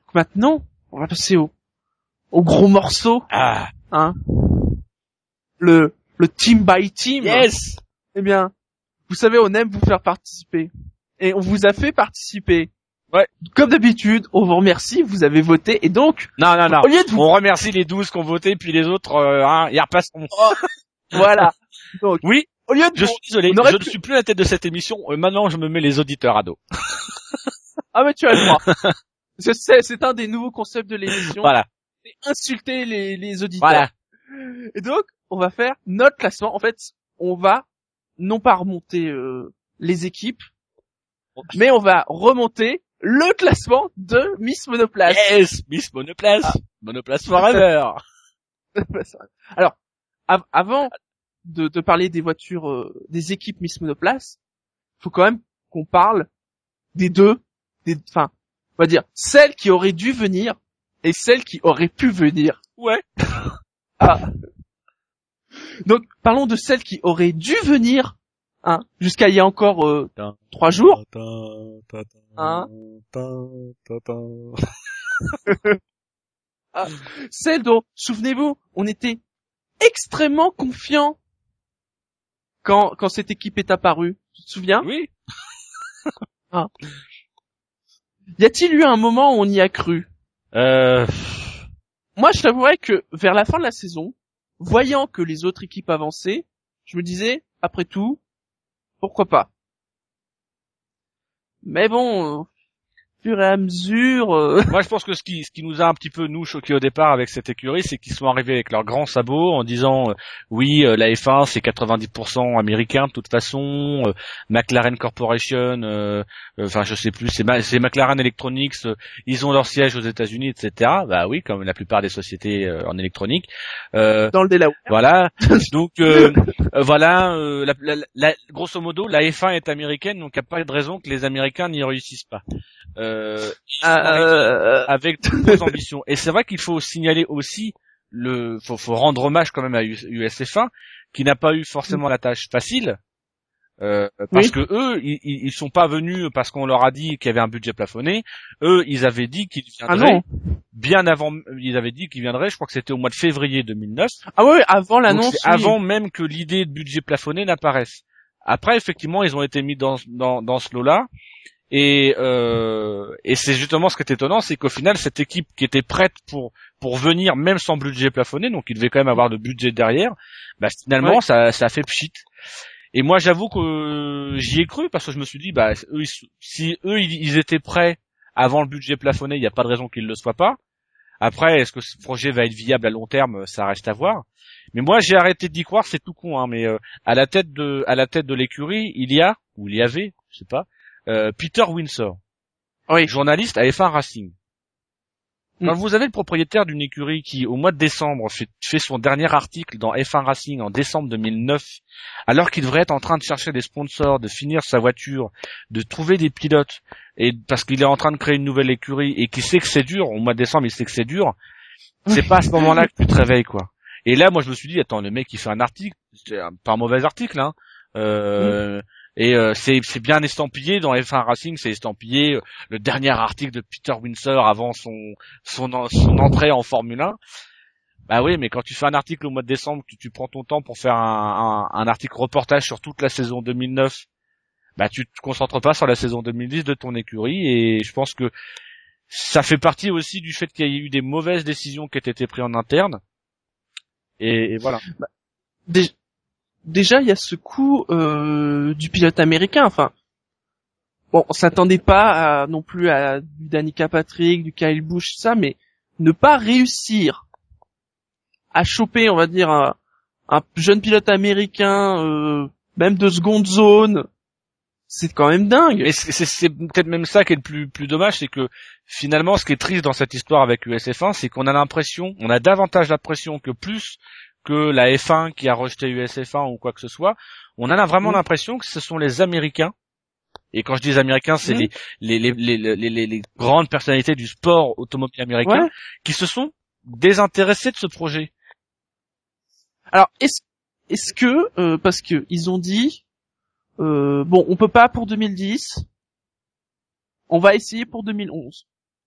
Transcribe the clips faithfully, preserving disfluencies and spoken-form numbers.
maintenant, on va passer au, au gros morceau. Ah. Hein. Le, le team by team. Yes. Eh bien, vous savez, on aime vous faire participer. Et on vous a fait participer. Ouais. Comme d'habitude, on vous remercie, vous avez voté, et donc... Non, non, non. Au lieu de vous... On remercie les douze qui ont voté, puis les autres, euh, hein, ils repasseront. Oh, voilà. Donc, oui. Au lieu de je vous... suis désolé, je ne pu... suis plus à la tête de cette émission, euh, maintenant je me mets les auditeurs à dos. Ah mais tu as le droit. Je sais, c'est un des nouveaux concepts de l'émission. Voilà. C'est insulter les, les auditeurs. Voilà. Et donc, on va faire notre classement. En fait, on va non pas remonter euh, les équipes, mais on va remonter le classement de Miss Monoplace. Yes, Miss Monoplace. Ah. Monoplace forever. Alors, av- avant de, de parler des voitures, euh, des équipes Miss Monoplace, faut quand même qu'on parle des deux, des, enfin, on va dire celles qui auraient dû venir et celles qui auraient pu venir. Ouais. Ah. Donc, parlons de celles qui auraient dû venir, hein, jusqu'à il y a encore euh, trois jours. Hein. Ah, celles dont, souvenez-vous, on était extrêmement confiants quand quand cette équipe est apparue. Tu te souviens? Oui. Ah. Y a-t-il eu un moment où on y a cru? Euh... Moi, je t'avouerais que vers la fin de la saison, voyant que les autres équipes avançaient, je me disais, après tout, pourquoi pas? Mais bon, euh, fur et à mesure... Euh... Moi, je pense que ce qui, ce qui nous a un petit peu, nous, choqués au départ avec cette écurie, c'est qu'ils sont arrivés avec leurs grands sabots en disant, euh, oui, euh, la F un, c'est quatre-vingt-dix pour cent américain de toute façon, euh, McLaren Corporation, euh, enfin, euh, je sais plus, c'est, Ma- c'est McLaren Electronics, euh, ils ont leur siège aux États-Unis, et cetera. Bah oui, comme la plupart des sociétés euh, en électronique. Euh, Dans le Delaware. Voilà. Donc, euh, euh, voilà, euh, la, la, la, grosso modo, la F un est américaine, donc il n'y a pas de raison que les Américains n'y réussissent pas. Euh, euh, avec de grosses ambitions. Et c'est vrai qu'il faut signaler aussi le, faut, faut rendre hommage quand même à U S F un, qui n'a pas eu forcément la tâche facile, euh, parce oui. que eux, ils, ils sont pas venus parce qu'on leur a dit qu'il y avait un budget plafonné. Eux, ils avaient dit qu'ils viendraient ah bien avant, ils avaient dit qu'ils viendraient, je crois que c'était au mois de février deux mille neuf. Ah ouais, avant l'annonce. Donc, oui. avant même que l'idée de budget plafonné n'apparaisse. Après, effectivement, ils ont été mis dans, dans, dans ce lot-là. Et, euh, et c'est justement ce qui est étonnant, c'est qu'au final, cette équipe qui était prête pour pour venir, même sans budget plafonné, donc il devait quand même avoir de budget derrière, bah finalement, ouais. ça ça a fait pchit. Et moi, j'avoue que j'y ai cru parce que je me suis dit, bah eux, ils, si eux ils étaient prêts avant le budget plafonné, il n'y a pas de raison qu'ils le soient pas. Après, est-ce que ce projet va être viable à long terme, ça reste à voir. Mais moi, j'ai arrêté d'y croire, c'est tout con, hein. Mais euh, à la tête de à la tête de l'écurie, il y a ou il y avait, je sais pas. Euh, Peter Winsor, oui. journaliste à F un Racing. Mm. Quand vous avez le propriétaire d'une écurie qui, au mois de décembre, fait, fait son dernier article dans F un Racing en décembre deux mille neuf, alors qu'il devrait être en train de chercher des sponsors, de finir sa voiture, de trouver des pilotes, et parce qu'il est en train de créer une nouvelle écurie et qu'il sait que c'est dur, au mois de décembre il sait que c'est dur, c'est pas à ce moment-là que tu te réveilles, quoi. Et là, moi, je me suis dit, attends, le mec, il fait un article, c'est pas un mauvais article, hein. Euh, mm. Et euh, c'est c'est bien estampillé dans F un Racing, c'est estampillé euh, le dernier article de Peter Winsor avant son son son entrée en Formule un. Bah oui, mais quand tu fais un article au mois de décembre, tu tu prends ton temps pour faire un un, un article reportage sur toute la saison deux mille neuf, bah tu te concentres pas sur la saison deux mille dix de ton écurie. Et je pense que ça fait partie aussi du fait qu'il y a eu des mauvaises décisions qui ont été prises en interne. Et, et voilà. Bah, déjà Déjà, il y a ce coup euh, du pilote américain. Enfin, bon, on s'attendait pas à, non plus à du Danica Patrick, du Kyle Busch, ça, mais ne pas réussir à choper, on va dire, un, un jeune pilote américain, euh, même de seconde zone, c'est quand même dingue. Et c'est, c'est, c'est peut-être même ça qui est le plus, plus dommage, c'est que finalement, ce qui est triste dans cette histoire avec U S F un, c'est qu'on a l'impression, on a davantage l'impression que plus que la F un qui a rejeté U S F un ou quoi que ce soit, on a vraiment mmh. l'impression que ce sont les Américains, et quand je dis les Américains, c'est mmh. les, les, les, les, les, les, les grandes personnalités du sport automobile américain, ouais. qui se sont désintéressés de ce projet. Alors, est-ce, est-ce que, euh, parce que ils ont dit, euh, bon, on peut pas pour deux mille dix, on va essayer pour deux mille onze.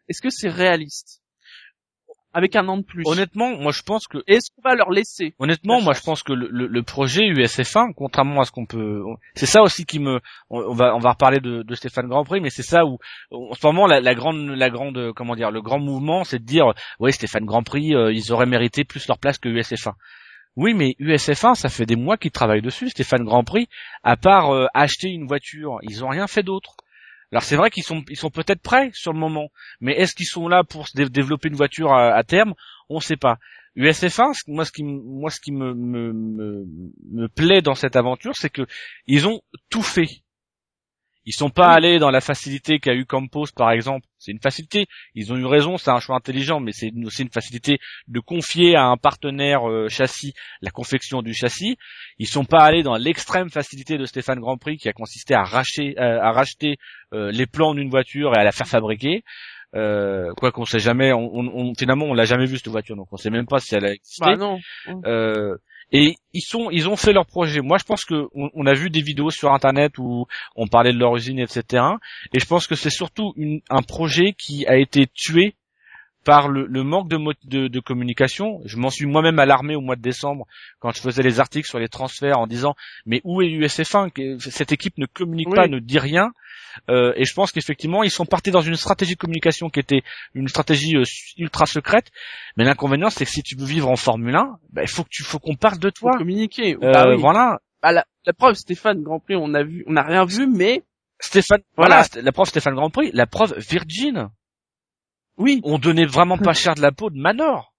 est-ce que c'est réaliste? Avec un an de plus. Honnêtement, moi je pense que est-ce qu'on va leur laisser? Honnêtement, moi je pense que le, le, le projet U S F un, contrairement à ce qu'on peut, c'est ça aussi qui me, on, on va on va reparler de, de Stéphane Grand Prix, mais c'est ça où en ce moment la, la grande la grande comment dire le grand mouvement, c'est de dire ouais Stéphane Grand Prix, euh, ils auraient mérité plus leur place que U S F un. Oui, mais U S F un, ça fait des mois qu'ils travaillent dessus. Stéphane Grand Prix, à part euh, acheter une voiture, ils ont rien fait d'autre. Alors c'est vrai qu'ils sont ils sont peut-être prêts sur le moment, mais est-ce qu'ils sont là pour se dé- développer une voiture à, à terme? On sait pas. U S F un, moi ce qui m- moi ce qui me me, me me plaît dans cette aventure, c'est que ils ont tout fait. Ils sont pas allés dans la facilité qu'a eu Campos par exemple. C'est une facilité. Ils ont eu raison, c'est un choix intelligent, mais c'est aussi une facilité de confier à un partenaire euh, châssis la confection du châssis. Ils sont pas allés dans l'extrême facilité de Stéphane Grand Prix qui a consisté à racheter, euh, à racheter euh, les plans d'une voiture et à la faire fabriquer. Euh, quoi qu'on sait jamais, on, on, on- finalement on l'a jamais vu cette voiture, donc on sait même pas si elle a existé. Bah non. Euh, et ils sont, ils ont fait leur projet. Moi, je pense que on, on a vu des vidéos sur Internet où on parlait de leur usine, et cetera. Et je pense que c'est surtout une, un projet qui a été tué par le, le manque de, mo- de, de communication. Je m'en suis moi-même alarmé au mois de décembre quand je faisais les articles sur les transferts en disant mais où est U S F un? Cette équipe ne communique Oui. pas, ne dit rien. Euh, et je pense qu'effectivement ils sont partis dans une stratégie de communication qui était une stratégie euh, ultra secrète. Mais l'inconvénient c'est que si tu veux vivre en Formule un, bah, il faut que tu faut qu'on parle de Faut toi. communiquer. Euh, bah oui. Voilà. Bah, la, la preuve, Stéphane Grand Prix, on a vu, on n'a rien vu, mais Stéphane, Voilà. voilà, la preuve Stéphane Grand Prix, la preuve Virgin. oui. On donnait vraiment pas cher de la peau de Manor.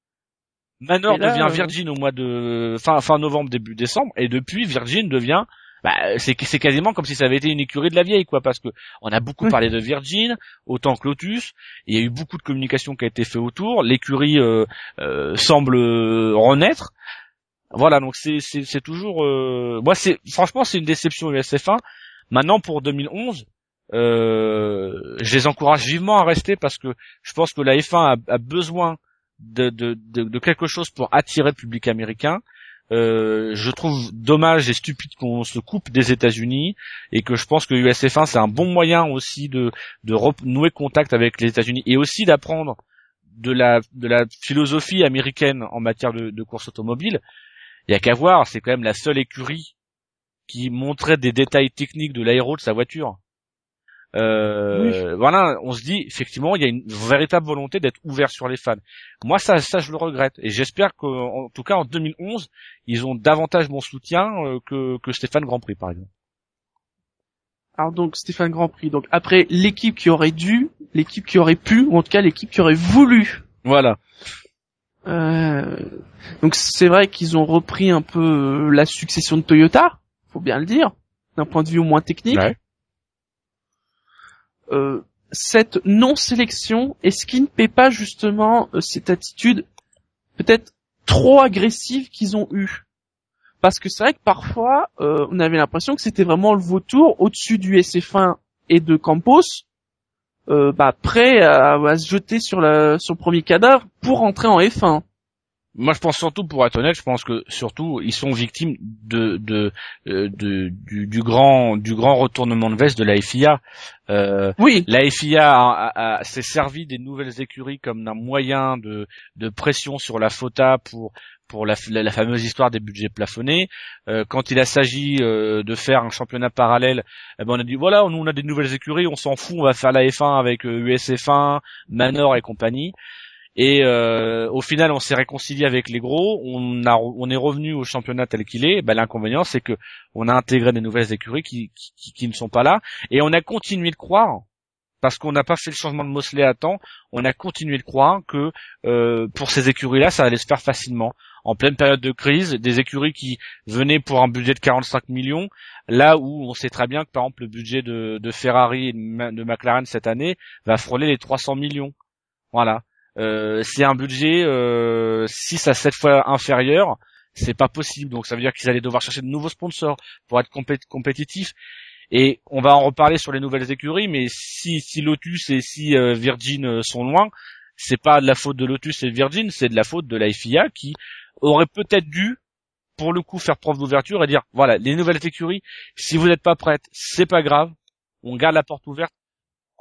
Manor Et là, devient euh, Virgin au mois de fin fin novembre début décembre et depuis Virgin devient bah c'est c'est quasiment comme si ça avait été une écurie de la vieille quoi parce que on a beaucoup Oui. parlé de Virgin autant que Lotus, il y a eu beaucoup de communication qui a été fait autour, l'écurie euh, euh, semble euh, renaître. Voilà, donc c'est c'est c'est toujours euh... moi c'est franchement c'est une déception U S F un. Maintenant pour deux mille onze, euh, je les encourage vivement à rester parce que je pense que la F un a, a besoin de, de, de, de quelque chose pour attirer le public américain. Euh, je trouve dommage et stupide qu'on se coupe des États-Unis et que je pense que U S F un c'est un bon moyen aussi de, de renouer contact avec les États-Unis et aussi d'apprendre de la, de la philosophie américaine en matière de, de course automobile. Il y a qu'à voir, c'est quand même la seule écurie qui montrait des détails techniques de l'aéro de sa voiture. Euh, Oui. Voilà, on se dit effectivement il y a une véritable volonté d'être ouvert sur les fans. Moi ça, ça je le regrette et j'espère qu'en tout cas en deux mille onze ils ont davantage mon soutien euh, que, que Stéphane Grand Prix par exemple. Alors donc Stéphane Grand Prix. Donc après l'équipe qui aurait dû, l'équipe qui aurait pu, ou en tout cas l'équipe qui aurait voulu. Voilà. Euh, donc c'est vrai qu'ils ont repris un peu euh, la succession de Toyota, faut bien le dire, d'un point de vue au moins technique. Ouais. Euh, cette non-sélection, est-ce qu'ils ne paie pas justement euh, cette attitude peut-être trop agressive qu'ils ont eue? Parce que c'est vrai que parfois, euh, on avait l'impression que c'était vraiment le vautour au-dessus du S F un et de Campos, euh, bah, prêt à, à se jeter sur, la, sur le premier cadavre pour rentrer en F un. Moi, je pense surtout, pour être honnête, je pense que surtout ils sont victimes de, de, euh, de du, du grand du grand retournement de veste de la F I A. Euh, Oui. La F I A a, a, a, s'est servi des nouvelles écuries comme d'un moyen de, de pression sur la FOTA pour pour la, la, la fameuse histoire des budgets plafonnés. Euh, quand il a s'agi euh, de faire un championnat parallèle, eh ben on a dit voilà, nous on a des nouvelles écuries, on s'en fout, on va faire la F un avec euh, U S F un, Manor et compagnie. Et euh, au final, on s'est réconcilié avec les gros. On a, on est revenu au championnat tel qu'il est. Ben, l'inconvénient, c'est que on a intégré des nouvelles écuries qui, qui, qui ne sont pas là, et on a continué de croire, parce qu'on n'a pas fait le changement de Mosley à temps. On a continué de croire que euh, pour ces écuries-là, ça allait se faire facilement. En pleine période de crise, des écuries qui venaient pour un budget de quarante-cinq millions, là où on sait très bien que par exemple le budget de, de Ferrari et de McLaren cette année va frôler les trois cents millions. Voilà. Euh, c'est un budget euh, six à sept fois inférieur, c'est pas possible. Donc ça veut dire qu'ils allaient devoir chercher de nouveaux sponsors pour être compé- compétitifs. Et on va en reparler sur les nouvelles écuries, mais si, si Lotus et si euh, Virgin euh, sont loin, c'est pas de la faute de Lotus et Virgin, c'est de la faute de la F I A qui aurait peut-être dû, pour le coup, faire preuve d'ouverture et dire voilà, les nouvelles écuries, si vous n'êtes pas prêtes, c'est pas grave, on garde la porte ouverte.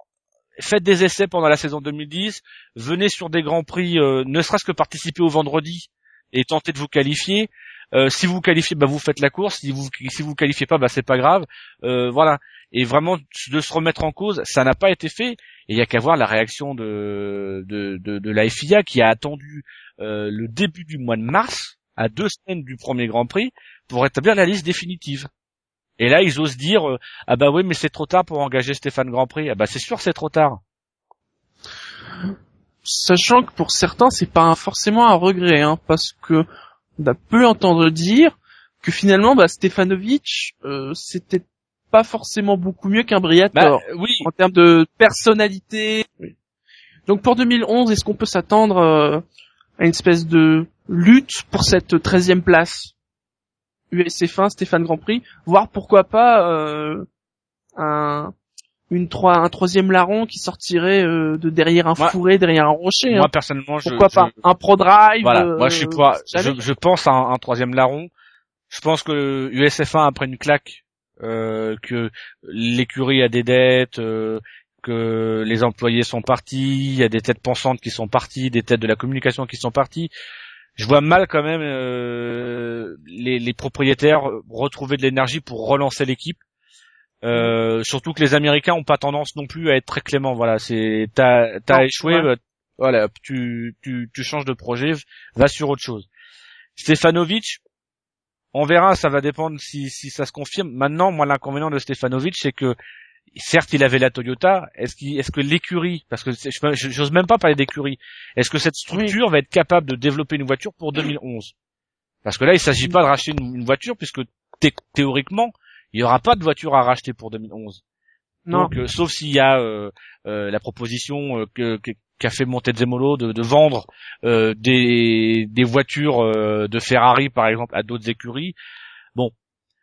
faites des essais pendant la saison deux mille dix, venez sur des grands prix, euh, ne serait-ce que participer au vendredi et tenter de vous qualifier. Euh, si vous vous qualifiez, bah vous faites la course. Si vous si vous qualifiez pas, bah c'est pas grave. Euh, voilà. Et vraiment de se remettre en cause, ça n'a pas été fait. Et il y a qu'à voir la réaction de de de, de la F I A qui a attendu euh, le début du mois de mars, à deux semaines du premier Grand Prix, pour établir la liste définitive. Et là, ils osent dire euh, ah bah oui, mais c'est trop tard pour engager Stéphane Grand Prix. Ah bah c'est sûr, c'est trop tard. Sachant que pour certains, c'est pas forcément un regret, hein, parce que on a peu entendre dire que finalement, bah, Stefanovic, euh, c'était pas forcément beaucoup mieux qu'un Briatore. Bah, oui. En termes de personnalité. Oui. Donc pour deux mille onze, est-ce qu'on peut s'attendre euh, à une espèce de lutte pour cette treizième place U S F un, Stéphane Grand Prix, voire pourquoi pas euh, un une trois un troisième larron qui sortirait euh, de derrière un moi, fourré, derrière un rocher. Moi hein. personnellement, pourquoi je, pas je... un Pro Drive. Voilà. Euh, moi je suis pas. Je, je pense à un, un troisième larron. Je pense que U S F un après une claque, euh, que l'écurie a des dettes, euh, que les employés sont partis, il y a des têtes pensantes qui sont parties, des têtes de la communication qui sont parties. Je vois mal quand même euh, les, les propriétaires retrouver de l'énergie pour relancer l'équipe. Euh, surtout que les Américains ont pas tendance non plus à être très cléments. Voilà, c'est t'as t'as non, échoué, ouais. bah, voilà, tu tu tu changes de projet, va sur autre chose. Stefanovic, on verra, ça va dépendre si si ça se confirme. Maintenant, moi l'inconvénient de Stefanovic, c'est que certes il avait la Toyota, est-ce qu'il est-ce que l'écurie, parce que je j'ose même pas parler d'écurie, est-ce que cette structure oui. va être capable de développer une voiture pour deux mille onze? Parce que là, il s'agit pas de racheter une, une voiture puisque thé- théoriquement il y aura pas de voiture à racheter pour deux mille onze. Non. Donc, euh, sauf s'il y a euh, euh, la proposition euh, que, que, qu'a fait Montezemolo de, de vendre euh, des, des voitures euh, de Ferrari, par exemple, à d'autres écuries. Bon.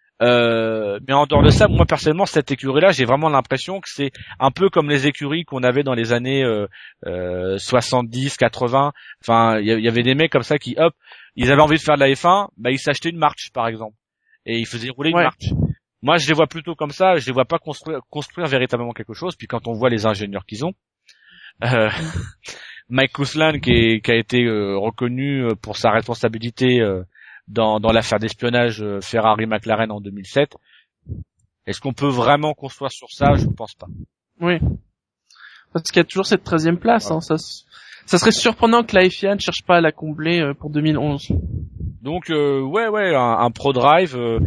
Euh, mais en dehors de ça, moi personnellement, cette écurie-là, j'ai vraiment l'impression que c'est un peu comme les écuries qu'on avait dans les années euh, euh, soixante-dix, quatre-vingts. Enfin, il y, y avait des mecs comme ça qui, hop, ils avaient envie de faire de la F un, bah ils s'achetaient une March, par exemple, et ils faisaient rouler ouais. une March. Moi, je les vois plutôt comme ça. Je les vois pas construire, construire véritablement quelque chose. Puis quand on voit les ingénieurs qu'ils ont, euh, Mike Cousland qui, est, qui a été euh, reconnu pour sa responsabilité euh, dans, dans l'affaire d'espionnage euh, Ferrari-McLaren en deux mille sept. Est-ce qu'on peut vraiment construire sur ça? Je ne pense pas. Oui, parce qu'il y a toujours cette treizième place. Ouais. Hein, ça, ça serait surprenant que la F I A ne cherche pas à la combler euh, pour deux mille onze. Donc euh, ouais, ouais, un, un Pro Drive. Euh,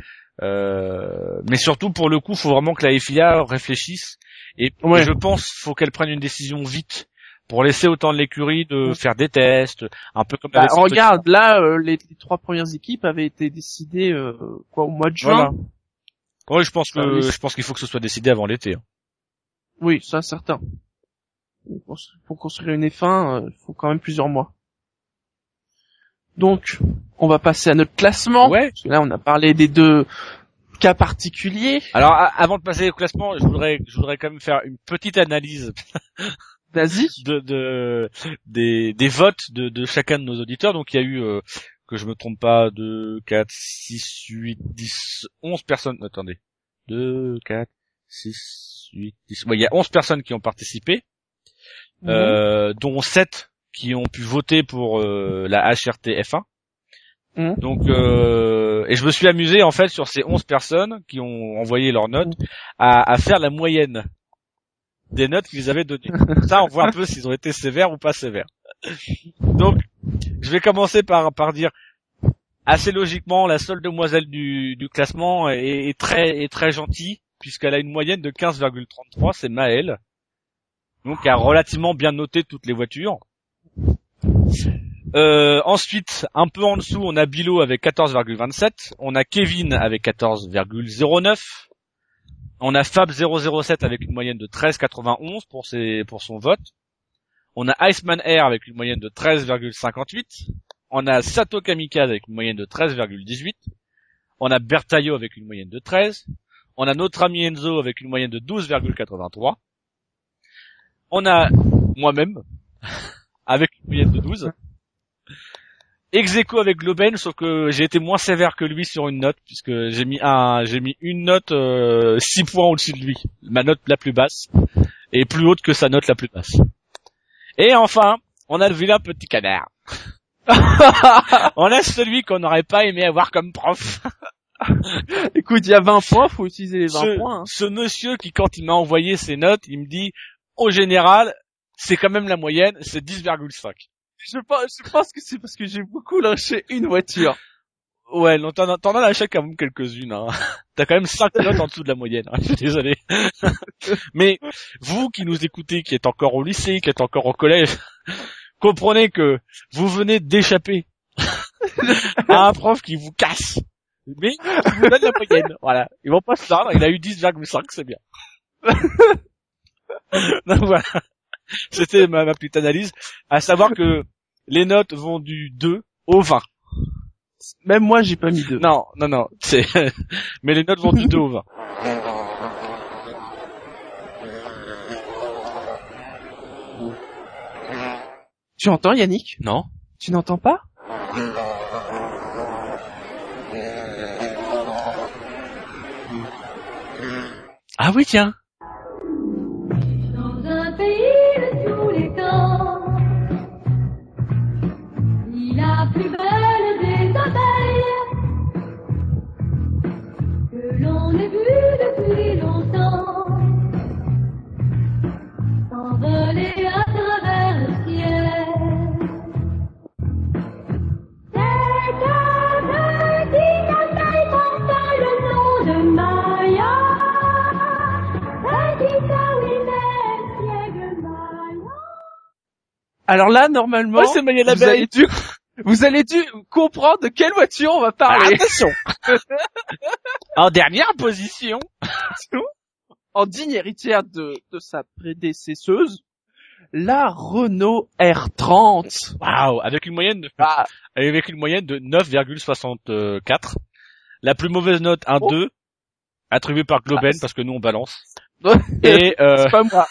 Euh, mais surtout pour le coup, faut vraiment que la F I A réfléchisse et, ouais. et je pense faut qu'elle prenne une décision vite pour laisser autant de l'écurie de ouais. faire des tests, un peu comme. Bah, regarde, là, euh, les, les trois premières équipes avaient été décidées euh, quoi au mois de juin. Voilà. Ouais, je pense que euh, je pense qu'il faut que ce soit décidé avant l'été. Hein. Oui, ça certain. Pour, pour construire une F un, il euh, faut quand même plusieurs mois. Donc, on va passer à notre classement. Ouais. Parce que là, on a parlé des deux cas particuliers. Alors, a- avant de passer au classement, je voudrais, je voudrais quand même faire une petite analyse. Vas-y. De, de, des, des votes de, de chacun de nos auditeurs. Donc, il y a eu, euh, que je me trompe pas, deux, quatre, six, huit, dix, onze personnes. Attendez. deux, quatre, six, huit, dix. Ouais, il y a onze personnes qui ont participé. Mmh. Euh, dont sept qui ont pu voter pour euh, la H R T F un. Mmh. Donc euh, et je me suis amusé en fait sur ces onze personnes qui ont envoyé leurs notes à, à faire la moyenne des notes qu'ils avaient données. Ça, on voit un peu s'ils ont été sévères ou pas sévères. Donc je vais commencer par par dire assez logiquement la seule demoiselle du, du classement est, est très est très gentille puisqu'elle a une moyenne de quinze virgule trente-trois, c'est Maëlle. Donc elle a relativement bien noté toutes les voitures. Euh, ensuite, un peu en dessous, on a Bilo avec quatorze virgule vingt-sept, on a Kevin avec quatorze virgule zéro neuf, on a Fab zéro zéro sept avec une moyenne de treize virgule quatre-vingt-onze pour ses, pour son vote, on a Iceman Air avec une moyenne de treize virgule cinquante-huit, on a Sato Kamikaze avec une moyenne de treize virgule dix-huit, on a Bertaillot avec une moyenne de treize, on a notre ami Enzo avec une moyenne de douze virgule quatre-vingt-trois, on a moi-même avec une moyenne de douze. Ex-aequo avec Globen, sauf que j'ai été moins sévère que lui sur une note, puisque j'ai mis un, j'ai mis une note, euh, six points au-dessus de lui. Ma note la plus basse. est plus haute que sa note la plus basse. Et enfin, on a le vilain petit canard. On a celui qu'on n'aurait pas aimé avoir comme prof. Écoute, il y a vingt points, faut utiliser les vingt ce, points. Hein. Ce monsieur qui, quand il m'a envoyé ses notes, il me dit, au général, c'est quand même la moyenne, c'est dix virgule cinq. Je pense, je pense que c'est parce que j'ai beaucoup lâché une voiture. Ouais, non, t'en, t'en as lâché quand même quelques-unes, hein. T'as quand même cinq notes en dessous de la moyenne, hein. Je suis désolé. Mais, vous qui nous écoutez, qui êtes encore au lycée, qui êtes encore au collège, comprenez que vous venez d'échapper à un prof qui vous casse. Mais, il vous donne la moyenne. Voilà. Ils vont pas se plaindre, il a eu dix virgule cinq, c'est bien. Donc voilà. C'était ma, ma petite analyse. À savoir que les notes vont du deux au vingt. Même moi, j'ai pas mis deux. Non, non, non. C'est, mais les notes vont du deux au vingt. Tu entends, Yannick? Non. Tu n'entends pas? Ah oui, tiens. Dans un pays de tous les temps, il a plus belle des abeilles que l'on ait vu depuis longtemps, s'envoler à travers le ciel. C'est un petit abeille portant le nom de Maya. Alors là, normalement, Ouais, c'est Maya vous, l'abeille. allez dû, vous allez dû comprendre de quelle voiture on va parler. Attention. En dernière position. En digne héritière de, de sa prédécesseuse, la Renault R trente. Waouh, avec une moyenne de, Ah, avec une moyenne de neuf virgule soixante-quatre. La plus mauvaise note, un Oh. deux, attribuée par Globen, Ah, parce que nous on balance. et Et, euh, c'est pas moi.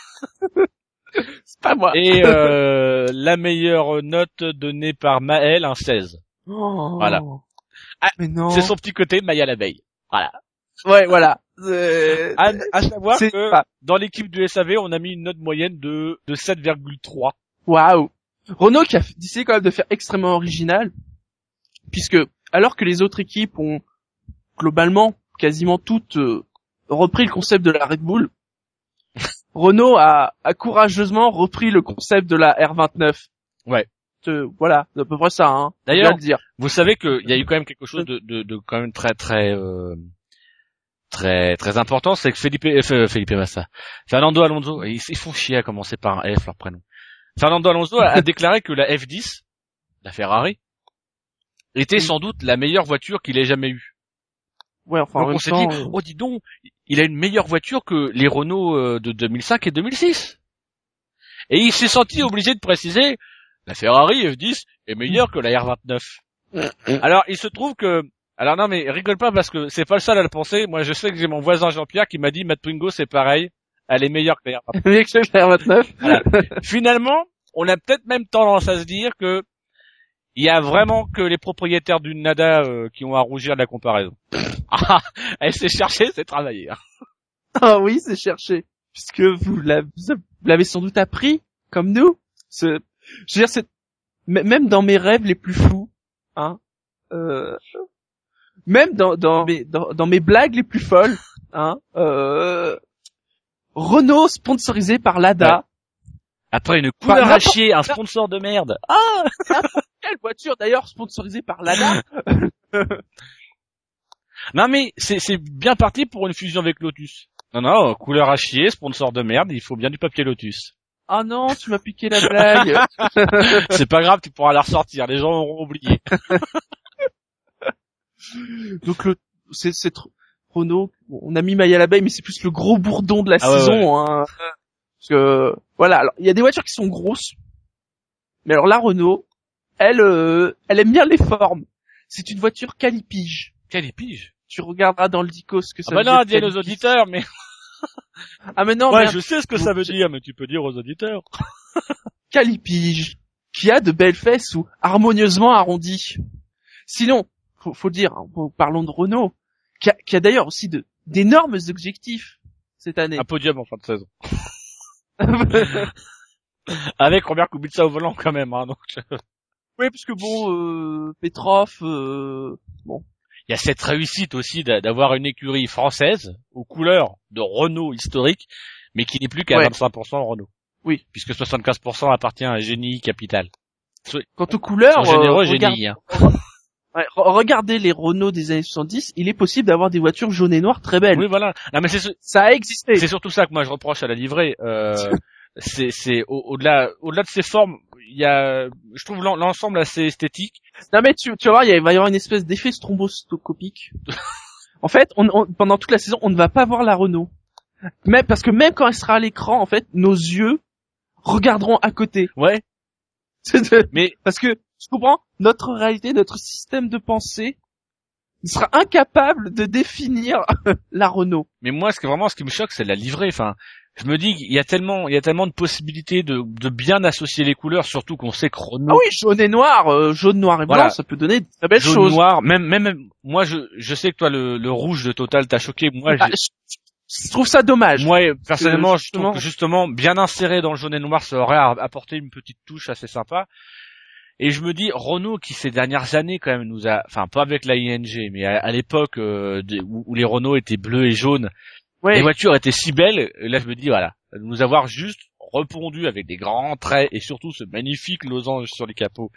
C'est pas moi. et, euh, la meilleure note donnée par Maël, un seize. Oh. Voilà. Ah, Mais non. C'est son petit côté Maya l'abeille. Voilà. Ouais, voilà. Euh, À, à savoir c'est que, pas- dans l'équipe du S A V, on a mis une note moyenne de, de sept virgule trois. Waouh. Renault qui a décidé quand même de faire extrêmement original, puisque alors que les autres équipes ont globalement quasiment toutes euh, repris le concept de la Red Bull, Renault a, a courageusement repris le concept de la R vingt-neuf. Ouais. Euh, voilà, c'est à peu près ça. Hein. D'ailleurs, Faut bien le dire. Vous savez qu'il y a eu quand même quelque chose de, de, de quand même très très euh, très très important, c'est que Felipe euh, Felipe Massa, Fernando Alonso, ils, ils font chier à commencer par un F leur prénom. Fernando Alonso a, a déclaré que la F dix, la Ferrari, était Oui. sans doute la meilleure voiture qu'il ait jamais eue. Ouais, enfin, en Donc même on s'est temps, dit, euh, oh dis donc, il a une meilleure voiture que les Renault euh, de deux mille cinq et deux mille six. Et il s'est senti obligé de préciser, la Ferrari F dix est meilleure que la R vingt-neuf. Alors il se trouve que, alors non mais rigole pas parce que c'est pas le seul à le penser. Moi je sais que j'ai mon voisin Jean-Pierre qui m'a dit, ma Twingo c'est pareil, elle est meilleure que la R vingt-neuf. avec le R vingt-neuf. Voilà. Finalement, on a peut-être même tendance à se dire que il y a vraiment que les propriétaires d'une Nada euh, qui ont à rougir de la comparaison. Ah, elle s'est cherchée, c'est travaillé. Hein. Ah oui, c'est cherché. Puisque vous l'avez, vous l'avez sans doute appris, comme nous. Ce, je veux dire, c'est, m- même dans mes rêves les plus fous, hein, euh, même dans, dans mes, dans, dans mes blagues les plus folles, hein, euh, Renault sponsorisé par Lada. Après une Enfin, couleur à n'importe- chier, un sponsor de merde. Ah, Quelle voiture d'ailleurs sponsorisée par Lada? non mais c'est c'est bien parti pour une fusion avec Lotus. Non non, couleur à chier, sponsor de merde, il faut bien du papier Lotus. Ah non, tu m'as piqué la blague. C'est pas grave, tu pourras la ressortir, les gens auront oublié. Donc le, c'est, c'est trop- Renault, on a mis Maya l'abeille, mais c'est plus le gros bourdon de la Ah ouais, saison, hein. Parce que, voilà, alors, il y a des voitures qui sont grosses. Mais alors la Renault, elle, euh, elle aime bien les formes. C'est une voiture calipige. Quelle pige. Tu regarderas dans le dico ce que ça Ah bah veut non, dire. dis aux calipige. auditeurs, mais... Ah mais non, ouais, merde. je sais ce que ça veut dire, mais tu peux dire aux auditeurs. Calipige, qui a de belles fesses ou harmonieusement arrondies. Sinon, faut, faut dire, hein, bon, parlons de Renault, qui a, qui a d'ailleurs aussi de d'énormes objectifs cette année. Un podium en fin de saison. Avec Robert Kubica au volant quand même, hein, donc. Oui, parce que bon, euh, Petrov, euh, bon. Il y a cette réussite aussi d'a- d'avoir une écurie française aux couleurs de Renault historique, mais qui n'est plus qu'à Ouais. vingt-cinq pour cent Renault. Oui. Puisque soixante-quinze pour cent appartient à Génie Capital. Quant aux couleurs, Sont généreux, euh, regarde- Génie, hein. ouais, re- regardez les Renault des années soixante-dix, il est possible d'avoir des voitures jaunes et noires très belles. Oui, voilà. Non, mais c'est, ce- Ça a existé. c'est surtout ça que moi je reproche à la livrée. Euh, c'est, c'est au- au-delà, au-delà de ses formes, il y a, je trouve l'en- l'ensemble assez esthétique. Non mais tu, tu vas voir, il va y avoir une espèce d'effet stromboscopique. En fait, on, on- pendant toute la saison, on ne va pas voir la Renault. Même, parce que même quand elle sera à l'écran, en fait, nos yeux regarderont à côté. Ouais. Mais Parce que, tu comprends, notre réalité, notre système de pensée sera incapable de définir la Renault. Mais moi, ce que vraiment, ce qui me choque, c'est la livrée. Enfin, je me dis qu'il y a tellement, il y a tellement de possibilités de, de bien associer les couleurs, surtout qu'on sait que Renault, Ah oui, jaune et noir, euh, jaune, noir et blanc, Voilà. ça peut donner de très belles jaune, choses. noir, même, même, même- moi, je, je sais que toi, le, le rouge de Total t'a choqué. Moi, Ah, j'ai- je, je trouve ça dommage. moi, personnellement, que je trouve justement- que justement, bien inséré dans le jaune et noir, ça aurait apporté une petite touche assez sympa. Et je me dis, Renault, qui ces dernières années, quand même, nous a, enfin, pas avec la I N G, mais à, à l'époque, euh, de- où, où les Renault étaient bleus et jaunes, Ouais. les voitures étaient si belles, et là je me dis voilà, nous avoir juste répondu avec des grands traits et surtout ce magnifique losange sur les capots.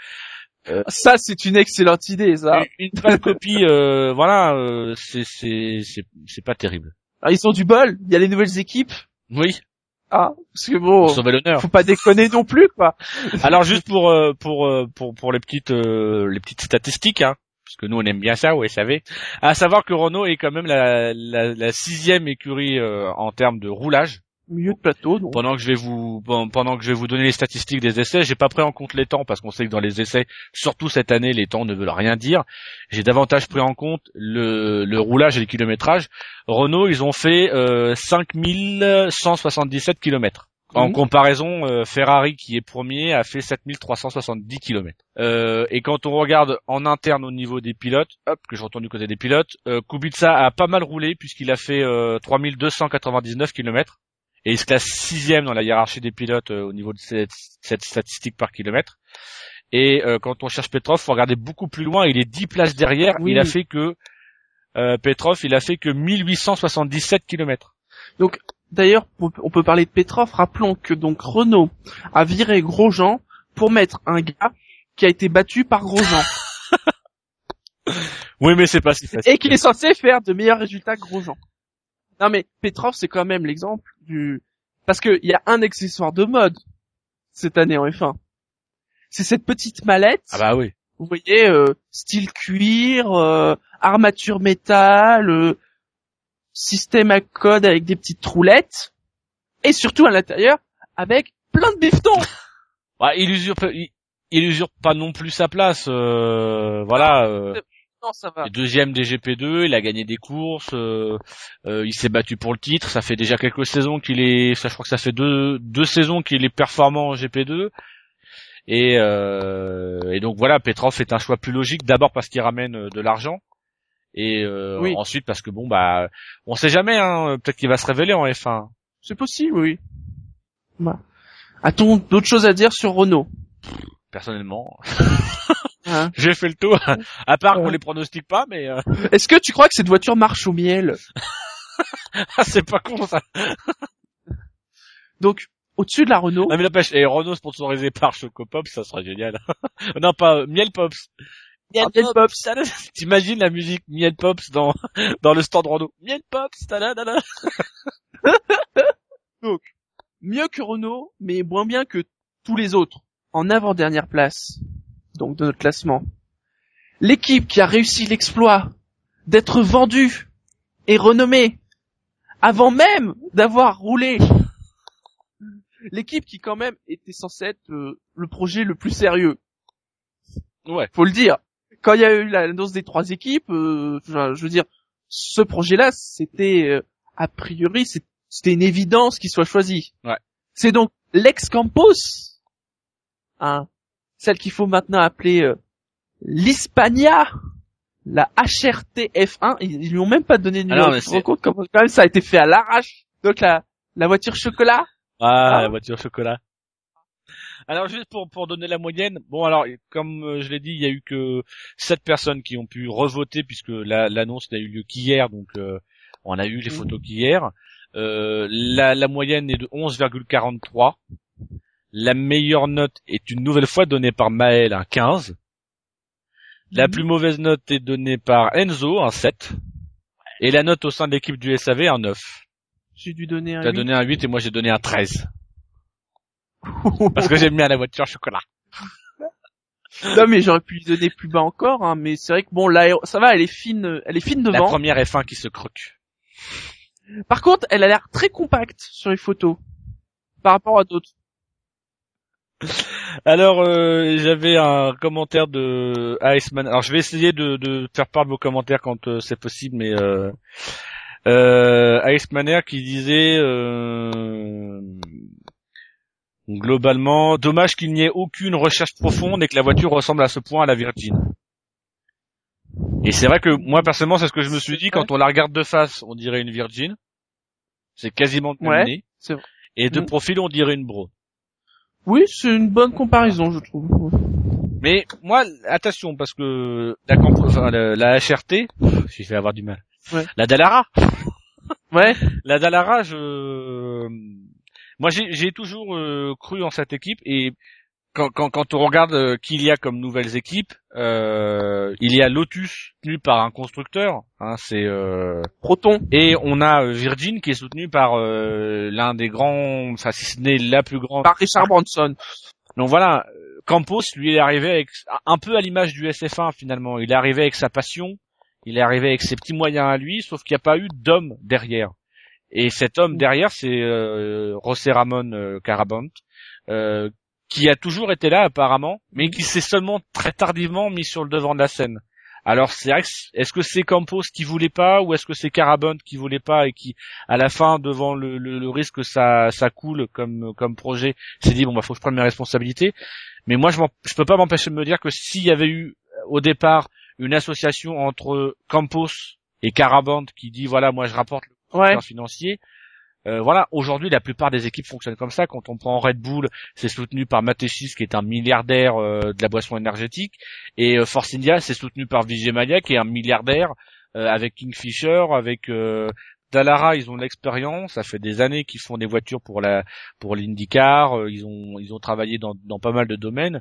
Ça, c'est une excellente idée, ça. Une, une pâle copie, euh, voilà, euh, c'est c'est c'est c'est pas terrible. Alors, ils ont du bol, il y a les nouvelles équipes. Oui, Ah, parce que bon, pour sauver l'honneur. faut pas déconner non plus, quoi. Alors juste pour euh, pour euh, pour pour les petites euh, les petites statistiques, hein, parce que nous on aime bien ça, vous savez. À savoir que Renault est quand même la la, la sixième écurie euh, en termes de roulage. Milieu de plateau, donc. Pendant que je vais vous pendant que je vais vous donner les statistiques des essais, j'ai pas pris en compte les temps parce qu'on sait que dans les essais, surtout cette année, les temps ne veulent rien dire. J'ai davantage pris en compte le, le roulage et le kilométrage. Renault, ils ont fait euh, cinq mille cent soixante-dix-sept kilomètres. En Mhm. comparaison, euh, Ferrari qui est premier a fait sept mille trois cent soixante-dix kilomètres. Euh, et quand on regarde en interne au niveau des pilotes, hop, que je retourne du côté des pilotes, euh, Kubica a pas mal roulé puisqu'il a fait euh, trois mille deux cent quatre-vingt-dix-neuf kilomètres. Et il se classe sixième dans la hiérarchie des pilotes euh, au niveau de cette, cette statistique par kilomètre. Et euh, quand on cherche Petrov, faut regarder beaucoup plus loin. Il est dix places derrière. Oui. Il a fait que euh, Petrov, il a fait que mille huit cent soixante-dix-sept kilomètres. Donc, d'ailleurs, on peut- on peut parler de Petrov. Rappelons que donc Renault a viré Grosjean pour mettre un gars qui a été battu par Grosjean Oui, mais c'est pas si facile. et qui est censé faire de meilleurs résultats que Grosjean. Non mais Petrov, c'est quand même l'exemple du, parce que il y a un accessoire de mode cette année en F un. C'est cette petite mallette. Ah bah oui. Vous voyez, euh, style cuir, euh, armature métal, euh, système à code avec des petites roulettes, et surtout à l'intérieur avec plein de bifetons. Bah, il usurpe, il, il usurpe pas non plus sa place. Euh, voilà. Euh, Non, ça va. il est deuxième des G P deux, il a gagné des courses, euh, euh, il s'est battu pour le titre. Ça fait déjà quelques saisons qu'il est, ça, je crois que ça fait deux deux saisons qu'il est performant en G P deux. Et, euh, et donc voilà, Petrov est un choix plus logique, d'abord parce qu'il ramène euh, de l'argent, et euh, Oui. ensuite parce que bon bah, on sait jamais, hein, peut-être qu'il va se révéler en F un. C'est possible, oui. Bah. A-t-on d'autres choses à dire sur Renault? Personnellement, Hein. j'ai fait le tour, à part qu'on Ouais. les pronostique pas, mais euh, Est-ce que tu crois que cette voiture marche au miel? c'est pas con ça. Donc, au-dessus de la Renault, Non mais la pêche, et Renault sponsorisé par Choco Pops, ça serait génial. Non pas euh, Miel Pops. Ah, Miel Pops. tada. T'imagines la musique Miel Pops dans dans le stand Renault. Miel Pops, tada, tada. mieux que Renault, mais moins bien que tous les autres. En avant-dernière place, donc de notre classement. L'équipe qui a réussi l'exploit d'être vendue et renommée avant même d'avoir roulé. L'équipe qui quand même était censée être euh, le projet le plus sérieux. Ouais. Faut le dire. Quand il y a eu l'annonce des trois équipes, euh, enfin, je veux dire, ce projet-là, c'était euh, a priori, c'est- c'était une évidence qu'il soit choisi. Ouais. C'est donc l'ex Campos, hein, celle qu'il faut maintenant appeler euh, l'Hispania, la H R T F un. Ils, ils lui ont même pas donné de Ah non, numéro. mais Tu te c'est- rends compte comment quand même ça a été fait à l'arrache. Donc la la voiture chocolat. Ah, Ah. la voiture chocolat. Alors juste pour pour donner la moyenne, bon alors comme euh, je l'ai dit, il y a eu que sept personnes qui ont pu revoter puisque la, l'annonce n'a eu lieu qu'hier, donc euh, on a eu les photos qu'hier. Euh, la, la moyenne est de onze virgule quarante-trois. La meilleure note est une nouvelle fois donnée par Maël, un quinze. La plus mauvaise note est donnée par Enzo, un sept. Et la note au sein de l'équipe du S A V, un neuf. J'ai dû donner un Tu as huit. donné un huit et moi j'ai donné un treize. Parce que j'aime bien la voiture chocolat. Non, mais j'aurais pu lui donner plus bas encore, hein, mais c'est vrai que bon, là, ça va, elle est fine, elle est fine La devant. première F un qui se croque. Par contre, elle a l'air très compacte sur les photos. Par rapport à d'autres. Alors, euh, j'avais un commentaire de Iceman. Alors, je vais essayer de, de faire part de vos commentaires quand euh, c'est possible, mais euh, euh, Icemaner qui disait euh, globalement, dommage qu'il n'y ait aucune recherche profonde et que la voiture ressemble à ce point à la Virgin. Et c'est vrai que moi personnellement, c'est ce que je me suis dit quand on la regarde de face, on dirait une Virgin. C'est quasiment le même Ouais, nez. c'est vrai. Et de Mm. profil, on dirait une Bro. Oui, c'est une bonne comparaison, je trouve. Mais moi, attention, parce que la, camp- enfin, la, la H R T, je vais avoir du mal. Ouais. La Dallara, Ouais. la Dallara, je, moi j'ai, j'ai toujours euh, cru en cette équipe et quand, quand, quand on regarde euh, qui il y a comme nouvelles équipes, euh, il y a Lotus tenu par un constructeur, hein, c'est euh, Proton. et on a euh, Virgin qui est soutenu par euh, l'un des grands, enfin si ce n'est la plus grande. Par Richard Branson. Donc voilà, Campos, lui, il est arrivé avec un peu à l'image du S F un finalement. Il est arrivé avec sa passion, il est arrivé avec ses petits moyens à lui, sauf qu'il n'y a pas eu d'homme derrière. Et cet homme derrière, c'est euh, José Ramon euh, Carabant, euh, qui a toujours été là apparemment, mais qui s'est seulement très tardivement mis sur le devant de la scène. Alors c'est vrai que c- est-ce que c'est Campos qui voulait pas ou est-ce que c'est Carabant qui voulait pas et qui à la fin devant le, le, le risque que ça ça coule comme comme projet s'est dit bon bah faut que je prenne mes responsabilités. Mais moi je m'en- je peux pas m'empêcher de me dire que s'il y avait eu au départ une association entre Campos et Carabant qui dit voilà moi je rapporte le Ouais. facteur financier. Euh, voilà, aujourd'hui la plupart des équipes fonctionnent comme ça. Quand on prend Red Bull, c'est soutenu par Matechis qui est un milliardaire euh, de la boisson énergétique, et euh, Force India c'est soutenu par Vijay Mallya qui est un milliardaire euh, avec Kingfisher, avec euh, Dallara. Ils ont de l'expérience, ça fait des années qu'ils font des voitures pour la pour l'IndyCar. Euh, ils ont ils ont travaillé dans dans pas mal de domaines.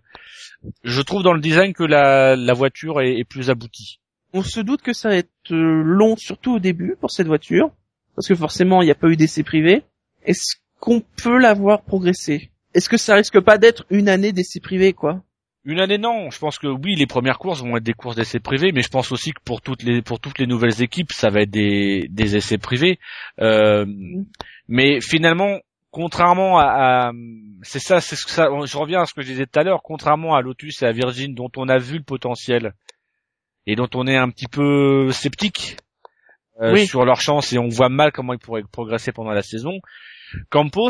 Je trouve dans le design que la la voiture est, est plus aboutie. On se doute que ça va être euh, long, surtout au début, pour cette voiture. Parce que forcément, il n'y a pas eu d'essai privé. Est-ce qu'on peut la voir progresser? Est-ce que ça risque pas d'être une année d'essai privé, quoi? Une année non, je pense que oui, les premières courses vont être des courses d'essais privés, mais je pense aussi que pour toutes les pour toutes les nouvelles équipes, ça va être des des essais privés. Euh, mais finalement, contrairement à, à c'est ça, c'est ce que ça, je reviens à ce que je disais tout à l'heure, contrairement à Lotus et à Virgin dont on a vu le potentiel et dont on est un petit peu sceptique euh, Oui. sur leur chance et on voit mal comment ils pourraient progresser pendant la saison. Campos,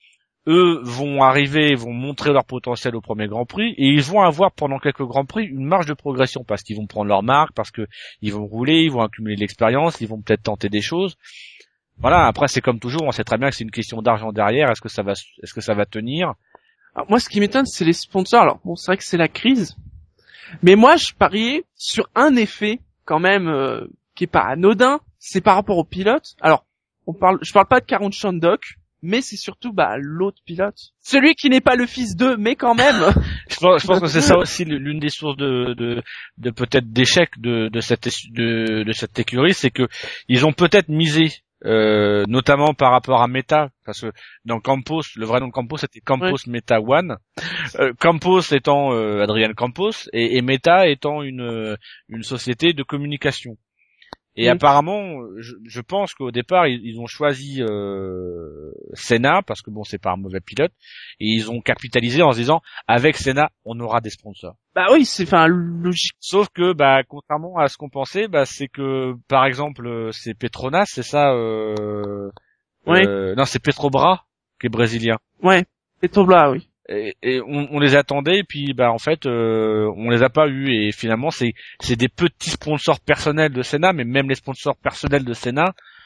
eux vont arriver, vont montrer leur potentiel au premier Grand Prix et ils vont avoir pendant quelques Grands Prix une marge de progression parce qu'ils vont prendre leur marque, parce que ils vont rouler, ils vont accumuler de l'expérience, ils vont peut-être tenter des choses. Voilà, après c'est comme toujours, on sait très bien que c'est une question d'argent derrière, est-ce que ça va est-ce que ça va tenir? Alors, moi, ce qui m'étonne, c'est les sponsors. Alors, bon, c'est vrai que c'est la crise. Mais moi, je pariais sur un effet, quand même, euh, qui est pas anodin. C'est par rapport au pilote. Alors, on parle, je parle pas de Karun Chandok, mais c'est surtout, bah, l'autre pilote. Celui qui n'est pas le fils d'eux, mais quand même. Je pense, je pense que c'est ça aussi l'une des sources de, de, de peut-être d'échec de, de cette de, de cette écurie, c'est que ils ont peut-être misé, euh, notamment par rapport à Meta, parce que dans Campos, le vrai nom de Campos c'était Campos Ouais. Meta One, euh, Campos étant euh, Adrian Campos et, et Meta étant une une société de communication. Et Oui. apparemment, je, je pense qu'au départ, ils, ils ont choisi euh, Senna parce que bon, c'est pas un mauvais pilote, et ils ont capitalisé en se disant avec Senna, on aura des sponsors. Bah oui, c'est, enfin, logique. Sauf que, bah, contrairement à ce qu'on pensait, bah, c'est que, par exemple, euh, c'est Petronas, c'est ça. Euh, Ouais. euh, non, c'est Petrobras qui est brésilien. Ouais. Petrobras, oui. Et, et on, on les attendait, et puis bah en fait euh, on les a pas eus, et finalement c'est c'est des petits sponsors personnels de Senna, mais même les sponsors personnels de Senna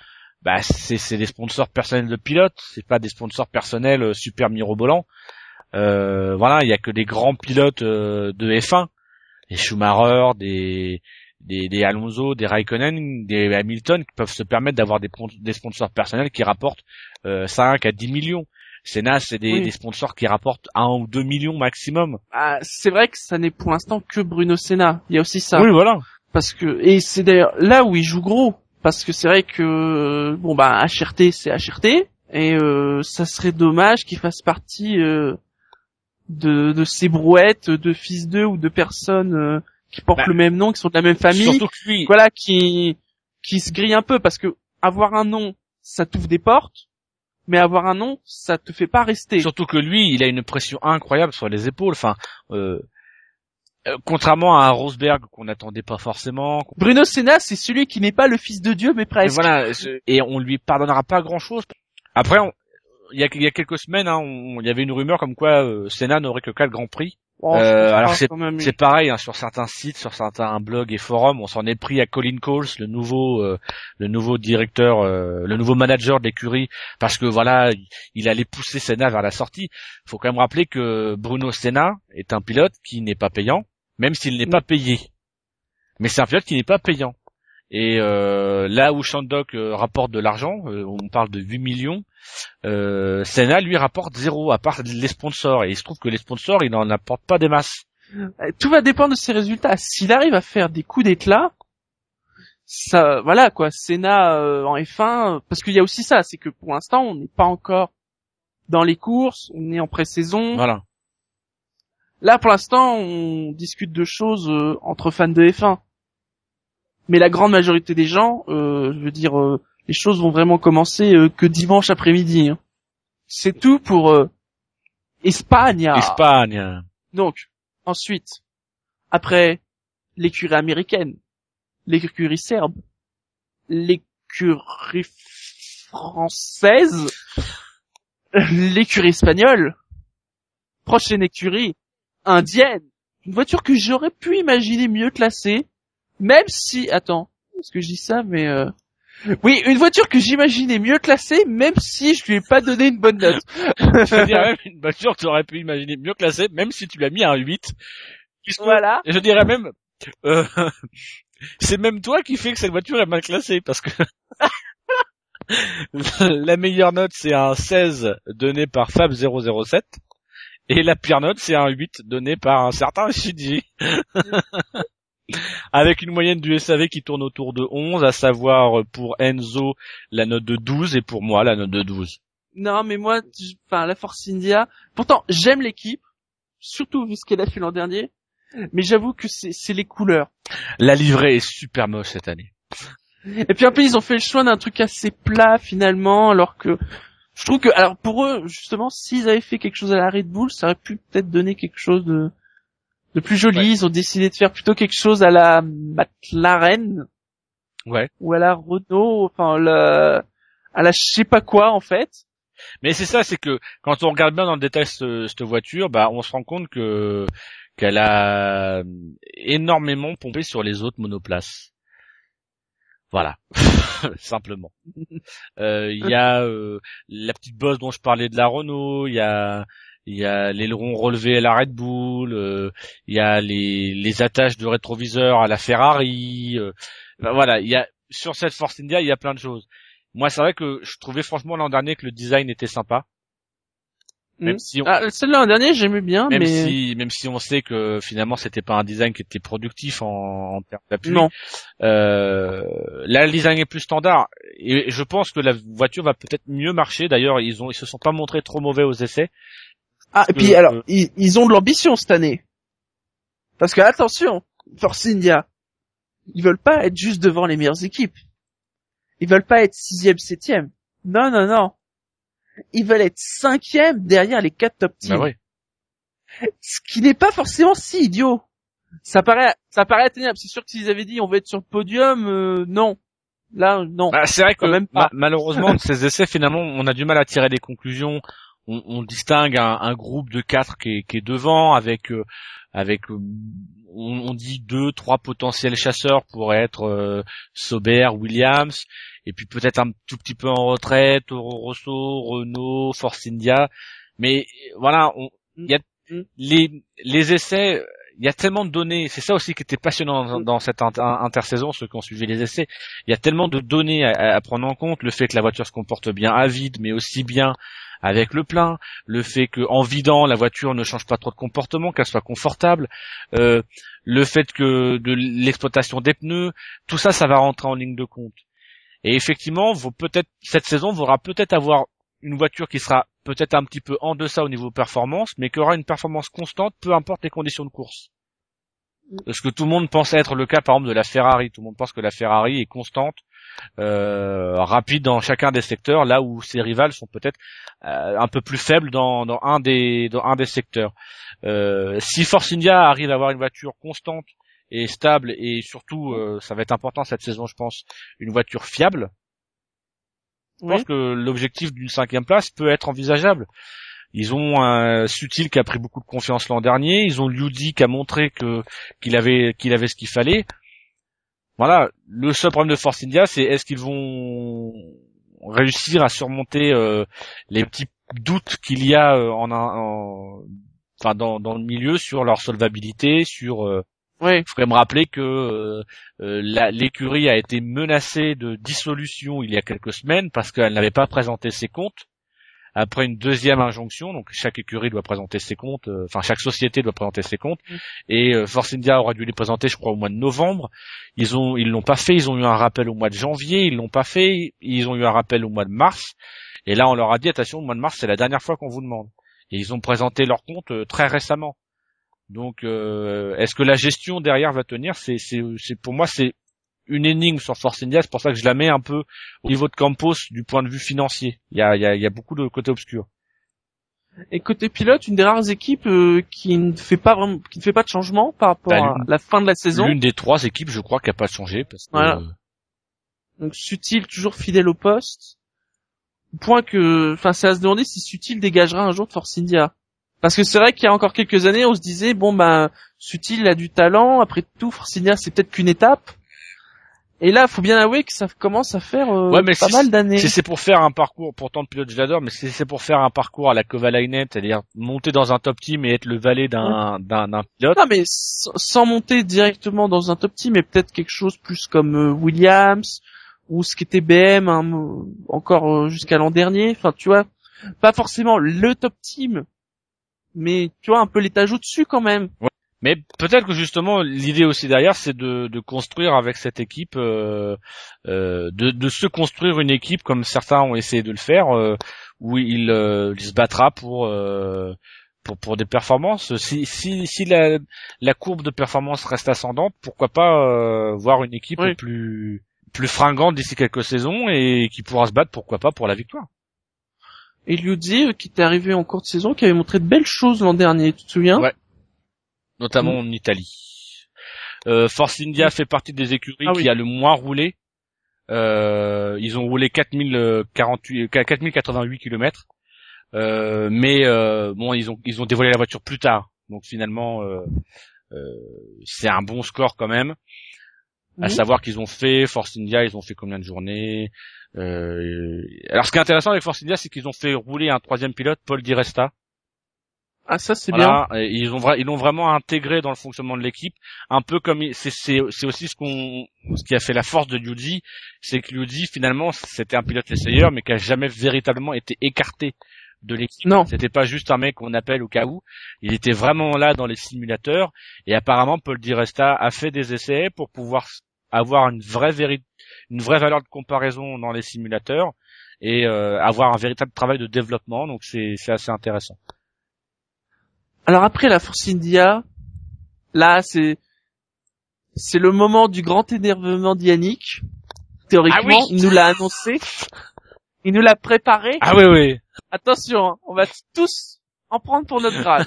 bah c'est c'est des sponsors personnels de pilotes, c'est pas des sponsors personnels euh, super mirobolants. Euh, voilà, il y a que des grands pilotes euh, de F un, des Schumacher, des des des Alonso, des Raikkonen, des Hamilton qui peuvent se permettre d'avoir des des sponsors personnels qui rapportent euh, cinq à dix millions. Senna, c'est des, Oui. des sponsors qui rapportent un ou deux millions maximum. Ah, c'est vrai que ça n'est pour l'instant que Bruno Senna. Il y a aussi ça. Oui, voilà. Parce que, et c'est d'ailleurs là où il joue gros. Parce que c'est vrai que, bon bah, H R T, c'est H R T. Et euh, ça serait dommage qu'il fasse partie euh, de, de ces brouettes de fils d'eux ou de personnes euh, qui portent Bah, le même nom, qui sont de la même famille. Surtout que lui, Voilà, qui, qui se grillent un peu. Parce que avoir un nom, ça t'ouvre des portes. Mais avoir un nom, ça te fait pas rester. surtout que lui, il a une pression incroyable sur les épaules. Enfin, euh, euh, contrairement à un Rosberg qu'on n'attendait pas forcément. Bruno Senna, c'est celui qui n'est pas le fils de Dieu, mais Et presque. voilà, je- et on lui pardonnera pas grand-chose. Après, on- il y a, il y a quelques semaines, hein, on- il y avait une rumeur comme quoi euh, Senna n'aurait que quatre grands prix. Oh, je Euh, pense alors pas, c'est quand même. c'est pareil hein, sur certains sites, sur certains blogs et forums, on s'en est pris à Colin Coles, le nouveau euh, le nouveau directeur, euh, le nouveau manager de l'écurie, parce que voilà, il, il allait pousser Senna vers la sortie. Faut quand même rappeler que Bruno Senna est un pilote qui n'est pas payant, même s'il n'est Mm. pas payé. Mais c'est un pilote qui n'est pas payant. Et euh, là où Shandok euh, rapporte de l'argent, euh, on parle de huit millions, euh, Senna lui rapporte zéro, à part les sponsors. Et il se trouve que les sponsors, il n'en apporte pas des masses. Euh, Tout va dépendre de ses résultats. S'il arrive à faire des coups d'éclat, ça, voilà quoi. Senna euh, en F un, parce qu'il y a aussi ça, c'est que pour l'instant, on n'est pas encore dans les courses, on est en pré-saison. Voilà. Là, pour l'instant, on discute de choses euh, entre fans de F un. Mais la grande majorité des gens, euh, je veux dire, euh, les choses vont vraiment commencer euh, que dimanche après-midi. Hein. C'est tout pour euh, Espagne. Espagne. Donc, ensuite, après l'écurie américaine, l'écurie serbe, l'écurie française, l'écurie espagnole, prochaine écurie indienne, une voiture que j'aurais pu imaginer mieux classée, même si, attends, est-ce que je dis ça, mais euh... oui, une voiture que j'imaginais mieux classée, même si je lui ai pas donné une bonne note. Je dirais même une voiture que tu aurais pu imaginer mieux classée, même si tu l'as mis à un huit. Puisque, Voilà. je dirais même, euh, c'est même toi qui fait que cette voiture est mal classée, parce que la meilleure note c'est un seize donné par Fab zéro zéro sept, et la pire note c'est un huit donné par un certain Shiji. Avec une moyenne du S A V qui tourne autour de onze, à savoir pour Enzo la note de douze et pour moi la note de douze. Non, mais moi, j- enfin, la Force India, pourtant, j'aime l'équipe, surtout vu ce qu'elle a fait l'an dernier, mais j'avoue que c'est, c'est les couleurs. La livrée est super moche cette année. Et puis un peu, ils ont fait le choix d'un truc assez plat, finalement, alors que, je trouve que, alors, pour eux, justement, s'ils avaient fait quelque chose à la Red Bull, ça aurait pu peut-être donner quelque chose de, de plus joli. Ouais. Ils ont décidé de faire plutôt quelque chose à la McLaren, Ouais. ou à la Renault, enfin, la, à la je sais pas quoi, en fait. Mais c'est ça, c'est que quand on regarde bien dans le détail ce- cette voiture, bah on se rend compte que qu'elle a énormément pompé sur les autres monoplaces. Voilà, simplement. Euh, Il y a euh, la petite bosse dont je parlais de la Renault, il y a il y a l'aileron relevé à la Red Bull, euh, il y a les les attaches de rétroviseur à la Ferrari. Euh, ben voilà, il y a sur cette Force India, il y a plein de choses. Moi, c'est vrai que je trouvais franchement l'an dernier que le design était sympa. Même Hmm. si on, Ah, celle-là, l'an dernier, j'aimais bien, même mais... si, même si on sait que finalement c'était pas un design qui était productif en, en termes d'appui. Non. Euh, là, le design est plus standard et je pense que la voiture va peut-être mieux marcher. D'ailleurs, ils ont, ils se sont pas montrés trop mauvais aux essais. Ah, et que- puis alors, euh, ils, ils ont de l'ambition cette année. Parce que attention, Force India, ils veulent pas être juste devant les meilleures équipes. Ils veulent pas être sixième, septième. Non, non, non. Ils veulent être cinquième derrière les quatre top teams. Bah ouais. Ce qui n'est pas forcément si idiot. Ça paraît, ça paraît atteignable. C'est sûr que s'ils avaient dit on va être sur le podium, euh, non. Là, non. Bah, c'est vrai que Quand même pas. ma- malheureusement de ces essais, finalement, on a du mal à tirer des conclusions. On, on distingue un, un groupe de quatre qui est, qui est devant, avec euh, avec euh, on, on dit deux, trois potentiels chasseurs pour être euh, Sauber, Williams, et puis peut-être un tout petit peu en retrait, Toro Rosso, Renault, Force India. Mais voilà, il y a les les essais, il y a tellement de données, c'est ça aussi qui était passionnant dans, dans cette inter- intersaison, ceux qui ont suivi les essais. Il y a tellement de données à, à prendre en compte, le fait que la voiture se comporte bien à vide, mais aussi bien avec le plein, le fait que en vidant la voiture ne change pas trop de comportement, qu'elle soit confortable, euh, le fait que de l'exploitation des pneus, tout ça, ça va rentrer en ligne de compte. Et effectivement, vous peut-être cette saison, vous aura peut-être avoir une voiture qui sera peut-être un petit peu en deçà au niveau performance, mais qui aura une performance constante, peu importe les conditions de course. Parce que tout le monde pense être le cas, par exemple, de la Ferrari. Tout le monde pense que la Ferrari est constante, euh, rapide dans chacun des secteurs, là où ses rivales sont peut-être euh, un peu plus faibles dans, dans un des dans un des secteurs. Euh, si Force India arrive à avoir une voiture constante et stable, et surtout, euh, ça va être important cette saison, je pense, une voiture fiable, je pense Oui. que l'objectif d'une cinquième place peut être envisageable. Ils ont un Sutil qui a pris beaucoup de confiance l'an dernier. Ils ont Liudi qui a montré que qu'il avait qu'il avait ce qu'il fallait. Voilà. Le seul problème de Force India, c'est est-ce qu'ils vont réussir à surmonter euh, les petits doutes qu'il y a euh, en, en enfin dans dans le milieu sur leur solvabilité, sur euh, Oui. il faudrait me rappeler que euh, euh, la, l'écurie a été menacée de dissolution il y a quelques semaines parce qu'elle n'avait pas présenté ses comptes après une deuxième injonction. Donc chaque écurie doit présenter ses comptes, euh, enfin chaque société doit présenter ses comptes. Mm. Et euh, Force India aura dû les présenter, je crois, au mois de novembre. Ils ont, ils l'ont pas fait. Ils ont eu un rappel au mois de janvier. Ils l'ont pas fait. Ils ont eu un rappel au mois de mars. Et là, on leur a dit attention, le mois de mars, c'est la dernière fois qu'on vous demande. Et ils ont présenté leurs comptes euh, très récemment. Donc, euh, est-ce que la gestion derrière va tenir? C'est, c'est, c'est pour moi, c'est une énigme sur Force India. C'est pour ça que je la mets un peu au niveau de Campos du point de vue financier. Il y a, il y a, il y a beaucoup de côtés obscurs. Et côté pilote, une des rares équipes euh, qui ne fait pas vraiment, qui ne fait pas de changement par rapport Bah, à la fin de la saison. L'une des trois équipes, je crois, qui a pas changé parce que Voilà. euh, Donc Sutil toujours fidèle au poste. Point que, enfin, c'est à se demander si Sutil dégagera un jour de Force India. Parce que c'est vrai qu'il y a encore quelques années, on se disait bon ben Sutil a du talent. Après tout, Force India c'est peut-être qu'une étape. Et là, faut bien avouer que ça commence à faire euh, ouais, mais pas si, mal d'années. si c'est pour faire un parcours, pourtant le pilote je l'adore, mais si c'est pour faire un parcours à la Kovalainen, c'est-à-dire monter dans un top team et être le valet d'un, d'un, d'un pilote. Non, mais sans, sans monter directement dans un top team, mais peut-être quelque chose plus comme euh, Williams ou ce qui était B M hein, encore euh, jusqu'à l'an dernier. Enfin, tu vois, pas forcément le top team, mais tu vois un peu l'étage au-dessus quand même. Ouais. Mais peut-être que justement l'idée aussi derrière, c'est de, de construire avec cette équipe, euh, euh, de, de se construire une équipe comme certains ont essayé de le faire, euh, où il, euh, il se battra pour euh, pour pour des performances. Si si si la la courbe de performance reste ascendante, pourquoi pas euh, voir une équipe Oui. plus plus fringante d'ici quelques saisons et qui pourra se battre, pourquoi pas, pour la victoire. Et Liuzzi, euh, qui était arrivé en cours de saison, qui avait montré de belles choses l'an dernier, tu te souviens? Ouais. Notamment en Italie. Euh, Force India fait partie des écuries Ah qui oui. a le moins roulé. Euh, ils ont roulé quatre mille quarante-huit, quatre mille quatre-vingt-huit kilomètres. Euh, mais euh, bon, ils ont ils ont dévoilé la voiture plus tard. Donc finalement, euh, euh, c'est un bon score quand même. À Mhm. savoir qu'ils ont fait Force India, ils ont fait combien de journées. Euh, alors ce qui est intéressant avec Force India, c'est qu'ils ont fait rouler un troisième pilote, Paul Di Resta. Ah, ça c'est Voilà, et ils ont vra- ils l'ont vraiment intégré dans le fonctionnement de l'équipe, un peu comme il- c'est c'est c'est aussi ce qu'on ce qui a fait la force de Liuzzi, c'est que Liuzzi finalement c'était un pilote essayeur mais qui a jamais véritablement été écarté de l'équipe. Non. C'était pas juste un mec qu'on appelle au cas où, il était vraiment là dans les simulateurs et apparemment Paul Di Resta a fait des essais pour pouvoir avoir une vraie véri- une vraie valeur de comparaison dans les simulateurs et euh, avoir un véritable travail de développement, donc c'est c'est assez intéressant. Alors après la Force India, là c'est c'est le moment du grand énervement d'Yannick. Théoriquement, Ah oui. il nous l'a annoncé, il nous l'a préparé. Ah oui oui. Attention, hein, on va tous en prendre pour notre grade.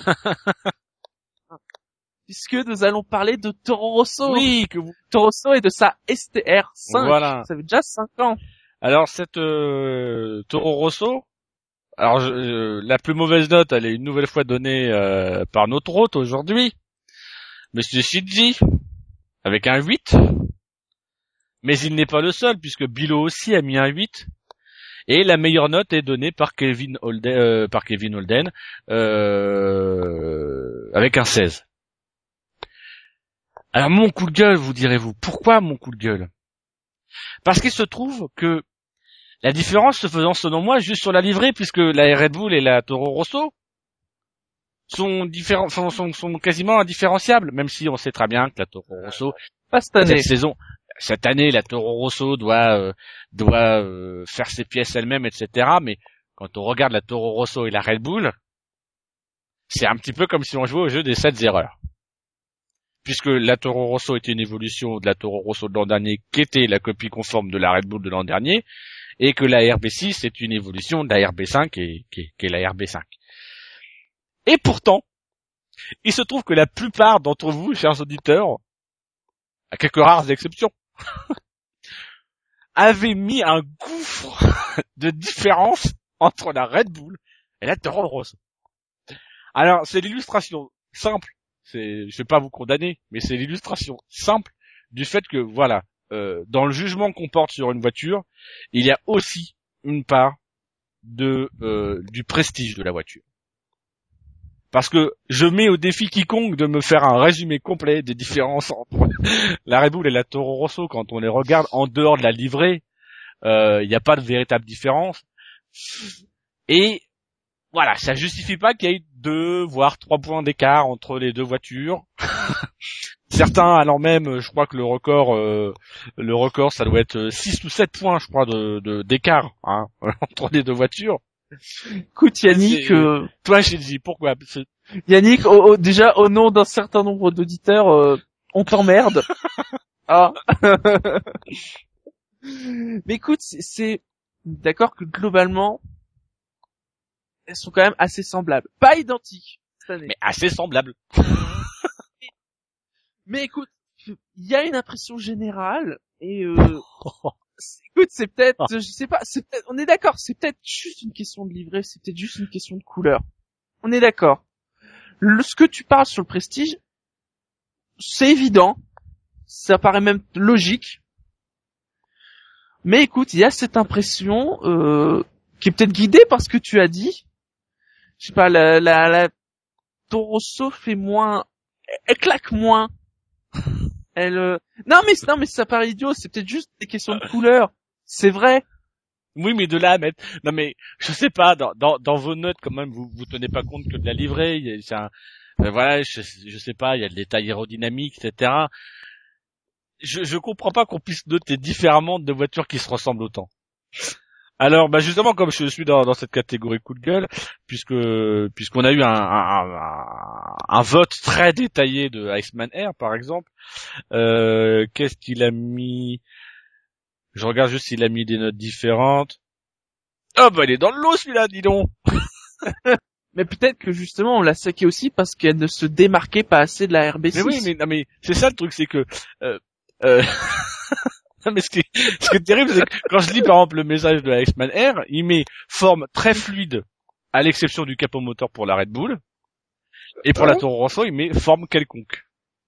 Puisque nous allons parler de Toro Rosso. Oui, que vous... Toro Rosso et de sa S T R cinq. Voilà. Ça fait déjà cinq ans. Alors cette euh, Toro Rosso, alors je, euh, la plus mauvaise note, elle est une nouvelle fois donnée euh, par notre hôte aujourd'hui, Monsieur Shiji, avec un huit. Mais il n'est pas le seul, puisque Bilo aussi a mis un huit. Et la meilleure note est donnée par Kevin Holden, euh, par Kevin Holden, euh, avec un seize. Alors mon coup de gueule, vous direz-vous, pourquoi mon coup de gueule? Parce qu'il se trouve que la différence se faisant selon moi juste sur la livrée, puisque la Red Bull et la Toro Rosso sont différents, sont, sont, sont quasiment indifférenciables, même si on sait très bien que la Toro Rosso, pas cette année. cette saison, cette année, la Toro Rosso doit euh, doit euh, faire ses pièces elle-même, et cetera. Mais quand on regarde la Toro Rosso et la Red Bull, c'est un petit peu comme si on jouait au jeu des sept erreurs. Puisque la Toro Rosso était une évolution de la Toro Rosso de l'an dernier, qui était la copie conforme de la Red Bull de l'an dernier, et que la R B six est une évolution de la R B cinq, et, qui, est, qui est la R B cinq. Et pourtant, il se trouve que la plupart d'entre vous, chers auditeurs, à quelques rares exceptions, avaient mis un gouffre de différence entre la Red Bull et la Toro Rosso. Alors, c'est l'illustration simple, c'est, je vais pas vous condamner, mais c'est l'illustration simple du fait que, voilà, euh, dans le jugement qu'on porte sur une voiture, il y a aussi une part de euh, du prestige de la voiture. Parce que je mets au défi quiconque de me faire un résumé complet des différences entre la Red Bull et la Toro Rosso quand on les regarde en dehors de la livrée. Il euh, n'y a pas de véritable différence. Et voilà, ça justifie pas qu'il y ait deux, voire trois points d'écart entre les deux voitures. Certains allant même, je crois que le record, euh, le record, ça doit être six ou sept points, je crois, de, de d'écart hein, entre les deux voitures. Écoute Yannick, euh... toi j'ai dit pourquoi c'est... Yannick, au, au, déjà au nom d'un certain nombre d'auditeurs, euh, on t'emmerde. Ah. Mais écoute, c'est, c'est d'accord que globalement, elles sont quand même assez semblables, pas identiques cette année, mais assez semblables. Mais écoute, il y a une impression générale et euh, écoute, c'est peut-être, je sais pas, c'est peut-être, on est d'accord, c'est peut-être juste une question de livret, c'est peut-être juste une question de couleur. On est d'accord. Le, ce que tu parles sur le prestige, c'est évident, ça paraît même logique. Mais écoute, il y a cette impression euh, qui est peut-être guidée par ce que tu as dit. Je sais pas, la, la, la Toro Rosso fait moins, elle claque moins. Elle, euh... non mais non mais ça paraît idiot, c'est peut-être juste des questions de couleur. C'est vrai. Oui, mais de là à mettre, non mais je sais pas, dans dans, dans vos notes quand même, vous vous tenez pas compte que de la livrée, il y a, c'est un, ben voilà, je, je sais pas, il y a le détail aérodynamique, et cetera. Je je comprends pas qu'on puisse noter différemment de voitures qui se ressemblent autant. Alors, bah justement, comme je suis dans, dans cette catégorie coup de gueule, puisque puisqu'on a eu un, un, un, un vote très détaillé de Iceman Air, par exemple, euh, qu'est-ce qu'il a mis? Je regarde juste s'il a mis des notes différentes. Oh bah il est dans le lot celui-là, dis donc. Mais peut-être que justement on l'a saqué aussi parce qu'elle ne se démarquait pas assez de la R B six. Mais oui, mais non mais c'est ça le truc, c'est que euh, euh... non mais ce qui, est, ce qui est terrible, c'est que quand je lis par exemple le message de Iceman Air, il met forme très fluide, à l'exception du capot moteur pour la Red Bull, et pour ouais. La Toro Rosso, il met forme quelconque.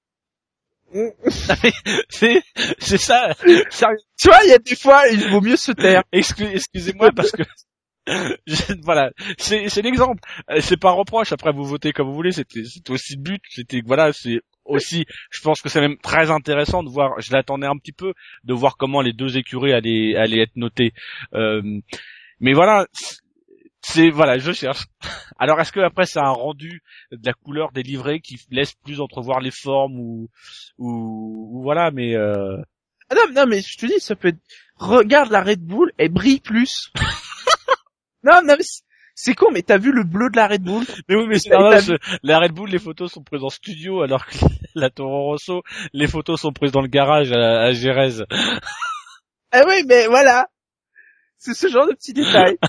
c'est c'est ça, ça. Tu vois, il y a des fois il vaut mieux se taire. Excuse, excusez-moi parce que je, voilà, c'est c'est l'exemple. C'est pas un reproche, après vous votez comme vous voulez, c'était c'était aussi le but, c'était voilà, c'est aussi, je pense que c'est même très intéressant de voir, je l'attendais un petit peu, de voir comment les deux écuries allaient allaient être notées. Euh, mais voilà, c'est voilà, je cherche. Alors est-ce que après c'est un rendu de la couleur des livrets qui laisse plus entrevoir les formes ou ou, ou voilà, mais euh... ah non, non mais je te dis, ça peut être, regarde la Red Bull, elle brille plus. non non mais c'est con, mais t'as vu le bleu de la Red Bull? Mais oui, mais c'est normal, je... la Red Bull, les photos sont prises en studio, alors que la Toro Rosso, les photos sont prises dans le garage à, à Gérèse. Ah oui, mais voilà, c'est ce genre de petits détails.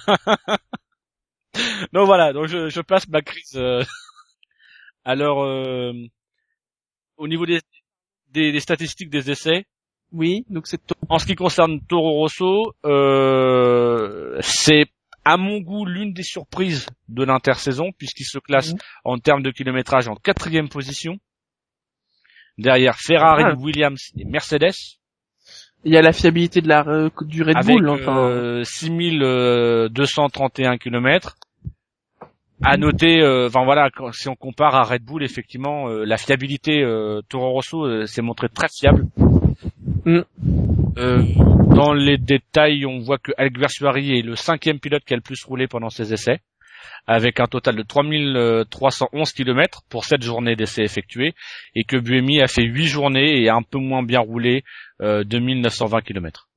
Donc voilà, donc je, je passe ma crise. Euh... Alors, euh... au niveau des, des, des statistiques des essais, oui, donc c'est en ce qui concerne Toro Rosso, euh... c'est à mon goût l'une des surprises de l'intersaison, puisqu'il se classe mmh. en termes de kilométrage en quatrième position, derrière Ferrari, ah. Williams et Mercedes. Il y a la fiabilité de la euh, du Red avec Bull, enfin. euh, six mille deux cent trente et un kilomètres. À noter, euh, enfin voilà, quand- si on compare à Red Bull, effectivement, euh, la fiabilité euh, Toro Rosso euh, s'est montrée très fiable. Mm. Euh, dans les détails, on voit que Alguersuari est le cinquième pilote qui a le plus roulé pendant ses essais, avec un total de trois mille trois cent onze kilomètres pour sept journées d'essais effectués, et que Buemi a fait huit journées et a un peu moins bien roulé, euh, deux mille neuf cent vingt kilomètres.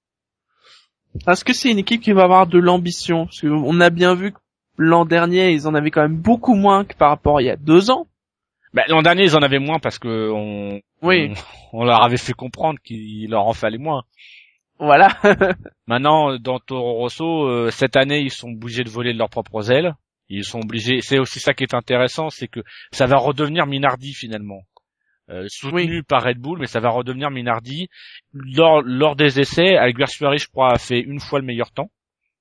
Est-ce que c'est une équipe qui va avoir de l'ambition? Parce qu'on a bien vu que l'an dernier, ils en avaient quand même beaucoup moins que par rapport à il y a deux ans. Bah, l'an dernier, ils en avaient moins parce que on, Oui. on, on leur avait fait comprendre qu'il leur en fallait moins. Voilà. Maintenant, dans Toro Rosso, euh, cette année, ils sont obligés de voler de leurs propres ailes. Ils sont obligés. C'est aussi ça qui est intéressant, c'est que ça va redevenir Minardi finalement, euh, soutenu Oui. par Red Bull, mais ça va redevenir Minardi. Lors, lors des essais, Alguersuari, je crois, a fait une fois le meilleur temps,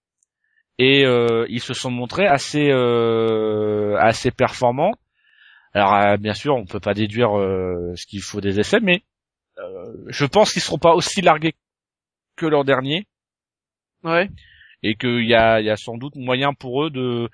et euh, ils se sont montrés assez, euh, assez performants. Alors, euh, bien sûr, on peut pas déduire euh, ce qu'il faut des essais, mais euh, je pense qu'ils seront pas aussi largués que l'an dernier. Ouais. Et qu'il y a, il y a sans doute moyen pour eux de,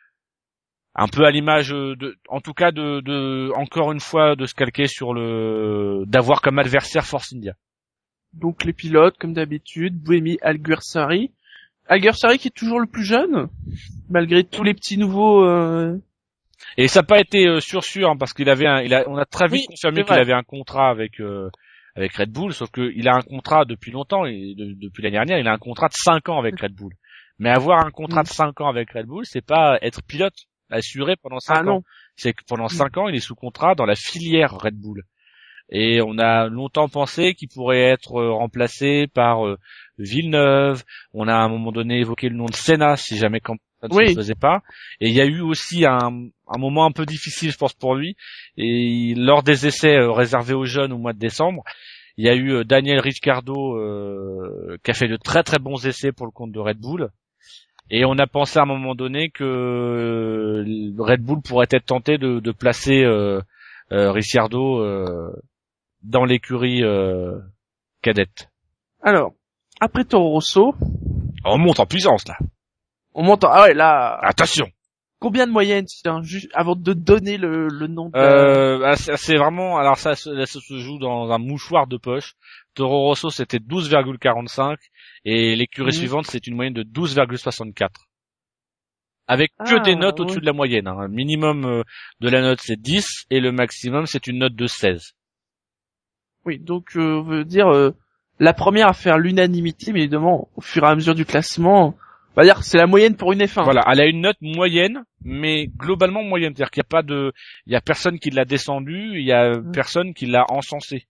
un peu à l'image de, en tout cas de, de, encore une fois, de se calquer sur le, d'avoir comme adversaire Force India. Donc les pilotes, comme d'habitude, Buemi, Alguersuari. Alguersuari qui est toujours le plus jeune, malgré tous les petits nouveaux. Euh... Et ça n'a pas été euh, sûr sûr, hein, parce qu'il avait, un, il a, on a très vite Oui, confirmé c'est qu'il vrai. avait un contrat avec, euh, avec Red Bull, sauf que il a un contrat depuis longtemps, et de, depuis l'année dernière, il a un contrat de cinq ans avec Red Bull. Mais avoir un contrat Mm. de cinq ans avec Red Bull, c'est pas être pilote assuré pendant cinq Ah ans. non. C'est que pendant Mm. cinq ans, il est sous contrat dans la filière Red Bull. Et on a longtemps pensé qu'il pourrait être euh, remplacé par euh, Villeneuve. On a à un moment donné évoqué le nom de Senna, si jamais quand ça ne Oui. se faisait pas. Et il y a eu aussi un, un moment un peu difficile, je pense, pour lui. Et lors des essais euh, réservés aux jeunes au mois de décembre, il y a eu euh, Daniel Ricciardo euh, qui a fait de très très bons essais pour le compte de Red Bull. Et on a pensé à un moment donné que euh, Red Bull pourrait être tenté de, de placer euh, euh, Ricciardo euh, dans l'écurie euh, cadette. Alors, après Toro Rosso, On monte en puissance là. on monte. En... Ah ouais, là. Attention. Combien de moyenne, tiens, juste avant de donner le, le nom de... Euh, ah, c'est c'est vraiment, alors ça, ça se joue dans un mouchoir de poche. Toro Rosso c'était douze virgule quarante-cinq et l'écurie Mhm. suivante c'est une moyenne de douze virgule soixante-quatre. Avec que Ah, des notes ouais. au-dessus de la moyenne. Hein. Le minimum euh, de la note c'est dix et le maximum c'est une note de seize. Oui, donc euh, on veut dire euh, la première à faire l'unanimité, mais évidemment, au fur et à mesure du classement, on va dire que c'est la moyenne pour une F un. Voilà, elle a une note moyenne, mais globalement moyenne, c'est-à-dire qu'il n'y a pas de, il y a personne qui l'a descendu, il y a Mm. personne qui l'a encensé.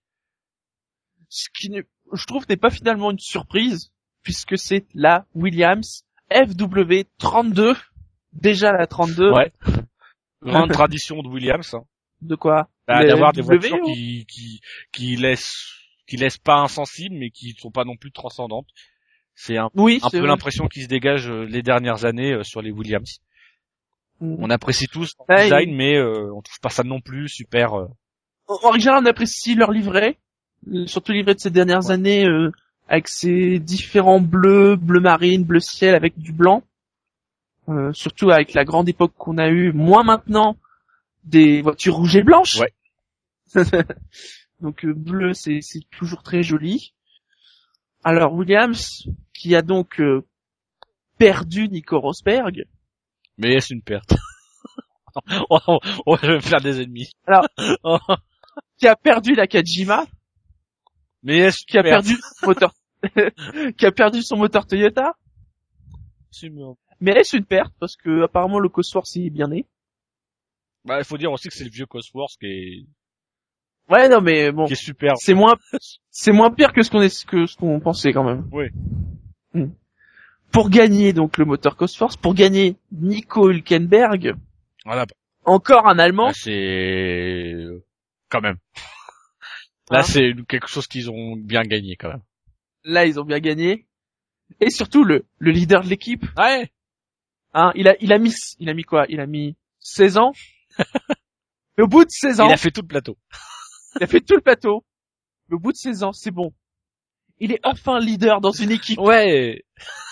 Ce qui, n'est- je trouve, n'est pas finalement une surprise, puisque c'est la Williams F W trente-deux, déjà la trente-deux. Ouais. Grande tradition de Williams, hein. De quoi? Bah, Les d'avoir des W, voitures ou- qui, qui, qui laissent, qui laissent pas insensibles, mais qui sont pas non plus transcendantes. C'est un, Oui, un c'est peu vrai. l'impression qui se dégage euh, les dernières années euh, sur les Williams. Mm. On apprécie tous leur Ouais, design, et- mais euh, on trouve pas ça non plus super. euh, En général, on apprécie leur livret, euh, surtout le livret de ces dernières Ouais. années, euh, avec ses différents bleus, bleu marine, bleu ciel, avec du blanc. Euh, surtout avec la grande époque qu'on a eue, moins maintenant, des voitures rouges et blanches. Ouais. Donc euh, bleu, c'est c'est toujours très joli. Alors Williams, qui a donc euh, perdu Nico Rosberg, Mais est-ce une perte? oh, oh, oh, je vais me faire des ennemis. Alors. Oh, qui a perdu la Kajima, mais est-ce qui a une perte? perdu son moteur, qui a perdu son moteur Toyota. C'est mort. Mais est-ce une perte parce que apparemment le Cosworth est bien né. Bah, il faut dire aussi que c'est le vieux Cosworth qui est, Ouais, non, mais bon, qui est super. c'est moins, c'est moins pire que ce qu'on est, que ce qu'on pensait quand même. Oui. Hmm. Pour gagner donc le moteur Cosworth, pour gagner Nico Hülkenberg, Voilà. encore un Allemand. Là, c'est, quand même. Là, Hein. c'est quelque chose qu'ils ont bien gagné, quand même. Là, ils ont bien gagné. Et surtout le, le leader de l'équipe. Ouais. Hein, il a, il a mis, il a mis quoi? Il a mis seize ans. Et au bout de seize ans, Il a fait tout le plateau. il a fait tout le plateau. Mais au bout de seize ans, c'est bon. il est enfin leader dans une équipe. Ouais.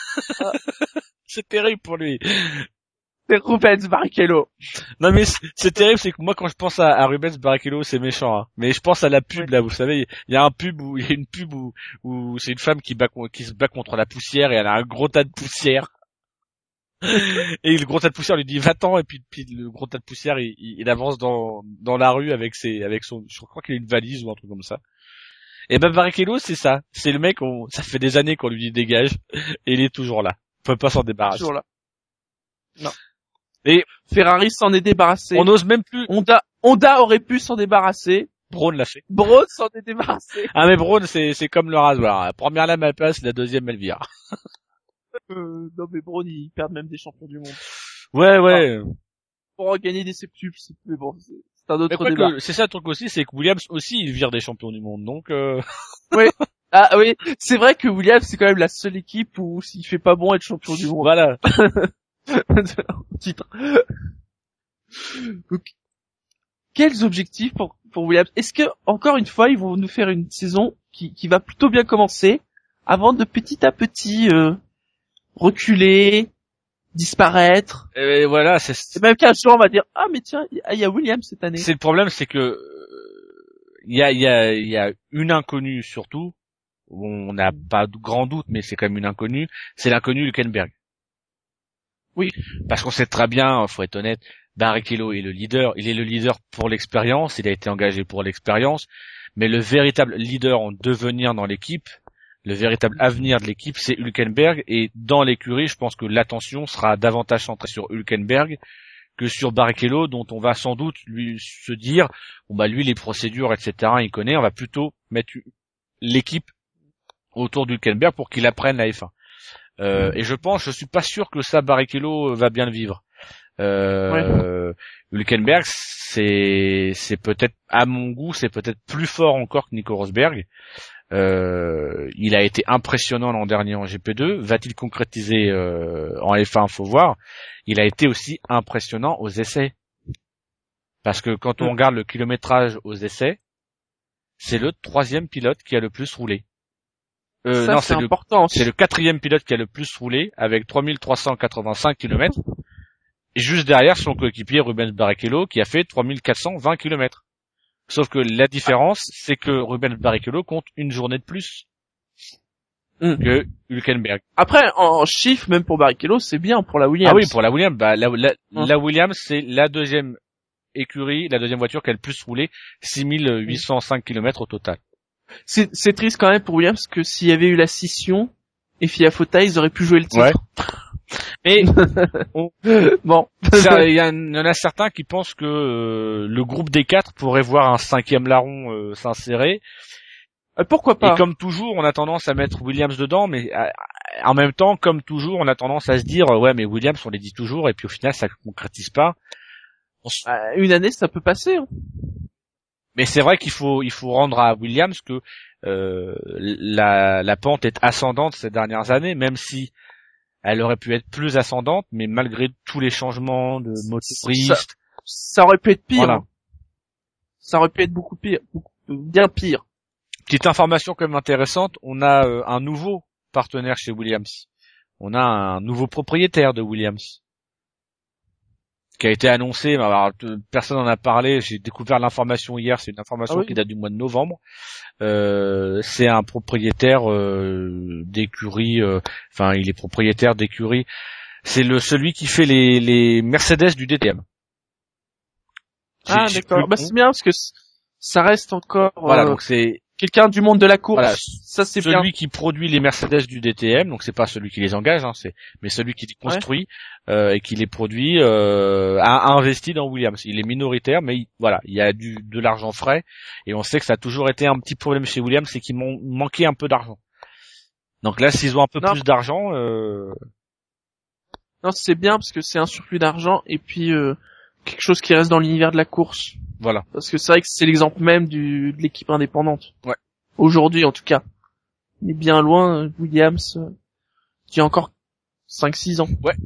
C'est terrible pour lui. C'est Rubens Barrichello. Non mais c'est, c'est terrible, c'est que moi quand je pense à, à Rubens Barrichello, c'est méchant. Hein. Mais je pense à la pub Ouais. là, vous savez, il y a un pub où il y a une pub où, où c'est une femme qui bat qui se bat contre la poussière et elle a un gros tas de poussière. Et le gros tas de poussière lui dit va-t'en et puis, puis le gros tas de poussière il, il, il avance dans dans la rue avec ses avec son je crois qu'il a une valise ou un truc comme ça. Et ben Barrichello c'est ça, c'est le mec on ça fait des années qu'on lui dit dégage et il est toujours là. On peut pas s'en débarrasser. Toujours là. Non. Et Ferrari s'en est débarrassé. on n'ose même plus. Honda, Honda aurait pu s'en débarrasser. Braun l'a fait. Braun s'en est débarrassé. Ah mais Braun c'est c'est comme le rasoir. La première lame elle passe, la deuxième elle vire. Euh, non mais Braun, ils perdent même des champions du monde. Ouais ouais. Pour gagner des septuples, c'est... mais bon, c'est, c'est un autre Mais quoi débat. que, c'est ça le truc aussi, c'est que Williams aussi il vire des champions du monde. Donc euh... Ah oui, c'est vrai que Williams, c'est quand même la seule équipe où s'il fait pas bon être champion du monde. voilà. Titre. Donc, quels objectifs pour, pour Williams? Est-ce que, encore une fois, ils vont nous faire une saison qui, qui va plutôt bien commencer avant de petit à petit euh, reculer, disparaître? Et voilà, c'est Et même qu'un jour on va dire ah mais tiens, il y, y a Williams cette année. c'est le problème, c'est que il y a il y a il y a une inconnue surtout. On n'a pas de grand doute, mais c'est quand même une inconnue. C'est l'inconnu Hülkenberg. Oui. Parce qu'on sait très bien, faut être honnête, Barrichello est le leader. Il est le leader pour l'expérience. Il a été engagé pour l'expérience. Mais le véritable leader en devenir dans l'équipe, le véritable avenir de l'équipe, c'est Hülkenberg. Et dans l'écurie, je pense que l'attention sera davantage centrée sur Hülkenberg que sur Barrichello, dont on va sans doute lui se dire, bon bah lui les procédures, et cetera, il connaît. On va plutôt mettre l'équipe autour d'Hülkenberg pour qu'il apprenne la F un. Euh, et je pense, je suis pas sûr que ça, Barrichello va bien le vivre. Euh, ouais. Hülkenberg, c'est, c'est peut-être, à mon goût, c'est peut-être plus fort encore que Nico Rosberg. Euh, il a été impressionnant l'an dernier en G P deux. Va-t-il concrétiser euh, en F un? Faut voir. Il a été aussi impressionnant aux essais. Parce que quand on regarde le kilométrage aux essais, c'est le troisième pilote qui a le plus roulé. Euh, ça, non, c'est, c'est important. Le, c'est le quatrième pilote qui a le plus roulé avec trois mille trois cent quatre-vingt-cinq kilomètres. Et juste derrière son coéquipier Rubens Barrichello qui a fait trois mille quatre cent vingt kilomètres. Sauf que la différence, c'est que Rubens Barrichello compte une journée de plus mmh. que Hülkenberg. Après, en chiffres, même pour Barrichello, c'est bien pour la Williams. Ah oui, pour la Williams. Bah, la, la, mmh. la Williams, c'est la deuxième écurie, la deuxième voiture qui a le plus roulé, six mille huit cent cinq kilomètres au total. C'est, c'est triste quand même pour Williams que s'il y avait eu la scission et F I A Fota, ils auraient pu jouer le titre. Ouais. Mais on... bon, il y, en a certains qui pensent que euh, le groupe des quatre pourrait voir un cinquième larron euh, s'insérer. Euh, pourquoi pas? Et comme toujours, on a tendance à mettre Williams dedans, mais euh, en même temps, comme toujours, on a tendance à se dire ouais, mais Williams, on les dit toujours, et puis au final, ça ne concrétise pas. S... Euh, une année, ça peut passer. Hein. Mais c'est vrai qu'il faut il faut rendre à Williams que euh, la la pente est ascendante ces dernières années, même si elle aurait pu être plus ascendante, mais malgré tous les changements de motoristes, ça, ça aurait pu être pire. Voilà. Hein. Ça aurait pu être beaucoup pire, beaucoup, bien pire. Petite information quand même intéressante, on a euh, un nouveau partenaire chez Williams. On a un nouveau propriétaire de Williams qui a été annoncé, alors personne n'en a parlé, j'ai découvert l'information hier, c'est une information ah oui. qui date du mois de novembre. Euh, c'est un propriétaire euh, d'écurie, euh, enfin il est propriétaire d'écurie. C'est le celui qui fait les, les Mercedes du D T M. Ah j'ai, d'accord, j'ai bah c'est bien parce que ça reste encore. Voilà, euh, donc c'est quelqu'un du monde de la course. Voilà, ça c'est celui bien. qui produit les Mercedes du D T M, donc c'est pas celui qui les engage, hein, c'est mais celui qui les construit ouais. euh, et qui les produit euh, a, a investi dans Williams. Il est minoritaire, mais il, voilà, il y a du de l'argent frais et on sait que ça a toujours été un petit problème chez Williams, c'est qu'il man- manquait un peu d'argent. Donc là, s'ils ont un peu non. plus d'argent, euh... non c'est bien parce que c'est un surplus d'argent et puis euh, quelque chose qui reste dans l'univers de la course. Voilà. Parce que c'est vrai que c'est l'exemple même du, de l'équipe indépendante. Ouais. Aujourd'hui, en tout cas. Il est bien loin, Williams, euh, qui a encore cinq six ans. Ouais.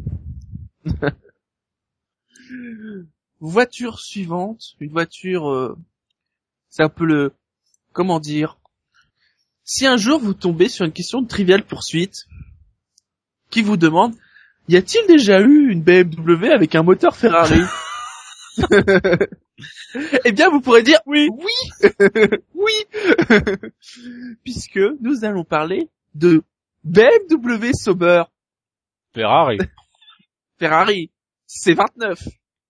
Voiture suivante. Une voiture, euh, c'est un peu le, comment dire, si un jour vous tombez sur une question de Trivial Poursuite qui vous demande y a-t-il déjà eu une B M W avec un moteur Ferrari? Eh bien, vous pourrez dire oui, oui, oui, puisque nous allons parler de B M W Sauber Ferrari. Ferrari C vingt-neuf.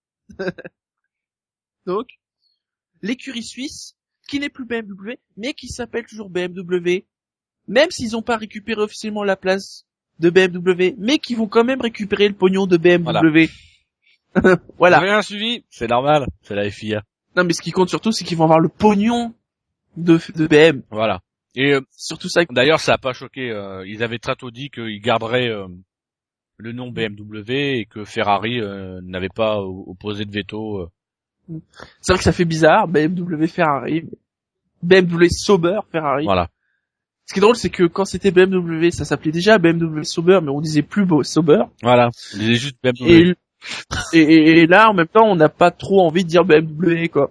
Donc, l'écurie suisse qui n'est plus B M W, mais qui s'appelle toujours B M W, même s'ils n'ont pas récupéré officiellement la place de B M W, mais qui vont quand même récupérer le pognon de B M W. Voilà. Voilà. Vous avez un suivi? C'est normal, c'est la F I A. Non, mais ce qui compte surtout, c'est qu'ils vont avoir le pognon de, de B M. Voilà. Et euh, Surtout ça. d'ailleurs, ça a pas choqué. Euh, ils avaient très tôt dit qu'ils garderaient euh, le nom B M W et que Ferrari euh, n'avait pas opposé de veto. Euh. C'est vrai que ça fait bizarre, B M W Ferrari, B M W Sauber Ferrari. Voilà. Ce qui est drôle, c'est que quand c'était B M W, ça s'appelait déjà B M W Sauber, mais on disait plus beau Sauber. Voilà. On disait juste B M W. Et, et, et là, en même temps, on n'a pas trop envie de dire B M W, quoi.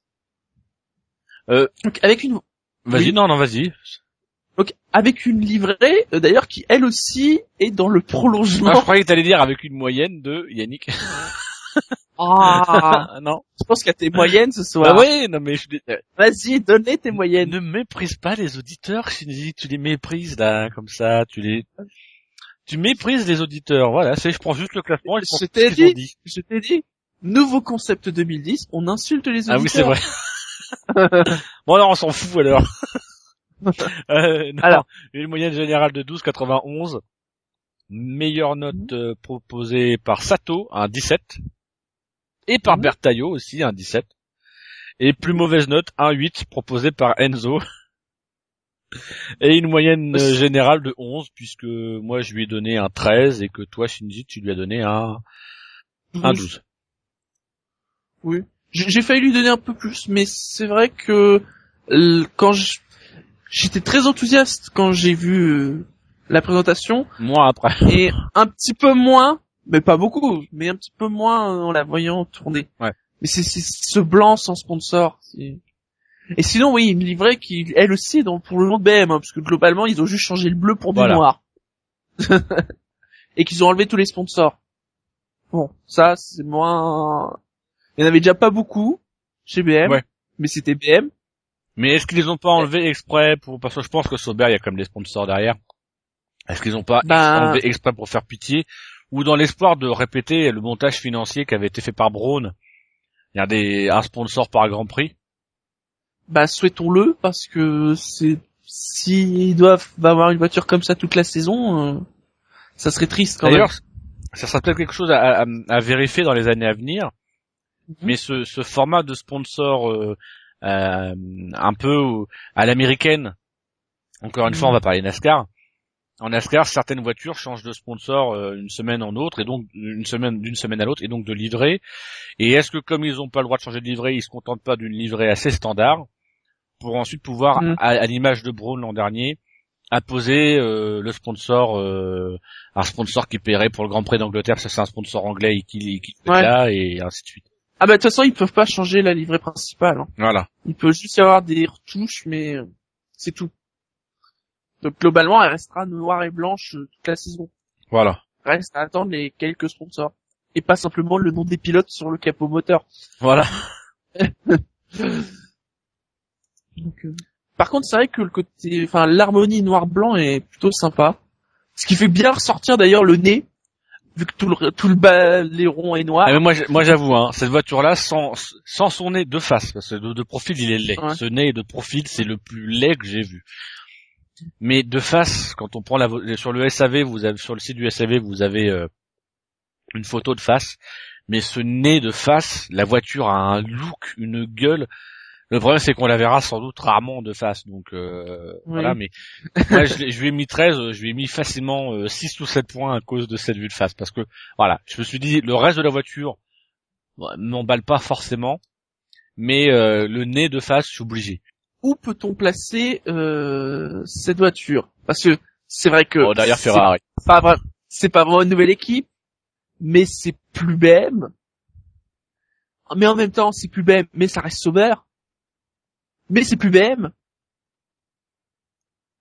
Euh, Donc, avec une, vas-y, oui. non, non, vas-y. donc, avec une livrée, euh, d'ailleurs, qui, elle aussi, est dans le prolongement. Ah, je croyais que t'allais dire avec une moyenne de Yannick. Ah, non. je pense qu'il y a tes moyennes ce soir. Bah oui, non mais je... Vas-y, donnez tes moyennes. Ne méprise pas les auditeurs, Shinji, tu les méprises là, comme ça, tu les... Tu méprises les auditeurs, voilà, c'est, je prends juste le classement et je prends Je ce t'ai qu'ils ont dit, dit. je t'ai dit, nouveau concept deux mille dix, on insulte les auditeurs. Ah oui, c'est vrai. Bon alors on s'en fout alors. euh, non, Alors. Une moyenne générale de douze virgule quatre-vingt-onze. Meilleure note euh, proposée par Sato, un dix-sept. Et par Mmh. Bertaillot aussi, un dix-sept. Et plus mauvaise note, un huit, proposée par Enzo. Et une moyenne euh, générale de onze, puisque moi je lui ai donné un treize, et que toi, Shinji, tu lui as donné un, un douze. Oui. J'ai j'ai failli lui donner un peu plus, mais c'est vrai que euh, quand je- j'étais très enthousiaste quand j'ai vu euh, la présentation, Moi après. et un petit peu moins, mais pas beaucoup, mais un petit peu moins en la voyant tourner. Ouais. Mais c'est c'est ce blanc sans sponsor. c'est- Et sinon, oui, une livrée qui, elle aussi, est dans, pour le nom de B M, hein, parce que globalement, ils ont juste changé le bleu pour du Voilà. noir. Et qu'ils ont enlevé tous les sponsors. Bon, ça, c'est moins... Il y en avait déjà pas beaucoup chez B M, Ouais. mais c'était B M. Mais est-ce qu'ils les ont pas enlevés exprès pour, parce que je pense que Sauber, il y a quand même des sponsors derrière. Est-ce qu'ils ont pas Ben- enlevé exprès pour faire pitié? Ou dans l'espoir de répéter le montage financier qui avait été fait par Braun? Il y a des, un sponsor par Grand Prix. Bah, souhaitons-le, parce que c'est, s'ils doivent avoir une voiture comme ça toute la saison, euh, ça serait triste quand même. D'ailleurs, ça sera peut-être quelque chose à, à, à vérifier dans les années à venir. Mais ce, ce format de sponsor euh, euh, un peu à l'américaine, encore une Mhm. fois on va parler NASCAR. En NASCAR, certaines voitures changent de sponsor euh, une semaine en autre, et donc une semaine d'une semaine à l'autre, et donc de livrée. Et est-ce que comme ils n'ont pas le droit de changer de livrée, ils se contentent pas d'une livrée assez standard pour ensuite pouvoir, Mhm. à, à l'image de Braun l'an dernier, imposer euh, le sponsor, euh, un sponsor qui paierait pour le Grand Prix d'Angleterre, parce que c'est un sponsor anglais et qui, qui Ouais. là, et ainsi de suite. Ah bah, de toute façon, ils peuvent pas changer la livrée principale, hein. Voilà. Il peut juste y avoir des retouches, mais euh, c'est tout. Donc globalement, elle restera noire et blanche euh, toute la saison. Voilà. Reste à attendre les quelques sponsors. Et pas simplement le nom des pilotes sur le capot moteur. Voilà. Donc, euh, Par contre, c'est vrai que le côté, enfin, l'harmonie noir-blanc est plutôt sympa. Ce qui fait bien ressortir d'ailleurs le nez, vu que tout le, tout le bas, les ronds est noir. Ah, mais moi, j'- moi j'avoue, hein, cette voiture-là, sans, sans son nez de face, parce que de, de profil, il est laid. Ouais. Ce nez de profil, c'est le plus laid que j'ai vu. Mais de face, quand on prend la vo- sur le S A V, vous avez sur le site du S A V, vous avez euh, une photo de face. Mais ce nez de face, la voiture a un look, une gueule. Le problème, c'est qu'on la verra sans doute rarement de face. Donc euh, Oui. voilà, mais moi, je, l'ai- je lui ai mis treize, je lui ai mis facilement euh, six ou sept points à cause de cette vue de face. Parce que voilà, je me suis dit, le reste de la voiture bon, m'emballe pas forcément. Mais euh, le nez de face, je suis obligé. Où peut-on placer euh, cette voiture? Parce que c'est vrai que Oh, derrière c'est Ferrari. pas vrai, c'est pas vraiment une nouvelle équipe, mais c'est plus B M. Mais en même temps, c'est plus B M, mais ça reste Sauber. Mais c'est plus B M.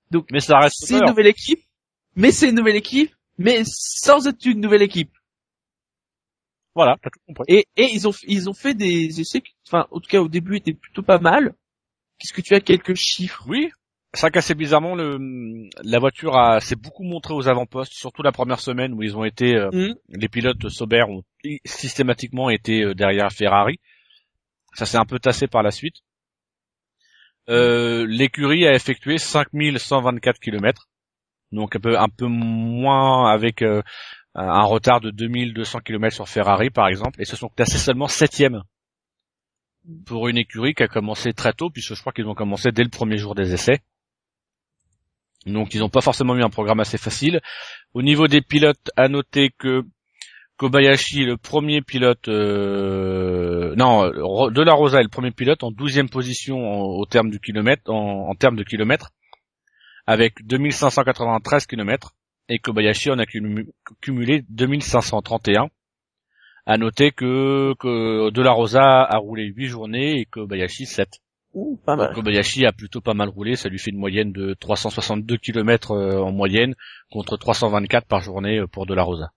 Donc, Mais ça reste c'est une peur. nouvelle équipe, mais c'est une nouvelle équipe, mais sans être une nouvelle équipe. Voilà, t'as tout compris. Et, et ils ont, ils ont fait des essais qui, enfin, en tout cas, au début, étaient plutôt pas mal. Qu'est-ce que tu as quelques chiffres? Oui. C'est vrai qu'assez bizarrement, le, la voiture a, s'est beaucoup montrée aux avant-postes, surtout la première semaine où ils ont été, euh, Mmh. les pilotes Sauber ont systématiquement été euh, derrière Ferrari. Ça s'est un peu tassé par la suite. Euh, l'écurie a effectué cinq mille cent vingt-quatre kilomètres. Donc un peu, un peu moins avec, euh, un retard de deux mille deux cents kilomètres sur Ferrari, par exemple. Et se sont classés seulement septième. Pour une écurie qui a commencé très tôt, puisque je crois qu'ils ont commencé dès le premier jour des essais. Donc ils n'ont pas forcément eu un programme assez facile. Au niveau des pilotes, à noter que Kobayashi est le premier pilote, euh, non, De La Rosa est le premier pilote en douzième position en, au terme du kilomètre, en, en termes de kilomètres, avec deux mille cinq cent quatre-vingt-treize kilomètres, et Kobayashi en a cumulé deux mille cinq cent trente et un. À noter que, que De La Rosa a roulé huit journées et Kobayashi sept. Ouh, pas mal. Donc, Kobayashi a plutôt pas mal roulé, ça lui fait une moyenne de trois cent soixante-deux kilomètres euh, en moyenne contre trois cent vingt-quatre par journée pour De La Rosa.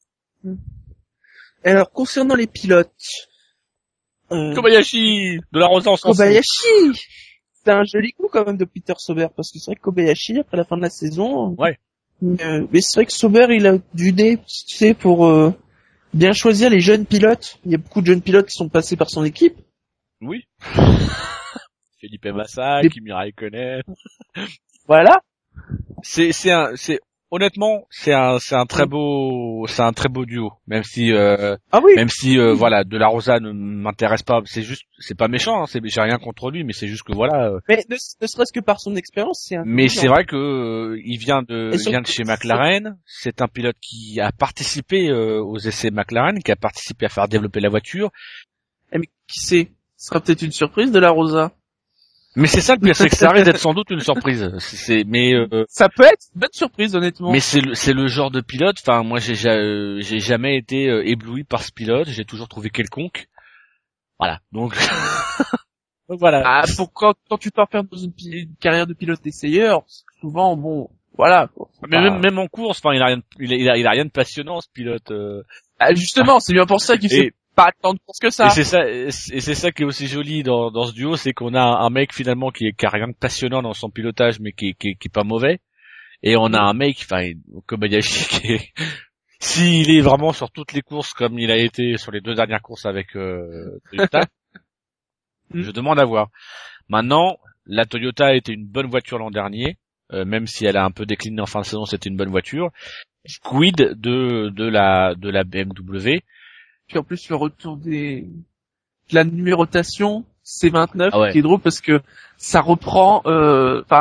Alors, concernant les pilotes, euh, Kobayashi, De La Rosa en s'en fout. Kobayashi, c'est un joli coup quand même de Peter Sauber, parce que c'est vrai que Kobayashi, après la fin de la saison, Ouais. euh, mais c'est vrai que Sauber, il a du nez, tu sais, pour euh, bien choisir les jeunes pilotes. Il y a beaucoup de jeunes pilotes qui sont passés par son équipe. Oui. Felipe Massa, Des- Kimi Raikkonen. Voilà. C'est, c'est un, c'est, honnêtement, c'est un, c'est un très beau, c'est un très beau duo. Même si, euh, Ah oui. même si, euh, voilà, De La Rosa ne m'intéresse pas. C'est juste, c'est pas méchant, hein, c'est, j'ai rien contre lui, mais c'est juste que voilà. euh, Mais ne, ne serait-ce que par son expérience, c'est un. Mais c'est vrai que euh, il vient de, Et il vient de surtout- chez McLaren. C'est un pilote qui a participé euh, aux essais McLaren, qui a participé à faire développer la voiture. Eh, mais qui sait? Ce sera peut-être une surprise de la Rosa. Mais c'est ça le pire, c'est que ça risque d'être sans doute une surprise. C'est, c'est- mais euh, Ça peut être une bonne surprise, honnêtement. mais c'est le, c'est le genre de pilote. Enfin, moi, j'ai, ja- euh, j'ai jamais été euh, ébloui par ce pilote. J'ai toujours trouvé quelconque. Voilà. Donc, donc voilà. Ah, pour quand, quand tu t'enfermes dans une, pi- une carrière de pilote essayeur, souvent, bon, voilà. quoi. C'est Mais pas- même, même en course, enfin, il a rien, de- il a, il a, il a rien de passionnant ce pilote. euh. Ah, justement, c'est bien pour ça qu'il Et- fait pas tant de courses que ça. Et c'est ça, et c'est ça qui est aussi joli dans, dans ce duo, c'est qu'on a un mec finalement qui, est, qui a rien de passionnant dans son pilotage, mais qui, est- qui, est- qui est pas mauvais. Et on a un mec, enfin, Kobayashi, qui est, s'il est vraiment sur toutes les courses comme il a été sur les deux dernières courses avec euh, Toyota, je demande à voir. Maintenant, la Toyota a été une bonne voiture l'an dernier, euh, même si elle a un peu décliné en fin de saison, c'était une bonne voiture. Quid de de la de la B M W. Puis en plus, le retour des, de la numérotation C vingt-neuf, Ah ouais. qui est drôle parce que ça reprend, euh, enfin,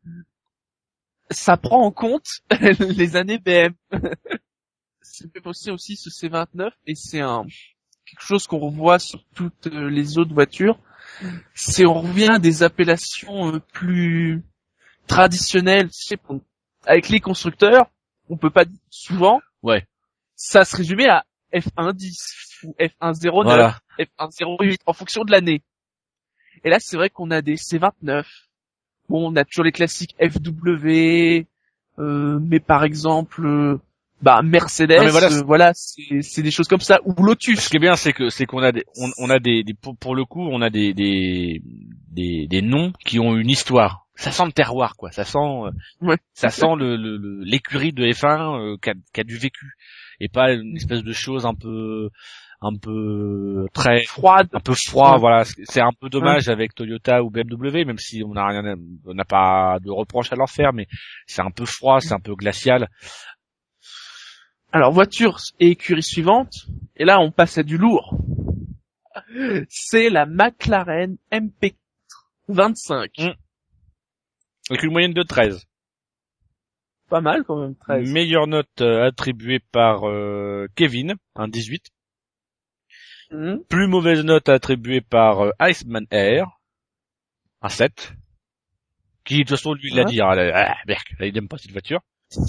ça prend en compte les années B M. C'est fait penser aussi ce C vingt-neuf et c'est un, quelque chose qu'on revoit sur toutes euh, les autres voitures. C'est, on revient à des appellations euh, plus traditionnelles, tu sais, pour- avec les constructeurs, on peut pas dire souvent. Ouais. Ça se résumait à F un dix ou F un zéro neuf, Voilà. F un zéro huit en fonction de l'année. Et là, c'est vrai qu'on a des C vingt-neuf. Bon, on a toujours les classiques F W, euh, mais par exemple, euh, bah Mercedes, Non, mais voilà, euh, voilà, c'est c'est des choses comme ça. Ou Lotus. Ce qui est bien, c'est que c'est qu'on a des, on, on a des, des pour, pour le coup, on a des, des des des noms qui ont une histoire. Ça sent le terroir, quoi. Ça sent, euh, Ouais. ça sent le le- le- l'écurie de F un euh, qui, a, qui a du vécu et pas une espèce de chose un peu un peu très Froide. un peu froid. Ouais. Voilà, c'est c'est un peu dommage avec Toyota ou B M W, même si on n'a rien, à- on n'a pas de reproche à leur faire, mais c'est un peu froid, c'est un peu glacial. Alors, voiture et écurie suivante. Et là, on passe à du lourd. C'est la McLaren M P vingt-cinq. Mm. Avec une moyenne de treize. Pas mal quand même, treize. Meilleure note euh, attribuée par euh, Kevin, un dix-huit. Mhm. Plus mauvaise note attribuée par euh, Iceman Air, un sept. Qui de toute façon lui il l'a Ouais. dit, ah, ah, merde, il n'aime pas cette voiture.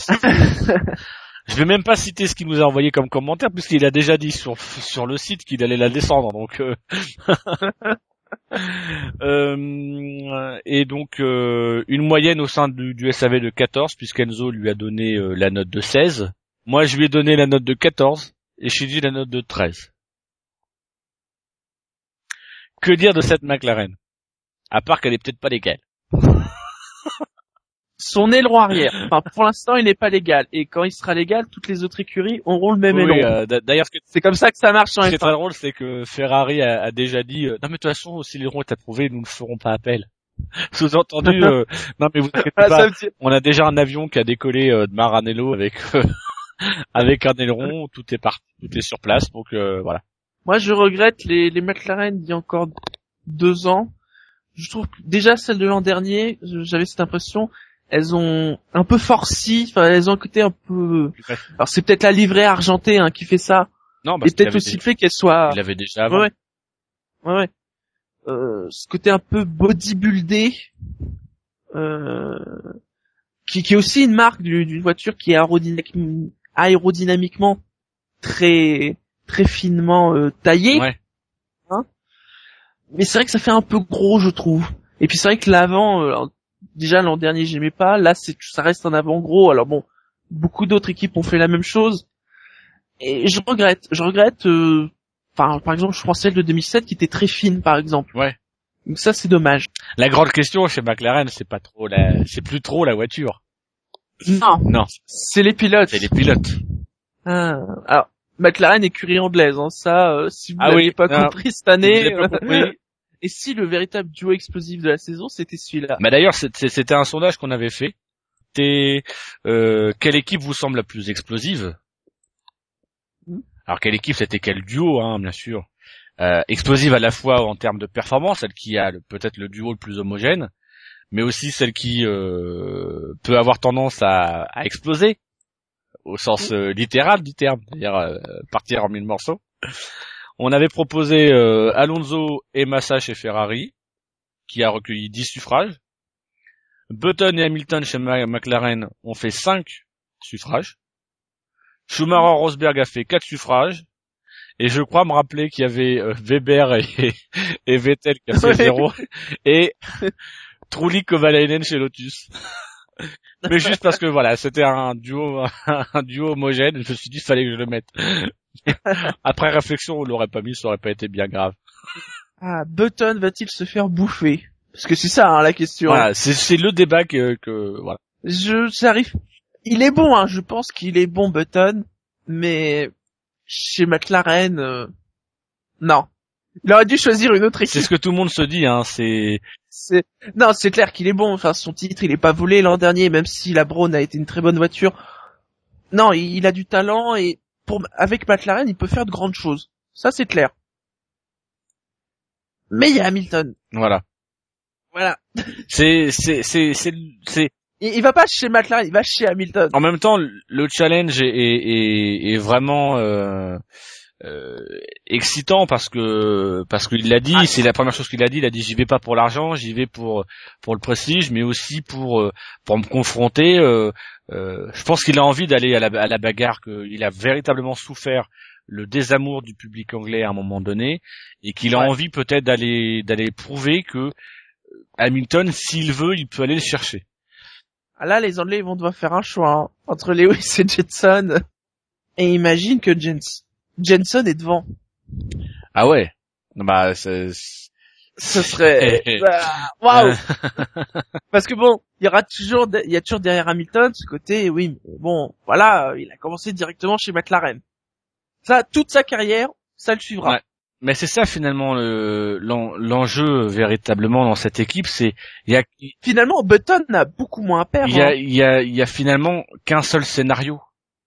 Je vais même pas citer ce qu'il nous a envoyé comme commentaire puisqu'il a déjà dit sur sur le site qu'il allait la descendre, donc euh, euh, et donc euh, une moyenne au sein du, du S A V de quatorze, puisqu'Enzo lui a donné euh, la note de seize. Moi, je lui ai donné la note de quatorze et Shinji la note de treize. Que dire de cette McLaren? À part qu'elle est peut-être pas légale. Son aileron arrière. Enfin, pour l'instant, il n'est pas légal. Et quand il sera légal, toutes les autres écuries auront le même Oui, aileron. euh, d- d'ailleurs, ce, que, C'est comme ça que ça marche en ce qui est F un. très drôle, c'est que Ferrari a, a déjà dit euh, non mais de toute façon, si l'aileron est approuvé, nous ne ferons pas appel. Sous-entendu, euh, non mais vous inquiétez Ah, ça pas, me dit- on a déjà un avion qui a décollé euh, de Maranello avec euh, avec un aileron, tout est parti, tout est sur place, donc euh, voilà. Moi, je regrette les, les McLaren d'il y a encore deux ans. Je trouve que déjà celles de l'an dernier, j'avais cette impression, elles ont un peu forci, enfin elles ont un côté un peu. Alors c'est peut-être la livrée argentée hein, qui fait ça, Non, parce et peut-être qu'il aussi avait le fait qu'elles soient. Il l'avait déjà avant. Ouais, ouais, ouais. Euh, ce côté un peu bodybuildé, euh, qui, qui est aussi une marque du- d'une voiture qui est aérodynamiquement, aérodynamiquement très très finement euh, taillée. Ouais. Mais c'est vrai que ça fait un peu gros, je trouve. Et puis c'est vrai que l'avant, euh, déjà l'an dernier j'aimais pas, là c'est ça reste un avant gros. Alors bon, beaucoup d'autres équipes ont fait la même chose. Et je regrette, je regrette. euh, Enfin, par exemple, je prends celle de deux mille sept qui était très fine, par exemple. Ouais. Donc ça c'est dommage. La grande question chez McLaren, c'est pas trop la, c'est plus trop la voiture. Non, Non, c'est les pilotes. c'est les pilotes. Ah, alors, McLaren écurie anglaise, hein, ça, euh, si vous Ah l'avez oui, pas non. compris cette année. Vous l'avez pas compris. Et si le véritable duo explosif de la saison, c'était celui-là. Bah d'ailleurs, c'est- c'est- c'était un sondage qu'on avait fait. C'était euh, quelle équipe vous semble la plus explosive? Hmm. Alors quelle équipe, c'était quel duo, hein, bien sûr. Euh, explosive à la fois en termes de performance, celle qui a le- peut-être le duo le plus homogène, mais aussi celle qui euh, peut avoir tendance à, à exploser au sens euh, littéral du terme, c'est-à-dire euh, partir en mille morceaux. On avait proposé euh, Alonso et Massa chez Ferrari, qui a recueilli dix suffrages. Button et Hamilton chez Ma- McLaren ont fait cinq suffrages. Schumacher-Rosberg a fait quatre suffrages. Et je crois me rappeler qu'il y avait euh, Weber et, et Vettel qui a fait zéro. Et Trulli Kovalainen chez Lotus. Mais juste parce que voilà, c'était un duo, un duo homogène, je me suis dit qu'il fallait que je le mette. Après réflexion, on l'aurait pas mis, ça aurait pas été bien grave. Ah, Button va-t-il se faire bouffer? Parce que c'est ça, hein, la question. Voilà, c'est, c'est le débat que, que voilà. Je, j'arrive. Il est bon, hein, je pense qu'il est bon, Button, mais chez McLaren, euh, non. Il aurait dû choisir une autre C'est équipe. ce que tout le monde se dit, hein. C'est C'est... Non, c'est clair qu'il est bon. Enfin, son titre, il est pas volé l'an dernier, même si la Braun a été une très bonne voiture. Non, il, il a du talent et pour avec McLaren, il peut faire de grandes choses. Ça, c'est clair. Mais il y a Hamilton. voilà. Voilà. C'est c'est c'est c'est c'est Il, il va pas chez McLaren, il va chez Hamilton. en même temps le challenge est est est, est vraiment euh, euh, excitant parce que parce qu'il l'a dit, Ah. c'est la première chose qu'il a dit. Il a dit j'y vais pas pour l'argent, j'y vais pour pour le prestige, mais aussi pour euh, pour me confronter. Euh, euh, je pense qu'il a envie d'aller à la à la bagarre, qu'il a véritablement souffert le désamour du public anglais à un moment donné, et qu'il a Ouais. envie peut-être d'aller d'aller prouver que Hamilton, s'il veut, il peut aller le chercher. Ah là, les Anglais ils vont devoir faire un choix hein, entre Lewis et Jenson. Et imagine que Jens... Jenson est devant. Ah ouais. Bah c'est Ce serait... Bah, waouh. Parce que bon, il y aura toujours, de- il y a toujours derrière Hamilton ce côté, oui, mais bon, voilà, il a commencé directement chez McLaren. Ça, toute sa carrière, ça le suivra. Ouais. Mais c'est ça finalement le l'en- l'enjeu véritablement dans cette équipe, c'est il y a Finalement, Button a beaucoup moins à perdre. il y a hein. il y a il y a finalement qu'un seul scénario.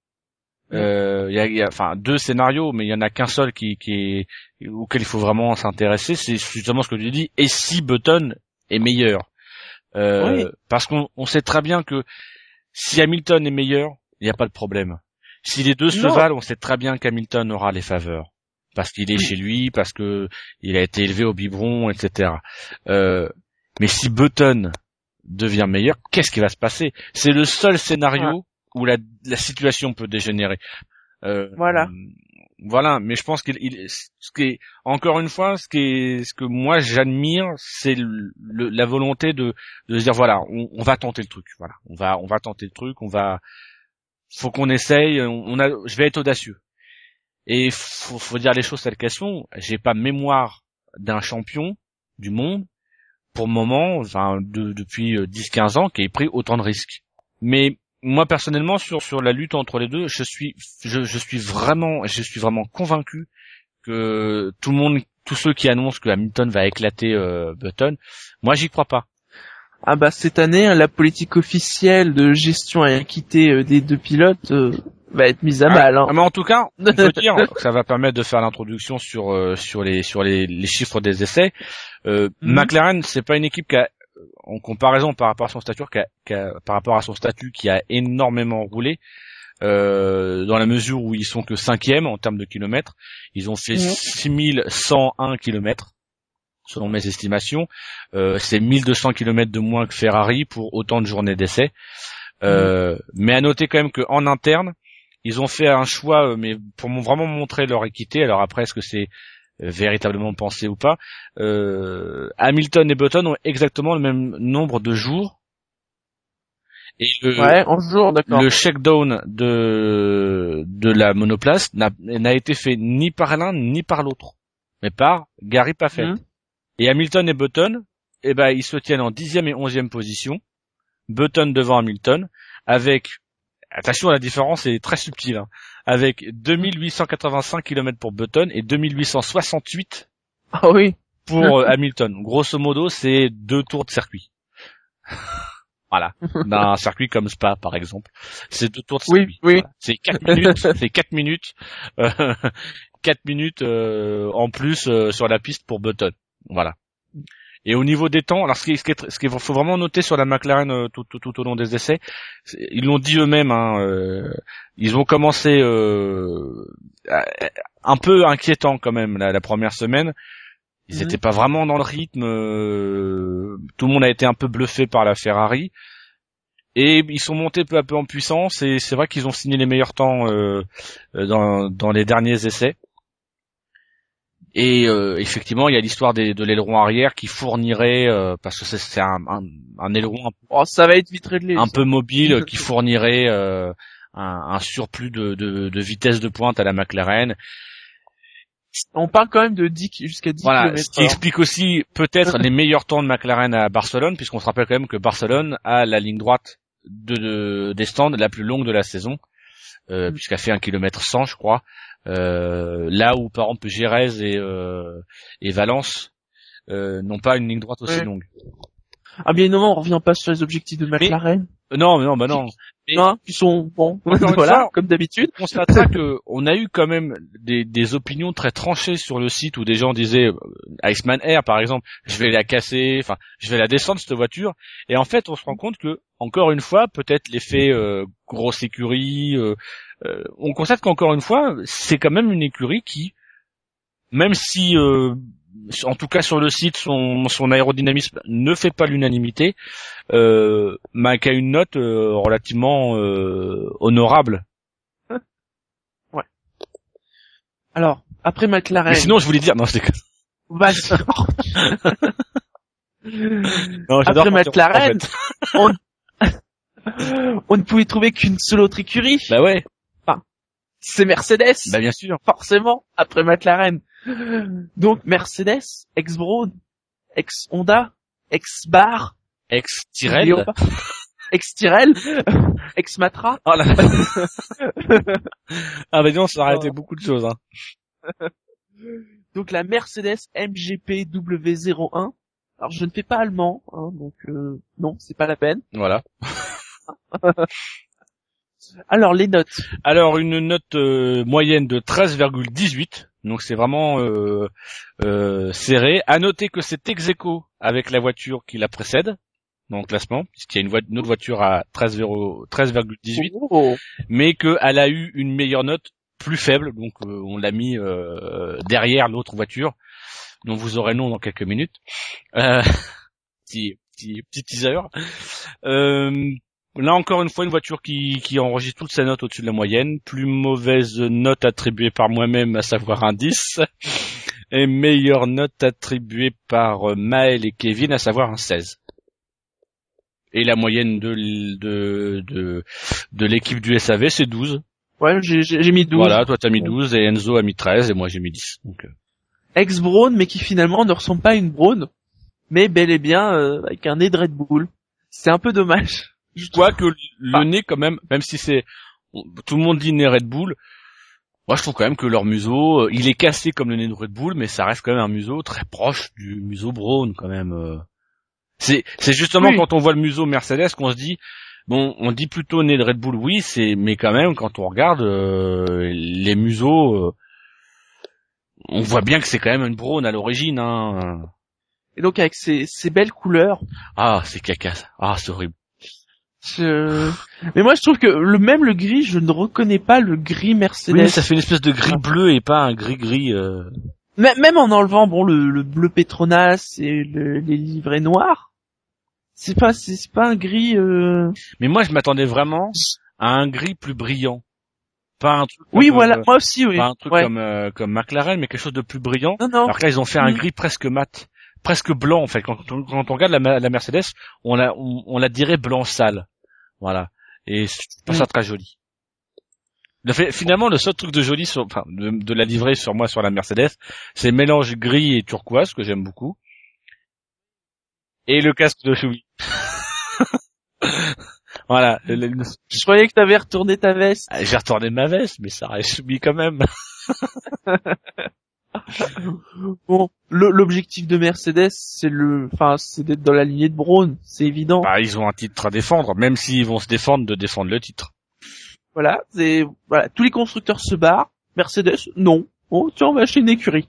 Euh, il y a, il y a enfin deux scénarios, mais il y en a qu'un seul qui qui est auquel il faut vraiment s'intéresser, c'est justement ce que tu dis. Et si Button est meilleur, euh, Oui. parce qu'on on sait très bien que si Hamilton est meilleur, il n'y a pas de problème. Si les deux se Non. valent, on sait très bien qu'Hamilton aura les faveurs. Parce qu'il est Oui. chez lui, parce que il a été élevé au biberon, et cetera. Euh, mais si Button devient meilleur, qu'est-ce qui va se passer? C'est le seul scénario Ouais. où la, la situation peut dégénérer. Euh, Voilà. Voilà, mais je pense qu'il, il, ce qui est, encore une fois, ce qui est, ce que moi j'admire, c'est le, le, la volonté de, de se dire voilà, on, on va tenter le truc, voilà, on va, on va tenter le truc, on va, faut qu'on essaye, on, on a, je vais être audacieux. Et faut, faut dire les choses telles qu'elles sont. J'ai pas mémoire d'un champion du monde pour le moment, enfin, de, depuis dix quinze ans, qui ait pris autant de risques. Mais moi personnellement sur sur la lutte entre les deux, je suis je, je suis vraiment je suis vraiment convaincu que tout le monde, tous ceux qui annoncent que Hamilton va éclater euh, Button, moi j'y crois pas. Ah bah cette année, hein, la politique officielle de gestion et équité euh, des deux pilotes euh, va être mise à Ah, mal. Hein. Mais en tout cas, on peut dire que ça va permettre de faire l'introduction sur euh, sur les sur les, les chiffres des essais. Euh, mm-hmm. McLaren, c'est pas une équipe qui a, en comparaison par rapport à son statut, qui a, qui a, par rapport à son statut, qui a énormément roulé, euh, dans la mesure où ils sont que cinquième en termes de kilomètres. Ils ont fait mmh. six mille cent un kilomètres, selon mes estimations. Euh, c'est mille deux cents kilomètres de moins que Ferrari pour autant de journées d'essai. Euh, mmh. Mais à noter quand même qu'en interne, ils ont fait un choix, mais pour vraiment montrer leur équité. Alors après, est-ce que c'est véritablement pensé ou pas, euh, Hamilton et Button ont exactement le même nombre de jours. Et le, ouais, en jours, d'accord. Le shakedown de de la monoplace n'a, n'a été fait ni par l'un ni par l'autre, mais par Gary Paffett. Mmh. Et Hamilton et Button, eh ben ils se tiennent en dixième et onzième position, Button devant Hamilton, avec, attention, la différence est très subtile, hein, avec deux mille huit cent quatre-vingt-cinq kilomètres pour Button et deux mille huit cent soixante-huit ah oui. pour euh, Hamilton. Grosso modo, c'est deux tours de circuit. Voilà. D'un circuit comme Spa, par exemple. C'est deux tours de circuit. Oui, oui. Voilà. C'est quatre minutes, c'est quatre minutes, euh, quatre minutes, euh, en plus, euh, sur la piste pour Button. Voilà. Et au niveau des temps, alors ce qui, ce qui est, ce qu'il faut vraiment noter sur la McLaren euh, tout, tout, tout au long des essais, ils l'ont dit eux-mêmes, hein, euh, ils ont commencé euh, un peu inquiétant quand même la, la première semaine. Ils n'étaient mmh. pas vraiment dans le rythme. Euh, tout le monde a été un peu bluffé par la Ferrari. Et ils sont montés peu à peu en puissance. Et c'est vrai qu'ils ont signé les meilleurs temps euh, dans, dans les derniers essais. Et euh, effectivement, il y a l'histoire des, de l'aileron arrière qui fournirait, euh, parce que c'est, c'est un, un, un aileron un, oh, ça va être vite réglé, un ça. peu mobile, qui fournirait euh, un, un surplus de, de, de vitesse de pointe à la McLaren. On parle quand même de dix jusqu'à dix voilà, kilomètres. Ce qui explique aussi peut-être les meilleurs temps de McLaren à Barcelone, puisqu'on se rappelle quand même que Barcelone a la ligne droite de, de des stands la plus longue de la saison, euh, mm. puisqu'elle fait un kilomètre cent, je crois. Euh, là où par exemple Jerez et, euh, et Valence euh, n'ont pas une ligne droite aussi ouais. longue. Ah bien évidemment, on revient pas sur les objectifs de McLaren. Mais, non, mais non, bah non. Mais, non, ils sont bons. Voilà, fois, comme d'habitude. On constatera que on a eu quand même des, des opinions très tranchées sur le site où des gens disaient euh, Iceman Air par exemple, je vais la casser, enfin, je vais la descendre cette voiture. Et en fait, on se rend compte que encore une fois, peut-être l'effet euh, grosse écurie. Euh, euh, on constate qu'encore une fois, c'est quand même une écurie qui, même si euh, en tout cas sur le site, son, son aérodynamisme ne fait pas l'unanimité, euh, mais qui a une note euh, relativement euh, honorable. Ouais. Alors, après McLaren... Mais sinon, je voulais dire... Non, je déconne. Vas-y. non, après McLaren, on... on ne pouvait trouver qu'une seule autre écurie. Bah ouais. Enfin, c'est Mercedes. Bah bien sûr. Forcément, après McLaren. Donc Mercedes, ex-Brown, ex-Honda, ex-Bar, ex-Tyrrell, ex-Tyrrell, ex-Matra. Oh là. Ah bah non, ça aurait été beaucoup de choses. Hein. Donc la Mercedes M G P W zéro un. Alors je ne fais pas allemand, hein, donc euh, non, c'est pas la peine. Voilà. Alors les notes. Alors une note euh, moyenne de treize virgule dix-huit. Donc c'est vraiment euh, euh, serré. À noter que c'est ex-aequo avec la voiture qui la précède dans le classement, puisqu'il y a une, vo- une autre voiture à treize virgule dix-huit, oh. mais qu'elle a eu une meilleure note plus faible. Donc euh, on l'a mis euh, derrière l'autre voiture, dont vous aurez le nom dans quelques minutes. Euh, petit, petit, petit teaser. Euh, là encore une fois une voiture qui, qui enregistre toutes ses notes au-dessus de la moyenne, plus mauvaise note attribuée par moi-même, à savoir un dix, et meilleure note attribuée par euh, Maël et Kevin, à savoir un seize. Et la moyenne de de de, de l'équipe du S A V, c'est douze. Ouais, j'ai, j'ai, j'ai mis douze. Voilà, toi t'as mis douze, et Enzo a mis treize, et moi j'ai mis dix. Donc, euh... ex-Braun, mais qui finalement ne ressemble pas à une Braun, mais bel et bien euh, avec un nez de Red Bull. C'est un peu dommage. Je vois que le ah. nez quand même, même si c'est tout le monde dit nez Red Bull, moi je trouve quand même que leur museau, il est cassé comme le nez de Red Bull, mais ça reste quand même un museau très proche du museau Braun quand même. C'est c'est justement oui. Quand on voit le museau Mercedes qu'on se dit bon, on dit plutôt nez de Red Bull, oui, c'est mais quand même quand on regarde euh, les museaux, euh, on voit bien que c'est quand même une Braun à l'origine, hein. Et donc avec ces ces belles couleurs. Ah, c'est caca ça. Ah, c'est horrible. Je... Mais moi je trouve que le même le gris, je ne reconnais pas le gris Mercedes. Oui, ça fait une espèce de gris bleu et pas un gris gris. Euh... Même en enlevant bon le, le bleu Petronas et le, les livrets noirs, c'est pas c'est, c'est pas un gris. Euh... Mais moi je m'attendais vraiment à un gris plus brillant, pas un truc. Oui comme, voilà, euh, moi aussi oui. Pas un truc ouais. comme euh, comme McLaren, mais quelque chose de plus brillant. Non non. Alors que là ils ont fait un mmh. gris presque mat, presque blanc en fait. Quand on, quand on regarde la, la Mercedes, on la on, on la dirait blanc sale. Voilà. Et c'est pas mmh. ça très joli. Le fait, finalement, le seul truc de joli sur, enfin, de, de la livrée sur moi sur la Mercedes, c'est le mélange gris et turquoise que j'aime beaucoup. Et le casque de Schumi. Voilà. Le, le... Je croyais que t'avais retourné ta veste. Ah, j'ai retourné ma veste, mais ça reste Schumi quand même. Bon, le, l'objectif de Mercedes, c'est le, enfin, c'est d'être dans la lignée de Braun, c'est évident. Bah, ils ont un titre à défendre, même s'ils vont se défendre, de défendre le titre. Voilà, c'est, voilà, tous les constructeurs se barrent. Mercedes, non. Oh, tiens, on va acheter une écurie.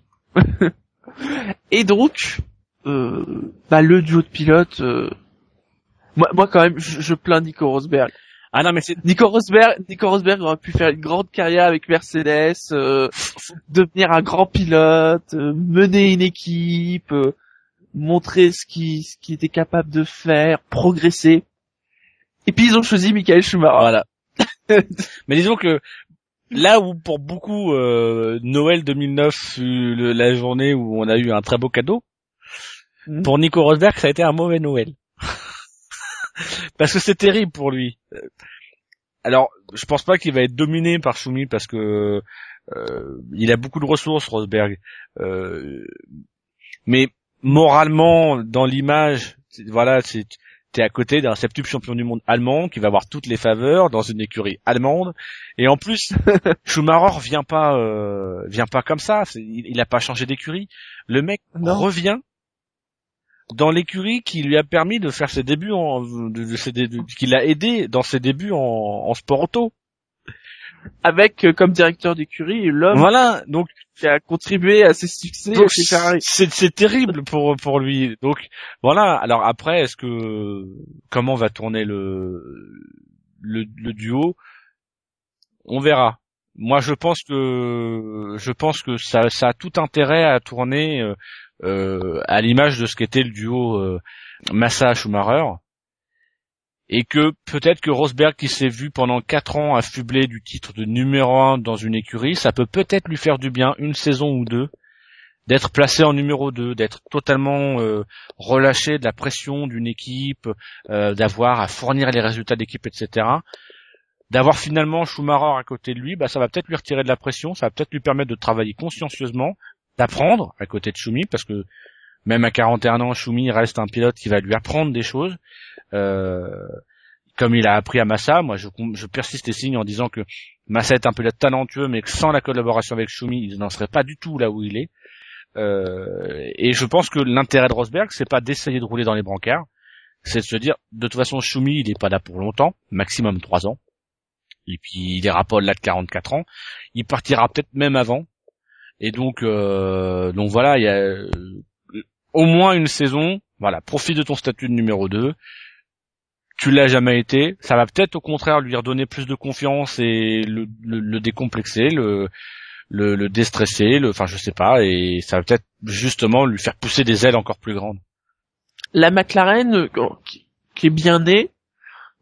Et donc, euh, bah, le duo de pilotes, euh, moi, moi, quand même, je, je plains Nico Rosberg. Ah non, mais c'est... Nico Rosberg, Nico Rosberg aurait pu faire une grande carrière avec Mercedes, euh, devenir un grand pilote, euh, mener une équipe, euh, montrer ce qu'il, ce qu'il était capable de faire, progresser. Et puis ils ont choisi Michael Schumacher. Voilà. Mais disons que là où pour beaucoup euh, Noël deux mille neuf fut le, la journée où on a eu un très beau cadeau, mmh. pour Nico Rosberg ça a été un mauvais Noël. Parce que c'est terrible pour lui. Alors, je pense pas qu'il va être dominé par Schumi parce que euh, il a beaucoup de ressources, Rosberg. Euh, mais moralement, dans l'image, c'est, voilà, c'est t'es à côté d'un septuple champion du monde allemand qui va avoir toutes les faveurs dans une écurie allemande. Et en plus, Schumacher vient pas, euh, vient pas comme ça. C'est, il, il a pas changé d'écurie. Le mec non. revient dans l'écurie qui lui a permis de faire ses débuts en, de, de ses débuts, qui l'a aidé dans ses débuts en, en sport auto. Avec, euh, comme directeur d'écurie, l'homme. Voilà, donc. Qui a contribué à ses succès, donc, chez Ferrari. C'est, c'est terrible pour, pour lui. Donc, voilà. Alors après, est-ce que, comment va tourner le, le, le duo? On verra. Moi, je pense que, je pense que ça, ça a tout intérêt à tourner, euh, Euh, à l'image de ce qu'était le duo euh, Massa-Schumacher, et que peut-être que Rosberg, qui s'est vu pendant quatre ans affublé du titre de numéro un dans une écurie, ça peut peut-être lui faire du bien une saison ou deux d'être placé en numéro deux, d'être totalement euh, relâché de la pression d'une équipe, euh, d'avoir à fournir les résultats d'équipe, et cetera. D'avoir finalement Schumacher à côté de lui, bah ça va peut-être lui retirer de la pression, ça va peut-être lui permettre de travailler consciencieusement, d'apprendre à côté de Schumi, parce que même à quarante et un ans, Schumi reste un pilote qui va lui apprendre des choses, euh, comme il a appris à Massa. Moi, je, je persiste et signe en disant que Massa est un pilote talentueux, mais que sans la collaboration avec Schumi, il n'en serait pas du tout là où il est. Euh, et je pense que l'intérêt de Rosberg, c'est pas d'essayer de rouler dans les brancards, c'est de se dire, de toute façon, Schumi, il est pas là pour longtemps, maximum trois ans. Et puis, il ira pas au-delà de quarante-quatre ans. Il partira peut-être même avant. Et donc, euh, donc voilà, il y a euh, au moins une saison. Voilà, profite de ton statut de numéro deux. Tu l'as jamais été. Ça va peut-être au contraire lui redonner plus de confiance et le, le, le décomplexer, le, le, le déstresser, le, enfin je sais pas. Et ça va peut-être justement lui faire pousser des ailes encore plus grandes. La McLaren, qui, qui est bien née,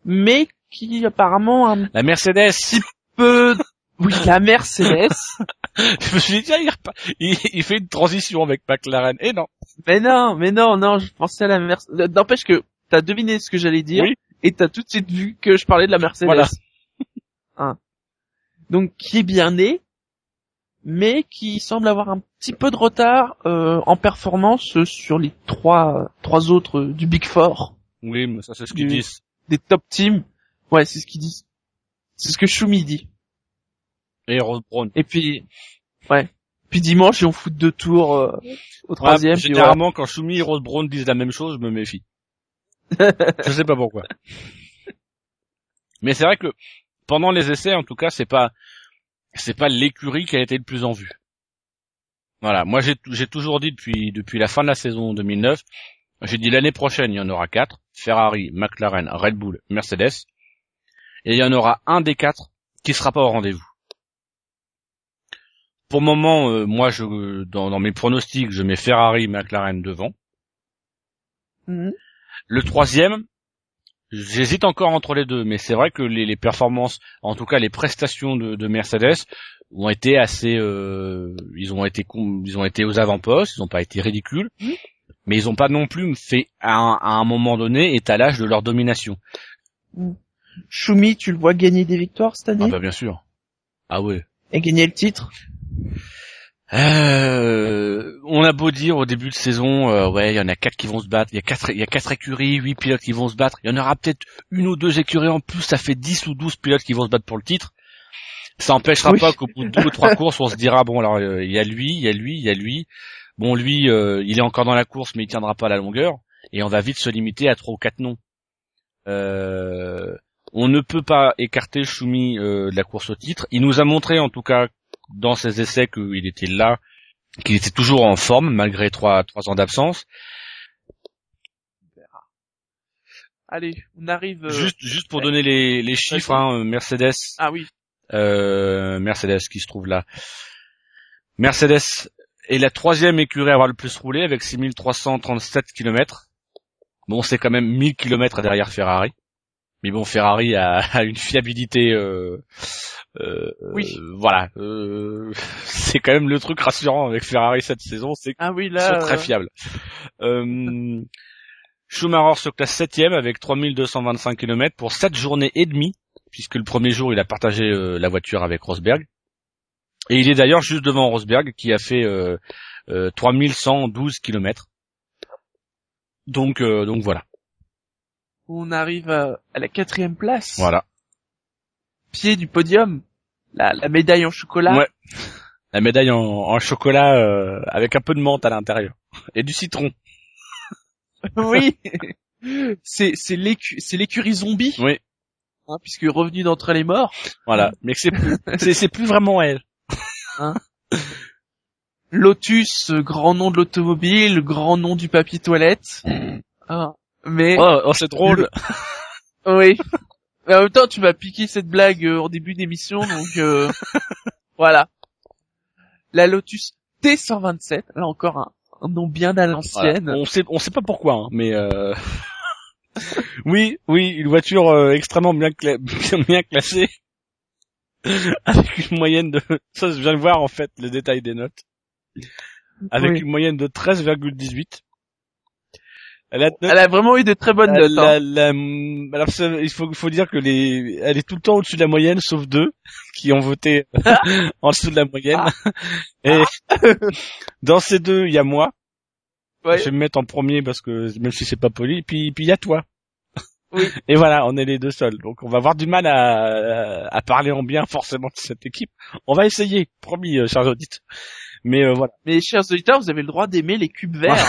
mais qui apparemment un La Mercedes. petit peu, oui, la Mercedes. Je me suis dit, tiens, il, repa- il, il fait une transition avec McLaren. Et non. Mais non, mais non, non, je pensais à la Mercedes. N'empêche que t'as deviné ce que j'allais dire, Oui. et t'as tout de suite vu que je parlais de la Mercedes. Voilà. Hein. Donc, qui est bien né, mais qui semble avoir un petit peu de retard euh, en performance sur les trois trois autres du Big Four, Oui, mais ça c'est ce qu'ils Du- disent. des top teams. Ouais, c'est ce qu'ils disent. C'est ce que Schumi dit. Et Ross Brown. Et puis, ouais. Puis dimanche, ils ont foutu deux tours euh, au troisième. Ouais, puis généralement, quand Schumi et Ross Brown disent la même chose, je me méfie. Je sais pas pourquoi. Mais c'est vrai que pendant les essais, en tout cas, c'est pas c'est pas l'écurie qui a été le plus en vue. Voilà, moi j'ai j'ai toujours dit depuis depuis la fin de la saison deux mille neuf, j'ai dit l'année prochaine il y en aura quatre, Ferrari, McLaren, Red Bull, Mercedes, et il y en aura un des quatre qui sera pas au rendez-vous. Pour le moment, euh, moi je dans, dans mes pronostics, je mets Ferrari, McLaren devant. Mhm. Le troisième, j'hésite encore entre les deux, mais c'est vrai que les, les performances, en tout cas les prestations de, de Mercedes, ont été assez, euh, ils ont été, ils ont été aux avant-postes, ils n'ont pas été ridicules, Mmh. mais ils n'ont pas non plus fait à un, à un moment donné étalage de leur domination. Schumi, tu le vois gagner des victoires cette année Ah bah bien sûr. Ah ouais. et gagner le titre. Euh, on a beau dire au début de saison, euh, ouais, il y en a quatre qui vont se battre, il y a quatre, il y a quatre écuries, huit pilotes qui vont se battre, il y en aura peut-être une ou deux écuries en plus, ça fait dix ou douze pilotes qui vont se battre pour le titre. Ça empêchera Oui. pas qu'au bout de deux ou trois courses, on se dira bon alors euh, il y a lui, il y a lui, il y a lui. Bon lui, euh, il est encore dans la course, mais il tiendra pas à la longueur, et on va vite se limiter à trois ou quatre noms. Euh, on ne peut pas écarter Schumi euh, de la course au titre. Il nous a montré en tout cas dans ses essais qu'il était là, qu'il était toujours en forme malgré trois trois ans d'absence. Allez, on arrive. euh, Juste juste pour donner les les chiffres, Vas-y. hein, Mercedes, Ah oui. euh, Mercedes qui se trouve là. Mercedes est la troisième écurie à avoir le plus roulé avec six mille trois cent trente-sept kilomètres. Bon, c'est quand même mille kilomètres derrière Ferrari. Mais bon, Ferrari a, a une fiabilité, euh, euh, Oui. euh, voilà, euh, c'est quand même le truc rassurant avec Ferrari cette saison, c'est qu'ils Ah oui, sont là. très euh, fiables. Euh, Schumacher se classe septième avec trois mille deux cent vingt-cinq kilomètres pour sept journées et demie, puisque le premier jour il a partagé euh, la voiture avec Rosberg. Et il est d'ailleurs juste devant Rosberg qui a fait euh, euh, trois mille cent douze kilomètres. Donc, euh, donc voilà. On arrive à, à la quatrième place. Voilà. Pied du podium. La, la médaille en chocolat. Ouais. La médaille en, en chocolat euh, avec un peu de menthe à l'intérieur et du citron. Oui. c'est c'est l'écu c'est l'écurie zombie. Oui. Hein, puisque revenu d'entre les morts. Voilà. Mais que c'est plus, c'est, c'est plus vraiment elle. Lotus, euh, grand nom de l'automobile, grand nom du papier toilette. Ah. Mais Oh, oh c'est drôle. oui. Mais en même temps, tu m'as piqué cette blague euh, en début d'émission, donc euh, voilà. La Lotus T cent vingt-sept, là encore un, un nom bien à l'ancienne. Voilà. On sait, on sait pas pourquoi, hein, mais euh... oui, oui, une voiture euh, extrêmement bien, cla- bien classée, avec une moyenne de, ça je viens de voir en fait le détail des notes, avec Oui. une moyenne de treize virgule dix-huit. Elle a, Elle a vraiment eu de très bonnes la, notes. Hein. la, la- alors ça, il faut, il faut dire que les, elle est tout le temps au-dessus de la moyenne, sauf deux qui ont voté en dessous de la moyenne. Et dans ces deux, il y a moi. Ouais. Je vais me mettre en premier parce que même si c'est pas poli, et puis puis il y a toi. Oui. Et voilà, on est les deux seuls. Donc on va avoir du mal à, à parler en bien forcément de cette équipe. On va essayer, promis, euh, chers auditeurs. Mais euh, voilà. Mais chers auditeurs, vous avez le droit d'aimer les cubes verts.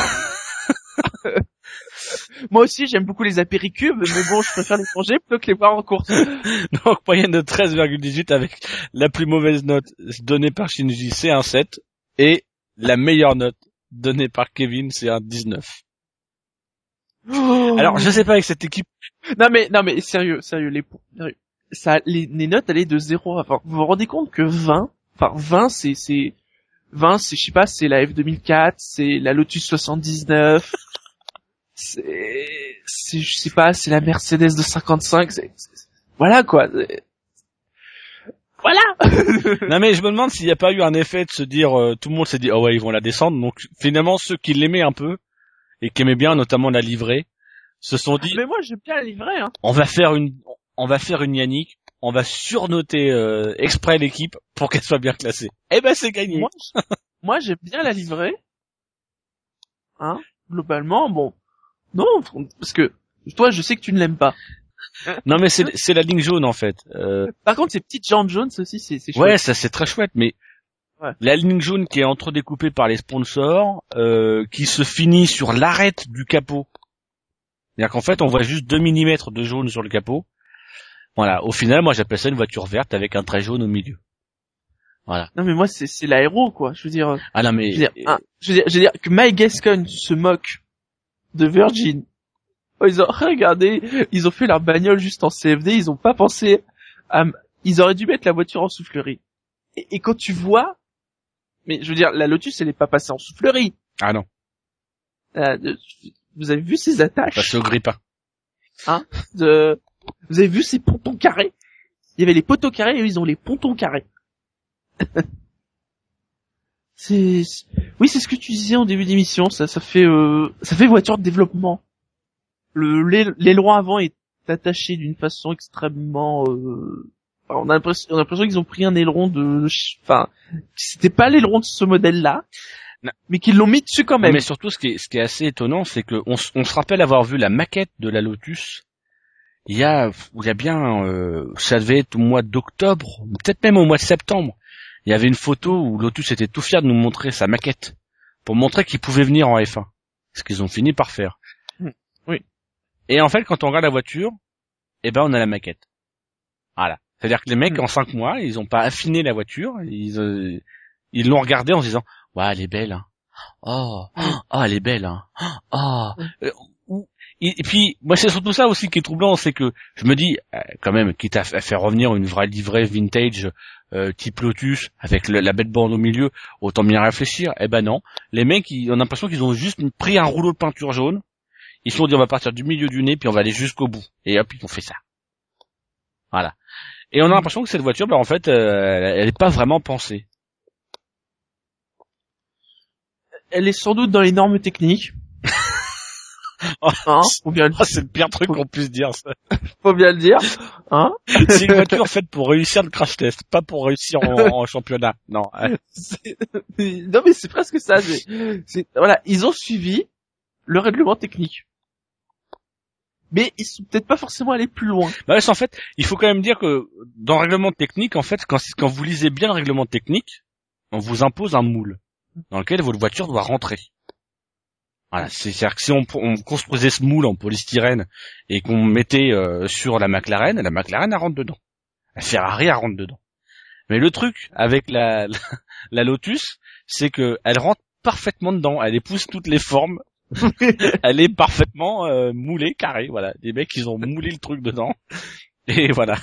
Moi aussi, j'aime beaucoup les apéricubes, mais bon, je préfère les manger plutôt que les voir en course. Donc moyenne de treize virgule dix-huit avec la plus mauvaise note donnée par Shinji, c'est un sept. Et la meilleure note donnée par Kevin, c'est un dix-neuf. Alors je sais pas avec cette équipe. Non mais non mais sérieux, sérieux les sérieux. Ça les, les notes allaient de zéro à vingt. Vous vous rendez compte que vingt, enfin vingt c'est c'est vingt c'est je sais pas, c'est la F deux mille quatre, c'est la Lotus soixante-dix-neuf. C'est c'est, je sais pas, c'est la Mercedes de cinquante-cinq, c'est, c'est- voilà quoi. c'est- Voilà. Non mais je me demande s'il n'y a pas eu un effet de se dire, euh, tout le monde s'est dit, oh ouais, ils vont la descendre. Donc finalement, ceux qui l'aimaient un peu et qui aimaient bien, notamment la livrée, se sont dit, Mais moi j'aime bien la livrée, hein. on va faire une, on va faire une Yannick, on va surnoter euh, exprès l'équipe pour qu'elle soit bien classée. Eh ben c'est gagné. Moi, je- moi j'aime bien la livrée, hein. Globalement, bon, non, parce que toi je sais que tu ne l'aimes pas. Non mais c'est c'est la ligne jaune en fait. Euh, Par contre, ces petites jantes jaunes aussi, c'est, c'est chouette. ouais, ça c'est très chouette, mais Ouais. la ligne jaune qui est entredécoupée par les sponsors, euh, qui se finit sur l'arête du capot. C'est-à-dire qu'en fait, on voit juste deux millimètres de jaune sur le capot. Voilà. Au final, moi, j'appelle ça une voiture verte avec un trait jaune au milieu. Voilà. Non mais moi c'est, c'est l'aéro quoi. Je veux dire, Ah non mais je veux dire, hein, je veux dire, je veux dire que Mike Gascoigne se moque de Virgin. Oh, ils ont regardé, ils ont fait leur bagnole juste en C F D, ils ont pas pensé à, ils auraient dû mettre la voiture en soufflerie. Et, et quand tu vois, mais je veux dire, la Lotus elle est pas passée en soufflerie. ah non, Euh, de- vous avez vu ces attaches parce que au grippin. de, vous avez vu ces pontons carrés? Il y avait les poteaux carrés et eux, ils ont les pontons carrés. c'est, c'est- oui, c'est ce que tu disais en début d'émission, ça, ça fait, euh, ça fait voiture de développement. Le, l'aile- l'aileron avant est attaché d'une façon extrêmement, euh, enfin, on a l'impression, on a l'impression qu'ils ont pris un aileron de, enfin, c'était pas l'aileron de ce modèle-là, Non. mais qu'ils l'ont mis dessus quand même. Mais surtout, ce qui est, ce qui est assez étonnant, c'est que on, s- on se rappelle avoir vu la maquette de la Lotus. Il y a, il y a bien, euh, ça devait être au mois d'octobre, peut-être même au mois de septembre. Il y avait une photo où Lotus était tout fier de nous montrer sa maquette pour montrer qu'il pouvait venir en F un. Ce qu'ils ont fini par faire. Mm. Oui. Et en fait, quand on regarde la voiture, eh ben, on a la maquette. Voilà. C'est-à-dire que les mecs, Mm. en cinq mois, ils ont pas affiné la voiture, ils, euh, ils l'ont regardée en se disant, ouais, elle est belle, hein. Oh, oh, elle est belle, hein. Oh. Euh, ou- et, et puis, moi, c'est surtout ça aussi qui est troublant, c'est que je me dis, euh, quand même, quitte à, à faire revenir une vraie livrée vintage euh, type Lotus avec le- la bête bande au milieu, autant bien réfléchir. Eh ben non, les mecs, ils, on a l'impression qu'ils ont juste pris un rouleau de peinture jaune, ils se sont dit on va partir du milieu du nez puis on va aller jusqu'au bout. Et hop, ils ont fait ça. Voilà. Et on a l'impression que cette voiture, ben en fait, euh, elle, elle est pas vraiment pensée. Elle est sans doute dans les normes techniques. Oh, Hein, faut bien le oh, c'est le pire truc qu'on puisse dire, ça. faut bien le dire, hein. C'est une voiture faite pour réussir le crash test, pas pour réussir en, en championnat. Non. euh, C'est- non mais c'est presque ça. C'est, c'est- voilà, ils ont suivi le règlement technique, mais ils sont peut-être pas forcément allés plus loin. Bah, en fait, il faut quand même dire que dans le règlement technique, en fait, quand, quand vous lisez bien le règlement technique, on vous impose un moule dans lequel votre voiture doit rentrer. Voilà, c'est- c'est-à-dire que si on, on construisait ce moule en polystyrène et qu'on mettait euh, sur la McLaren, la McLaren elle rentre dedans. La Ferrari elle rentre dedans. Mais le truc avec la, la, la Lotus, c'est que elle rentre parfaitement dedans. Elle épouse toutes les formes. Elle est parfaitement euh, moulée, carrée. Voilà, les mecs ils ont moulé le truc dedans. Et voilà.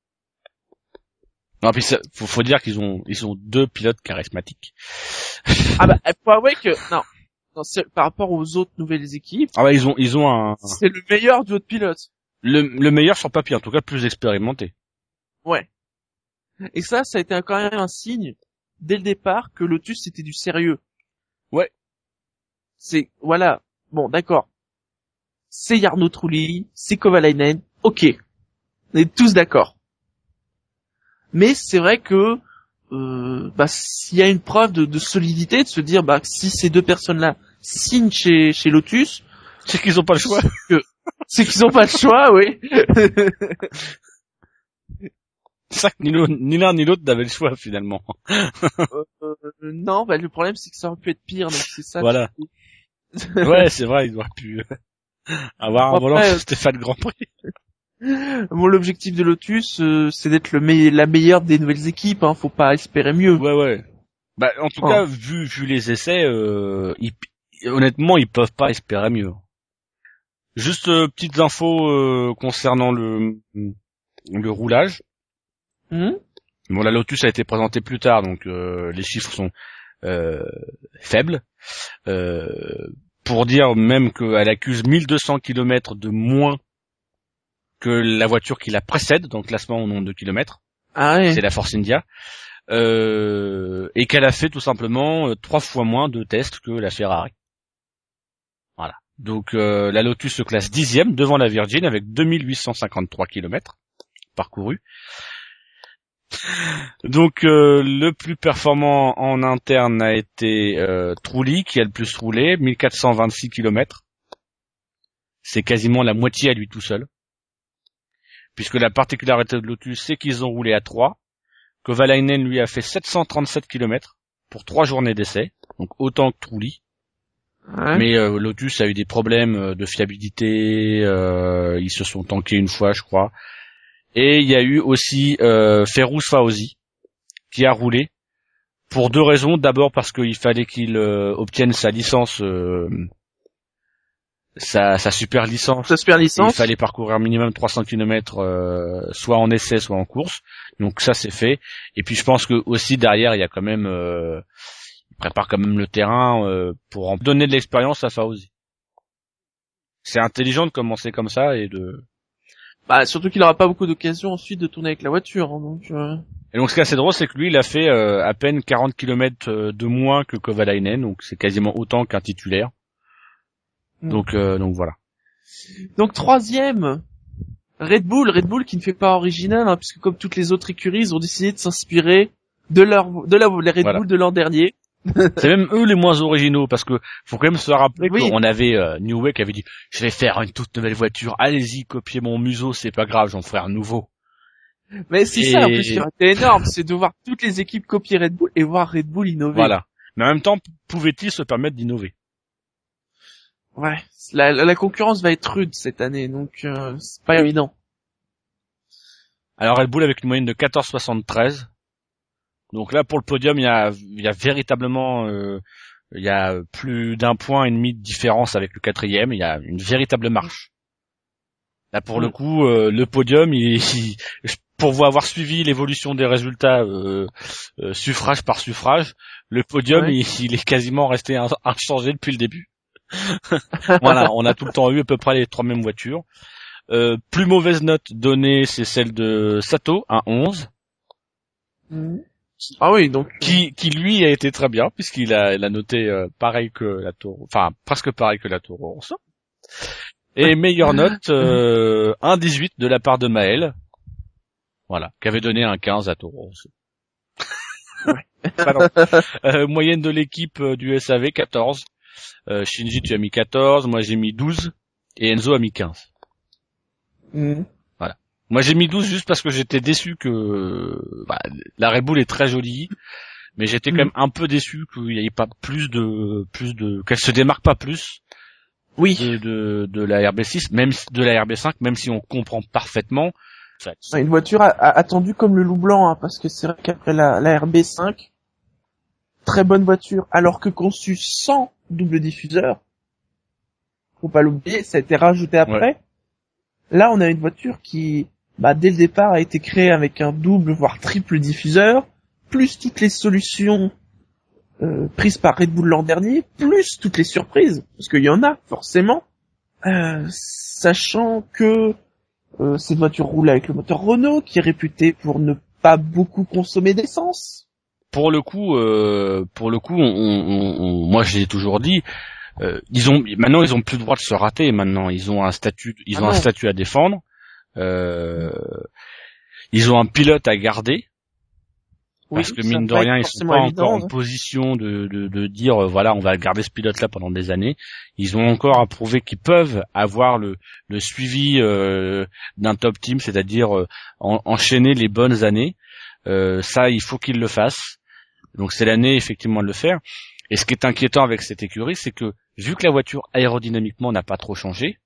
Non, puis ça, faut, faut dire qu'ils ont ils ont deux pilotes charismatiques. Ah bah, faut avouer que non, non c'est- par rapport aux autres nouvelles équipes, Ah ouais, ils ont ils ont un c'est le meilleur duo de pilotes. le, le meilleur sur papier, en tout cas le plus expérimenté. Ouais. Et ça, ça a été quand même un signe dès le départ que Lotus c'était du sérieux. Ouais. C'est voilà. Bon, d'accord. C'est Jarno Trulli, c'est Kovalainen. Ok, on est tous d'accord. Mais c'est vrai que euh, bah, s'il y a une preuve de, de solidité, de se dire bah si ces deux personnes-là signent chez chez Lotus, C'est qu'ils ont pas le choix. c'est qu'ils ont pas le choix, oui. C'est ça que ni l'un ni l'un ni l'autre n'avait le choix finalement. Euh, non, bah le problème c'est que ça aurait pu être pire, donc c'est ça. Voilà. Ouais, c'est vrai, ils auraient pu euh, avoir un Après, volant euh, Stéphane Grand Prix. Bon, l'objectif de Lotus, euh, c'est d'être le me- la meilleure des nouvelles équipes. Hein, faut pas espérer mieux. Ouais, ouais. Bah, en tout Oh. cas, vu vu les essais, euh, ils, honnêtement, ils peuvent pas espérer mieux. Juste euh, petites infos euh, concernant le le roulage. Hum Bon, la Lotus a été présentée plus tard, donc euh, les chiffres sont euh, faibles. Euh, pour dire même qu'elle accuse mille deux cents kilomètres de moins que la voiture qui la précède dans le classement au nombre de kilomètres. Ah ouais. C'est la Force India. Euh, et qu'elle a fait tout simplement euh, trois fois moins de tests que la Ferrari. Voilà. Donc euh, la Lotus se classe dixième devant la Virgin avec deux mille huit cent cinquante-trois kilomètres parcourus. Donc euh, le plus performant en interne a été euh, Trulli qui a le plus roulé, mille quatre cent vingt-six kilomètres. C'est quasiment la moitié à lui tout seul. Puisque la particularité de Lotus, c'est qu'ils ont roulé à trois. Kovalainen lui a fait sept cent trente-sept kilomètres pour trois journées d'essai, donc autant que Trulli. Ouais. Mais euh, Lotus a eu des problèmes de fiabilité, euh, ils se sont tankés une fois, je crois. Et il y a eu aussi euh, Ferrouz Faouzi qui a roulé pour deux raisons. D'abord parce qu'il fallait qu'il euh, obtienne sa licence, euh, sa, sa super licence. Sa super licence. Il fallait parcourir minimum trois cents kilomètres, euh, soit en essai, soit en course. Donc ça c'est fait. Et puis je pense que aussi derrière il y a quand même, euh, il prépare quand même le terrain euh, pour en donner de l'expérience à Faouzi. C'est intelligent de commencer comme ça et de. Bah surtout qu'il aura pas beaucoup d'occasions ensuite de tourner avec la voiture, hein, donc. Euh... Et donc ce qui est assez drôle, c'est que lui il a fait euh, à peine quarante kilomètres de moins que Kovalainen, donc c'est quasiment autant qu'un titulaire. Mm. Donc euh, donc voilà. Donc troisième, Red Bull, Red Bull qui ne fait pas original, hein, puisque comme toutes les autres écuries, ils ont décidé de s'inspirer de leur de la les Red Voilà. Bull de l'an dernier. C'est même eux les moins originaux parce que faut quand même se rappeler Oui. qu'on avait euh, New Way qui avait dit je vais faire une toute nouvelle voiture, allez-y copiez mon museau, c'est pas grave, j'en ferai un nouveau. Mais c'est Et... ça, en plus, qui aurait été énorme, c'est de voir toutes les équipes copier Red Bull et voir Red Bull innover. Voilà. Mais en même temps, pouvait-il se permettre d'innover? Ouais, la, la, la concurrence va être rude cette année, donc euh, c'est pas évident. Alors Red Bull avec une moyenne de quatorze virgule soixante-treize. Donc là pour le podium, il y a, il y a véritablement, euh, il y a plus d'un point et demi de différence avec le quatrième. Il y a une véritable marche. Là pour Mm. le coup, euh, le podium, il, il, pour avoir suivi l'évolution des résultats euh, euh, suffrage par suffrage, le podium, Ouais. il, il est quasiment resté inchangé depuis le début. Voilà, on a tout le temps eu à peu près les trois mêmes voitures. Euh, plus mauvaise note donnée, c'est celle de Sato, un onze. Mm. Ah oui, donc. Qui, qui lui a été très bien puisqu'il a, il a noté euh, pareil que la Toro, enfin presque pareil que la Toro Rosso. Et meilleure note, euh, un dix-huit de la part de Maël, voilà, qui avait donné un quinze à Toro Rosso. Pardon. Euh, moyenne de l'équipe euh, du S A V quatorze. Euh, Shinji tu as mis quatorze, moi j'ai mis douze et Enzo a mis quinze. Mm. Moi j'ai mis douze juste parce que j'étais déçu que bah, la Red Bull est très jolie, mais j'étais quand même un peu déçu qu'il n'y ait pas plus de plus de qu'elle se démarque pas plus Oui. de, de de la R B six, même de la R B cinq, même si on comprend parfaitement. C'est une voiture a- a- attendue comme le loup blanc, hein, parce que c'est vrai qu'après la, la R B cinq, très bonne voiture, alors que conçue sans double diffuseur, faut pas l'oublier, ça a été rajouté après. Ouais. Là, on a une voiture qui, bah, dès le départ, a été créée avec un double, voire triple diffuseur, plus toutes les solutions euh, prises par Red Bull l'an dernier, plus toutes les surprises, parce qu'il y en a, forcément, euh, sachant que euh, cette voiture roule avec le moteur Renault, qui est réputé pour ne pas beaucoup consommer d'essence. Pour le coup, euh, pour le coup, on, on, on, moi je l'ai toujours dit, euh, ils ont maintenant ils ont plus le droit de se rater. Maintenant, ils ont un statut, ils Ah ont non. un statut à défendre. Euh, ils ont un pilote à garder. Parce que ça mine de va rien, être ils sont forcément pas évident, encore en hein. position de, de, de dire euh, voilà, on va garder ce pilote-là pendant des années. Ils ont encore à prouver qu'ils peuvent avoir le, le suivi euh, d'un top team, c'est-à-dire euh, en, enchaîner les bonnes années. Euh, ça, il faut qu'ils le fassent. Donc c'est l'année effectivement de le faire. Et ce qui est inquiétant avec cette écurie, c'est que vu que la voiture aérodynamiquement n'a pas trop changé,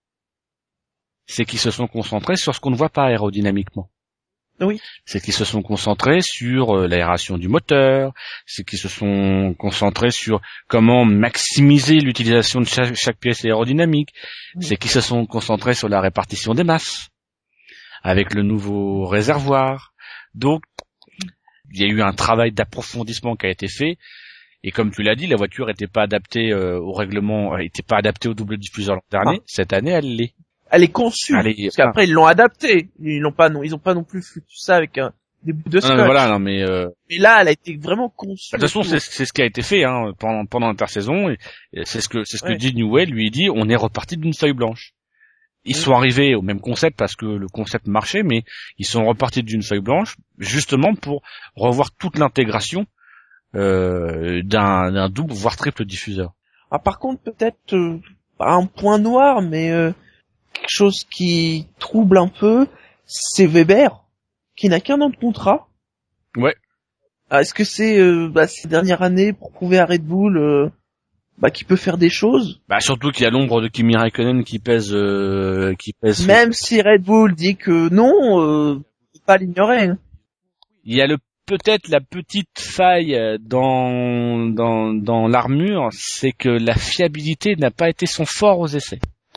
c'est qu'ils se sont concentrés sur ce qu'on ne voit pas aérodynamiquement. Oui. C'est qu'ils se sont concentrés sur euh, l'aération du moteur, c'est qu'ils se sont concentrés sur comment maximiser l'utilisation de chaque, chaque pièce aérodynamique, Oui. c'est qu'ils se sont concentrés sur la répartition des masses, avec le nouveau réservoir. Donc, il y a eu un travail d'approfondissement qui a été fait, Et comme tu l'as dit, la voiture était pas adaptée euh, au règlement, était pas adaptée au double diffuseur l'an dernier. Ah. Cette année, elle l'est. Elle est conçue. Elle est... Parce qu'après ils l'ont adaptée. Ils l'ont pas, non, ils ont pas non plus foutu ça avec un, des bouts de scotch. Non, mais voilà, non mais. Euh... Mais là, elle a été vraiment conçue. De toute façon, c'est, c'est ce qui a été fait hein, pendant pendant l'intersaison. Et, et c'est ce que c'est ce que ouais. dit Newell. Lui il dit, on est reparti d'une feuille blanche. Ils sont arrivés au même concept parce que le concept marchait, mais ils sont repartis d'une feuille blanche justement pour revoir toute l'intégration euh, d'un, d'un double voire triple diffuseur. Ah, par contre, peut-être euh, pas un point noir, mais euh, quelque chose qui trouble un peu, c'est Weber qui n'a qu'un an de contrat. Ouais. Ah, est-ce que c'est euh, bah, ces dernières années pour prouver à Red Bull euh, bah qui peut faire des choses. Bah surtout qu'il y a l'ombre de Kimi Räikkönen qui pèse euh, qui pèse. Même si Red Bull dit que non, euh, faut pas l'ignorer. Hein. Il y a le peut-être la petite faille dans dans dans l'armure, c'est que la fiabilité n'a pas été son fort aux essais.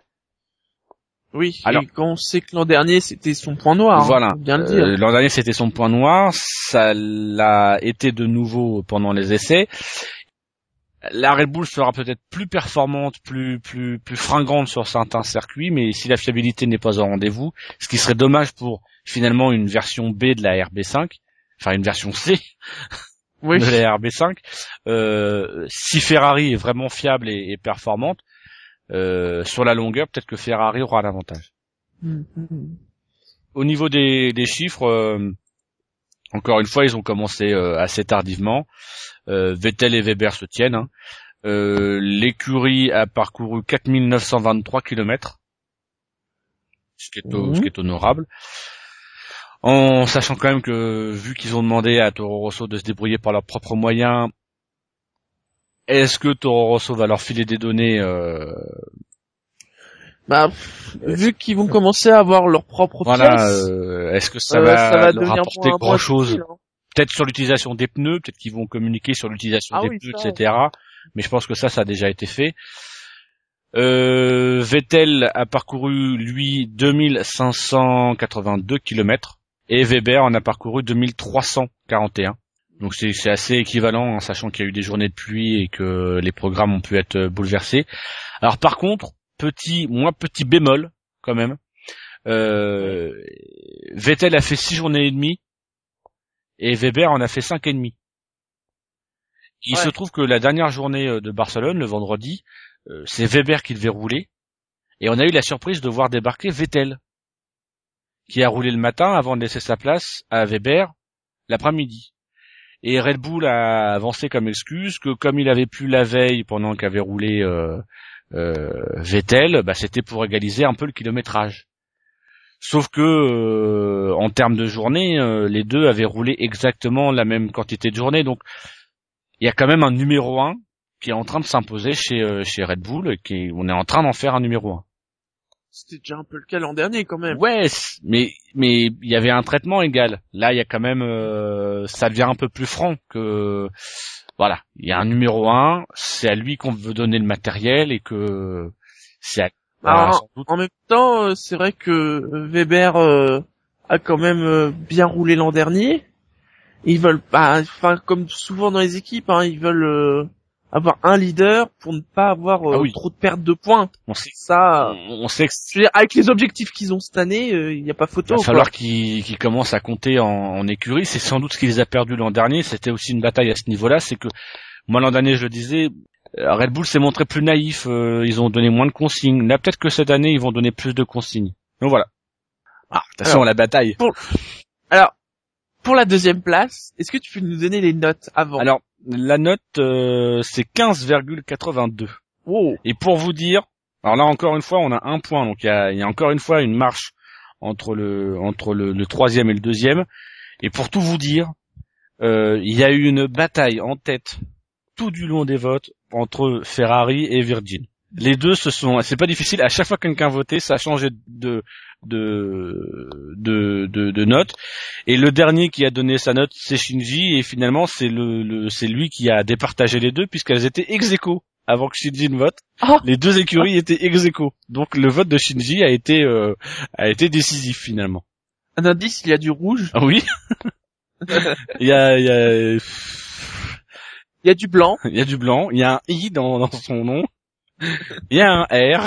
Oui, alors et quand on sait que l'an dernier c'était son point noir, voilà. Hein, bien le dire. Euh, l'an dernier c'était son point noir, ça l'a été de nouveau pendant les essais. La Red Bull sera peut-être plus performante, plus plus plus fringante sur certains circuits, mais si la fiabilité n'est pas au rendez-vous, ce qui serait dommage pour finalement une version B de la R B cinq, enfin une version C oui. de la R B cinq, euh, si Ferrari est vraiment fiable et, et performante, euh, sur la longueur, peut-être que Ferrari aura l'avantage. Mm-hmm. Au niveau des, des chiffres, euh, encore une fois, ils ont commencé euh, assez tardivement. Euh, Vettel et Weber se tiennent. Hein. Euh, l'écurie a parcouru quatre mille neuf cent vingt-trois kilomètres, ce qui est, mmh. ce qui est honorable. En sachant quand même que, vu qu'ils ont demandé à Toro Rosso de se débrouiller par leurs propres moyens, est-ce que Toro Rosso va leur filer des données euh... Bah, vu qu'ils vont commencer à avoir leurs propres voilà, pièces, euh, est-ce que ça euh, va, ça va leur apporter grand-chose? Peut-être sur l'utilisation des pneus, peut-être qu'ils vont communiquer sur l'utilisation ah des oui, pneus, ça, et cetera. Mais je pense que ça, ça a déjà été fait. Euh, Vettel a parcouru, lui, deux mille cinq cent quatre-vingt-deux kilomètres et Weber en a parcouru deux mille trois cent quarante et un. Donc c'est, c'est assez équivalent, en sachant qu'il y a eu des journées de pluie et que les programmes ont pu être bouleversés. Alors par contre, petit, moins petit bémol, quand même, euh, Vettel a fait six journées et demie, et Weber en a fait cinq et demi. Il ouais. se trouve que la dernière journée de Barcelone, le vendredi, euh, c'est Weber qui devait rouler, et on a eu la surprise de voir débarquer Vettel, qui a roulé le matin avant de laisser sa place à Weber l'après-midi. Et Red Bull a avancé comme excuse que comme il avait plu la veille pendant qu'avait roulé euh, euh, Vettel, bah, c'était pour égaliser un peu le kilométrage. Sauf que euh, en termes de journée, euh, les deux avaient roulé exactement la même quantité de journée. Donc il y a quand même un numéro un qui est en train de s'imposer chez euh, chez Red Bull, et qui on est en train d'en faire un numéro un. C'était déjà un peu le cas l'an dernier quand même. Ouais, mais mais il y avait un traitement égal. Là, il y a quand même euh, ça devient un peu plus franc que voilà, il y a un numéro un, c'est à lui qu'on veut donner le matériel et que c'est à Alors, sans doute. En même temps, c'est vrai que Weber euh, a quand même euh, bien roulé l'an dernier. Ils veulent pas, enfin comme souvent dans les équipes, hein, ils veulent euh, avoir un leader pour ne pas avoir euh, ah oui. trop de pertes de points. On sait ça. On sait que je veux dire, avec les objectifs qu'ils ont cette année, il euh, n'y a pas photo. Il va falloir qu'ils, qu'ils commencent à compter en, en écurie. C'est sans doute ce qui les a perdus l'an dernier. C'était aussi une bataille à ce niveau-là. C'est que moi l'an dernier, je le disais, Red Bull s'est montré plus naïf. Euh, ils ont donné moins de consignes. Là, peut-être que cette année, ils vont donner plus de consignes. Donc voilà. Ah, attention à la bataille. Pour... Alors, pour la deuxième place, est-ce que tu peux nous donner les notes avant? Alors, la note, euh, c'est quinze virgule quatre-vingt-deux. Wow. Et pour vous dire, alors là encore une fois, on a un point, donc il y a, il y a encore une fois une marche entre le entre le, le troisième et le deuxième. Et pour tout vous dire, euh, il y a eu une bataille en tête tout du long des votes entre Ferrari et Virgin. Les deux se sont, c'est pas difficile. À chaque fois que quelqu'un votait, ça a changé de de de de, de note. Et le dernier qui a donné sa note, c'est Shinji. Et finalement, c'est le, le c'est lui qui a départagé les deux, puisqu'elles étaient ex-aequo avant que Shinji ne vote. Oh. Les deux écuries étaient ex-aequo. Donc le vote de Shinji a été euh, a été décisif finalement. Un indice, il y a du rouge. Ah oui. il y a il y a Il y a du blanc. Il y a du blanc. Il y a un I dans, dans son nom. Il y a un R.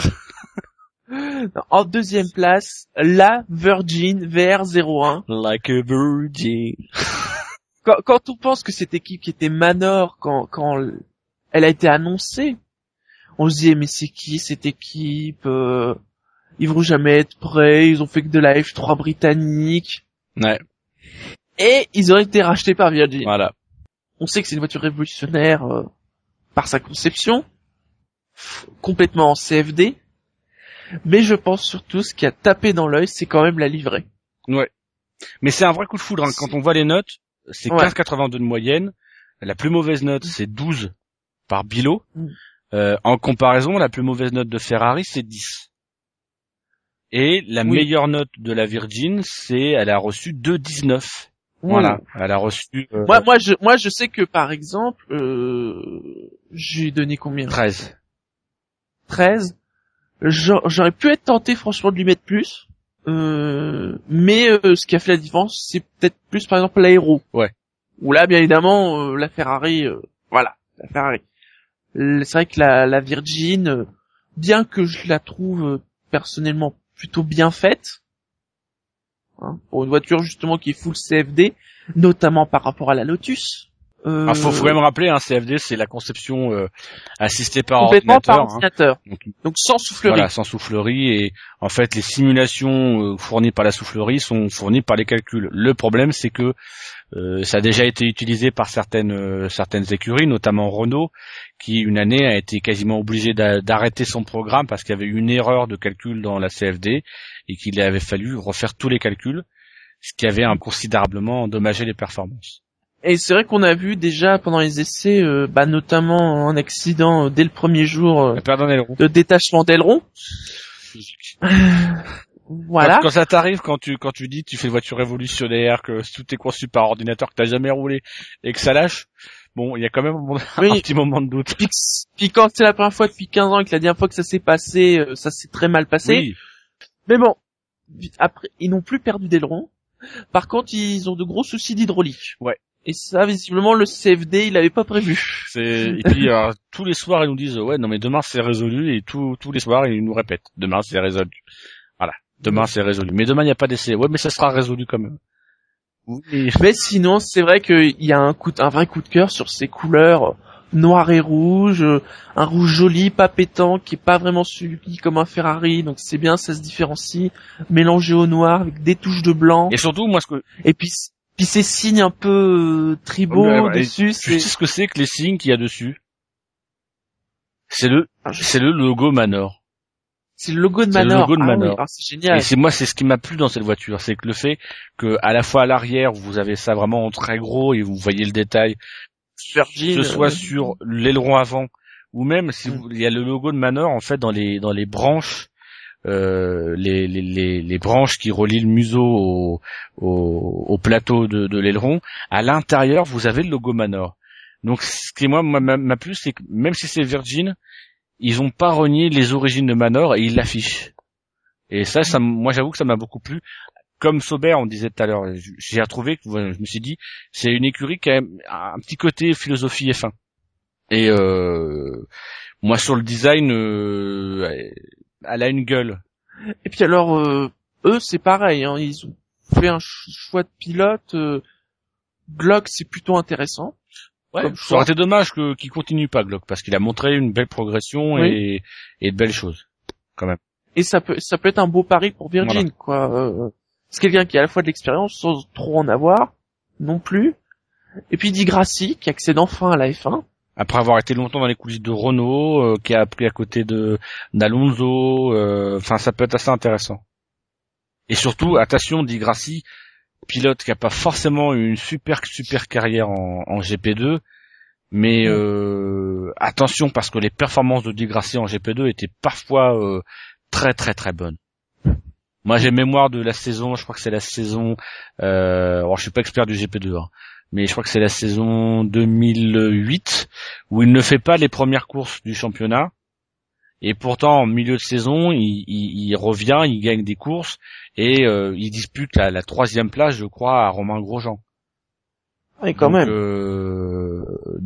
En deuxième place, la Virgin V R zéro un. Like a virgin. Quand, quand on pense que cette équipe qui était Manor, quand, quand elle a été annoncée, on se disait mais c'est qui cette équipe, euh, ils vont jamais être prêts, ils ont fait que de la F trois britannique. Ouais. Et ils auraient été rachetés par Virgin. Voilà. On sait que c'est une voiture révolutionnaire euh, par sa conception, f- complètement en C F D. Mais je pense surtout ce qui a tapé dans l'œil, c'est quand même la livrée. Ouais. Mais c'est un vrai coup de foudre, hein. Quand on voit les notes, c'est Ouais. quinze virgule quatre-vingt-deux de moyenne. La plus mauvaise note, c'est douze par Bilo. Mm. Euh, en comparaison, la plus mauvaise note de Ferrari, c'est dix. Et la Oui. meilleure note de la Virgin, c'est, elle a reçu deux virgule dix-neuf. Voilà. Elle a reçu, euh, Moi, moi, je, moi, je sais que par exemple, euh, j'ai donné combien? treize. treize. J'a- J'aurais pu être tenté, franchement, de lui mettre plus. Euh, mais euh, ce qui a fait la différence, c'est peut-être plus, par exemple, l'aéro. Ouais. Où là, bien évidemment, euh, la Ferrari, euh, voilà, la Ferrari. Le- C'est vrai que la, la Virgin, euh, bien que je la trouve euh, personnellement plutôt bien faite, hein, pour une voiture justement qui est full C F D, notamment par rapport à la Lotus. Euh, Ah, faut, faut quand même rappeler, hein, C F D, c'est la conception euh, assistée par complètement ordinateur. par hein. ordinateur. Donc, Donc sans soufflerie. voilà, sans soufflerie, et en fait les simulations euh, fournies par la soufflerie sont fournies par les calculs. Le problème, c'est que euh, ça a déjà été utilisé par certaines euh, certaines écuries, notamment Renault, qui une année a été quasiment obligé d'a- d'arrêter son programme parce qu'il y avait eu une erreur de calcul dans la C F D et qu'il avait fallu refaire tous les calculs, ce qui avait un considérablement endommagé les performances. Et c'est vrai qu'on a vu déjà pendant les essais, euh, bah, notamment un accident euh, dès le premier jour euh, Pardon, aileron. de détachement d'aileron. Voilà. Quand, quand ça t'arrive, quand tu quand tu dis tu fais une voiture révolutionnaire, que tout est conçu par ordinateur, que t'as jamais roulé et que ça lâche, bon, il y a quand même un, Oui. un petit moment de doute. Puis, puis quand c'est la première fois depuis quinze ans et que la dernière fois que ça s'est passé, euh, ça s'est très mal passé. Oui, Mais bon, après, ils n'ont plus perdu d'aileron. Par contre, ils ont de gros soucis d'hydraulique. Ouais. Et ça, visiblement, le C F D, il l'avait pas prévu. c'est et puis alors, tous les soirs ils nous disent ouais non mais demain c'est résolu, et tous tous les soirs ils nous répètent demain c'est résolu. Voilà, demain c'est résolu. Mais demain il n'y a pas d'essai. Ouais mais ça sera résolu quand même. Oui. Mais sinon, c'est vrai qu'il y a un coup, de- un vrai coup de cœur sur ces couleurs noir et rouge, euh, un rouge joli, pas pétant, qui est pas vraiment suivi comme un Ferrari, donc c'est bien, ça se différencie, mélangé au noir avec des touches de blanc, Et surtout moi ce que et puis puis ces signes un peu euh, tribaux Ouais, ouais, dessus, tu c'est sais ce que c'est que les signes qu'il y a dessus? C'est le Ah, je- c'est le logo Manor. c'est le logo de C'est le Manor. logo de Ah oui, Manor. ah, c'est génial. Et c'est moi, c'est ce qui m'a plu dans cette voiture, c'est que le fait que à la fois à l'arrière, vous avez ça vraiment en très gros et vous voyez le détail, Virgin, que ce soit euh, sur l'aileron avant ou même si vous, il y a le logo de Manor en fait dans les dans les branches, euh, les, les les les branches qui relient le museau au au, au plateau de, de l'aileron. À l'intérieur, vous avez le logo Manor. Donc ce qui moi m'a m'a plu, c'est que même si c'est Virgin, ils ont pas renié les origines de Manor et ils l'affichent. Et ça, ça, m- moi j'avoue que ça m'a beaucoup plu. Comme Sauber, on disait tout à l'heure, j- j'ai retrouvé, que voilà, je me suis dit, c'est une écurie qui a un petit côté philosophie F un. Et euh, moi sur le design, euh, elle a une gueule. Et puis alors, euh, eux, c'est pareil, hein, ils ont fait un ch- choix de pilote. Euh, Glock, c'est plutôt intéressant. Ouais, Comme ça choix. aurait été dommage que qu'il continue pas Glock, parce qu'il a montré une belle progression Oui. et, et de belles choses, quand même. Et ça peut, ça peut être un beau pari pour Virgin, quoi. Euh, c'est quelqu'un qui a à la fois de l'expérience sans trop en avoir, non plus. Et puis Di Grassi, qui accède enfin à la F un. Après avoir été longtemps dans les coulisses de Renault, euh, qui a appris à côté de d'Alonso, euh, enfin ça peut être assez intéressant. Et surtout, attention, Di Grassi, pilote qui a pas forcément une super super carrière en, en G P deux, mais euh, attention parce que les performances de Di Grassi en G P deux étaient parfois euh, très très très bonnes. Moi j'ai mémoire de la saison, je crois que c'est la saison, euh, alors je suis pas expert du G P deux, hein, mais je crois que c'est la saison deux mille huit où il ne fait pas les premières courses du championnat. Et pourtant, en milieu de saison, il, il, il revient, il gagne des courses et euh, il dispute la, la troisième place, je crois, à Romain Grosjean. Et quand donc, même. euh, donc,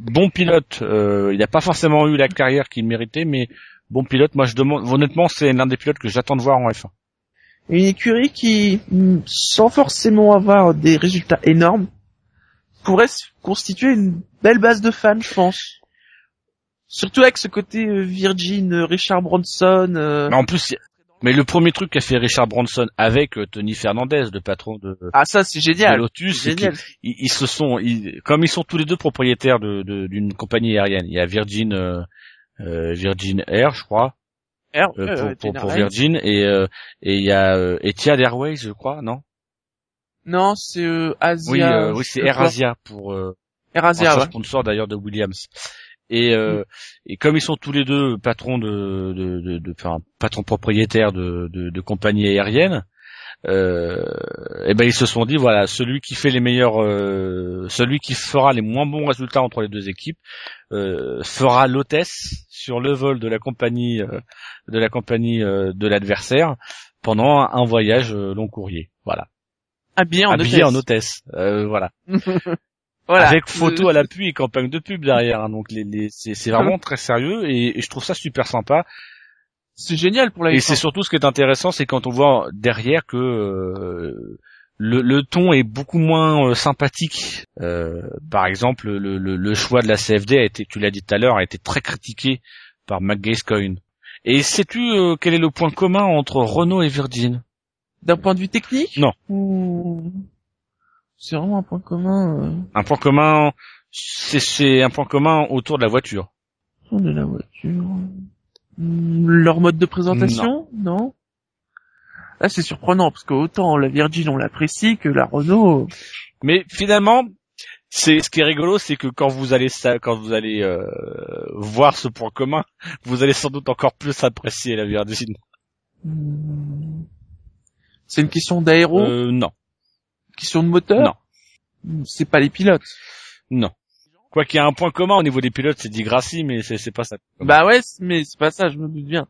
bon pilote, euh, il n'a pas forcément eu la carrière qu'il méritait, mais bon pilote, moi je demande, honnêtement, c'est l'un des pilotes que j'attends de voir en F un. Une écurie qui, sans forcément avoir des résultats énormes, pourrait constituer une belle base de fans, je pense. Surtout avec ce côté euh, Virgin, euh, Richard Branson. Euh... Mais en plus, mais le premier truc qu'a fait Richard Branson avec euh, Tony Fernandez, le patron de, ah ça c'est génial. de Lotus, c'est génial. Ils, ils se sont, ils, comme ils sont tous les deux propriétaires de, de, d'une compagnie aérienne. Il y a Virgin, euh, euh, Virgin Air, je crois, Air, euh, euh, pour, euh, pour, pour Virgin, et euh, et il y a euh, Etihad Airways, je crois, non? Non, c'est euh, Asia. Oui, euh, oui, c'est je Air crois. Asia pour euh, Air Asia, ancien ouais. sponsor d'ailleurs de Williams. Et euh, mm. et comme ils sont tous les deux patrons de de de, de enfin patrons propriétaires de de, de compagnies aériennes, euh, et ben ils se sont dit voilà, celui qui fait les meilleurs euh, celui qui fera les moins bons résultats entre les deux équipes euh, fera l'hôtesse sur le vol de la compagnie euh, de la compagnie euh, de l'adversaire pendant un, un voyage euh, long courrier. Voilà. Habillé en Habillé hôtesse. en hôtesse. Euh, voilà. Voilà. Avec photo à l'appui et campagne de pub derrière, hein. Donc les, les c'est, c'est vraiment très sérieux et, et je trouve ça super sympa. C'est génial pour la F un. Et c'est surtout ce qui est intéressant, c'est quand on voit derrière que euh, le, le ton est beaucoup moins euh, sympathique. Euh, par exemple, le, le, le choix de la C F D a été, tu l'as dit tout à l'heure, a été très critiqué par McGascoigne. Et sais-tu euh, quel est le point commun entre Renault et Virgin? D'un point de vue technique? Non. Ou... C'est vraiment un point commun. Euh... Un point commun, c'est, c'est un point commun autour de la voiture. De la voiture. Leur mode de présentation? Non. non Là, c'est surprenant parce que autant la Virgin on l'apprécie que la Renault. Mais finalement, c'est ce qui est rigolo, c'est que quand vous allez ça, quand vous allez euh, voir ce point commun, vous allez sans doute encore plus apprécier la Virgin. C'est une question d'aéro? Euh, non. Question de moteur? Non. C'est pas les pilotes? Non. Quoi qu'il y a un point commun au niveau des pilotes, c'est Di Grassi, mais c'est, c'est pas ça. Bah ouais, mais c'est pas ça, je me doute bien.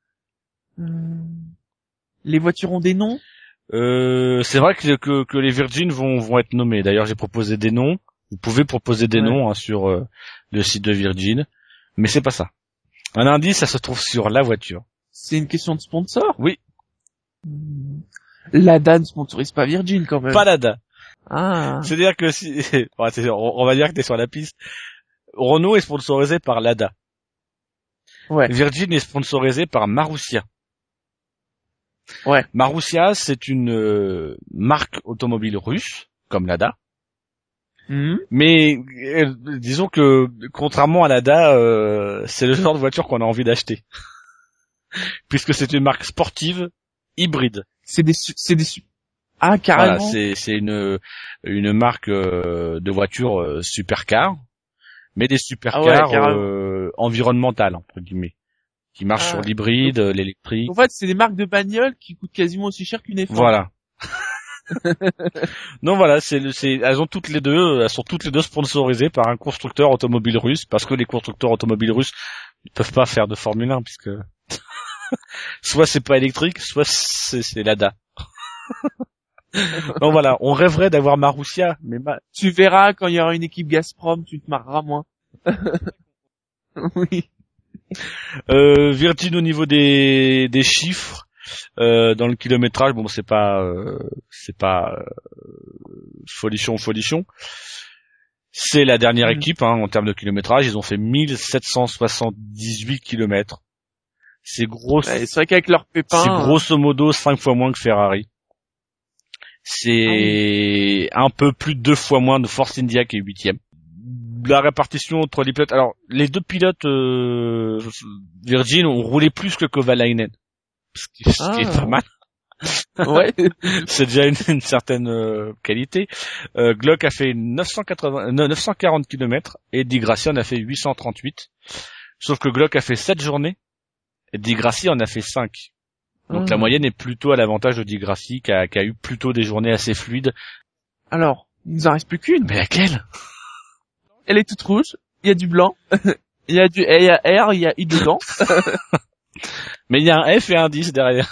Les voitures ont des noms? Euh, c'est vrai que, que, que les Virgin vont, vont être nommés. D'ailleurs, j'ai proposé des noms. Vous pouvez proposer des ouais. noms hein, sur euh, le site de Virgin, mais c'est pas ça. Un indice, ça se trouve sur la voiture. C'est une question de sponsor? Oui. Lada ne sponsorise pas Virgin quand même. Pas Lada. Ah. C'est-à-dire que si, on va dire que t'es sur la piste. Renault est sponsorisé par Lada. Ouais. Virgin est sponsorisé par Marussia. Ouais. Marussia, c'est une euh, marque automobile russe, comme Lada. Mmh. Mais euh, disons que contrairement à Lada, euh, c'est le genre de voiture qu'on a envie d'acheter, puisque c'est une marque sportive hybride. C'est des, c'est des. Ah, carrément. Voilà, c'est c'est une une marque euh, de voiture euh, supercar, mais des supercars ah ouais, euh, environnementales entre guillemets, qui marchent ah, sur l'hybride, donc, l'électrique. En fait, c'est des marques de bagnoles qui coûtent quasiment aussi cher qu'une F un. Voilà. Non, voilà, c'est c'est elles ont toutes les deux, elles sont toutes les deux sponsorisées par un constructeur automobile russe, parce que les constructeurs automobiles russes ne peuvent pas faire de Formule un puisque soit c'est pas électrique, soit c'est, c'est Lada. Donc voilà, on rêverait d'avoir Marussia, mais ma... tu verras quand il y aura une équipe Gazprom, tu te marreras moins. Oui. Euh, Virgin au niveau des des chiffres, euh, dans le kilométrage, bon c'est pas euh, c'est pas euh, folichon folichon. C'est la dernière mmh. équipe hein, en termes de kilométrage, ils ont fait mille sept cent soixante-dix-huit kilomètres. C'est gros. Ouais, c'est vrai qu'avec leur pépin. C'est grosso modo cinq fois moins que Ferrari. C'est ah oui. un peu plus de deux fois moins de Force India qui est huitième. La répartition entre les pilotes. Alors, les deux pilotes euh, Virgin ont roulé plus que Kovalainen, ce qui, ce ah. qui est pas mal. Ouais, c'est déjà une, une certaine euh, qualité. Euh, Glock a fait neuf cent quatre-vingts, neuf cent quarante kilomètres et Di Grassi en a fait huit cent trente-huit. Sauf que Glock a fait sept journées et Di Grassi en a fait cinq. Donc mmh. la moyenne est plutôt à l'avantage de Di Grassi qui a, qui a eu plutôt des journées assez fluides. Alors, il nous en reste plus qu'une. Mais laquelle? Elle est toute rouge, il y a du blanc, il y a du il y a R, il y a I dedans. Mais il y a un F et un dix derrière.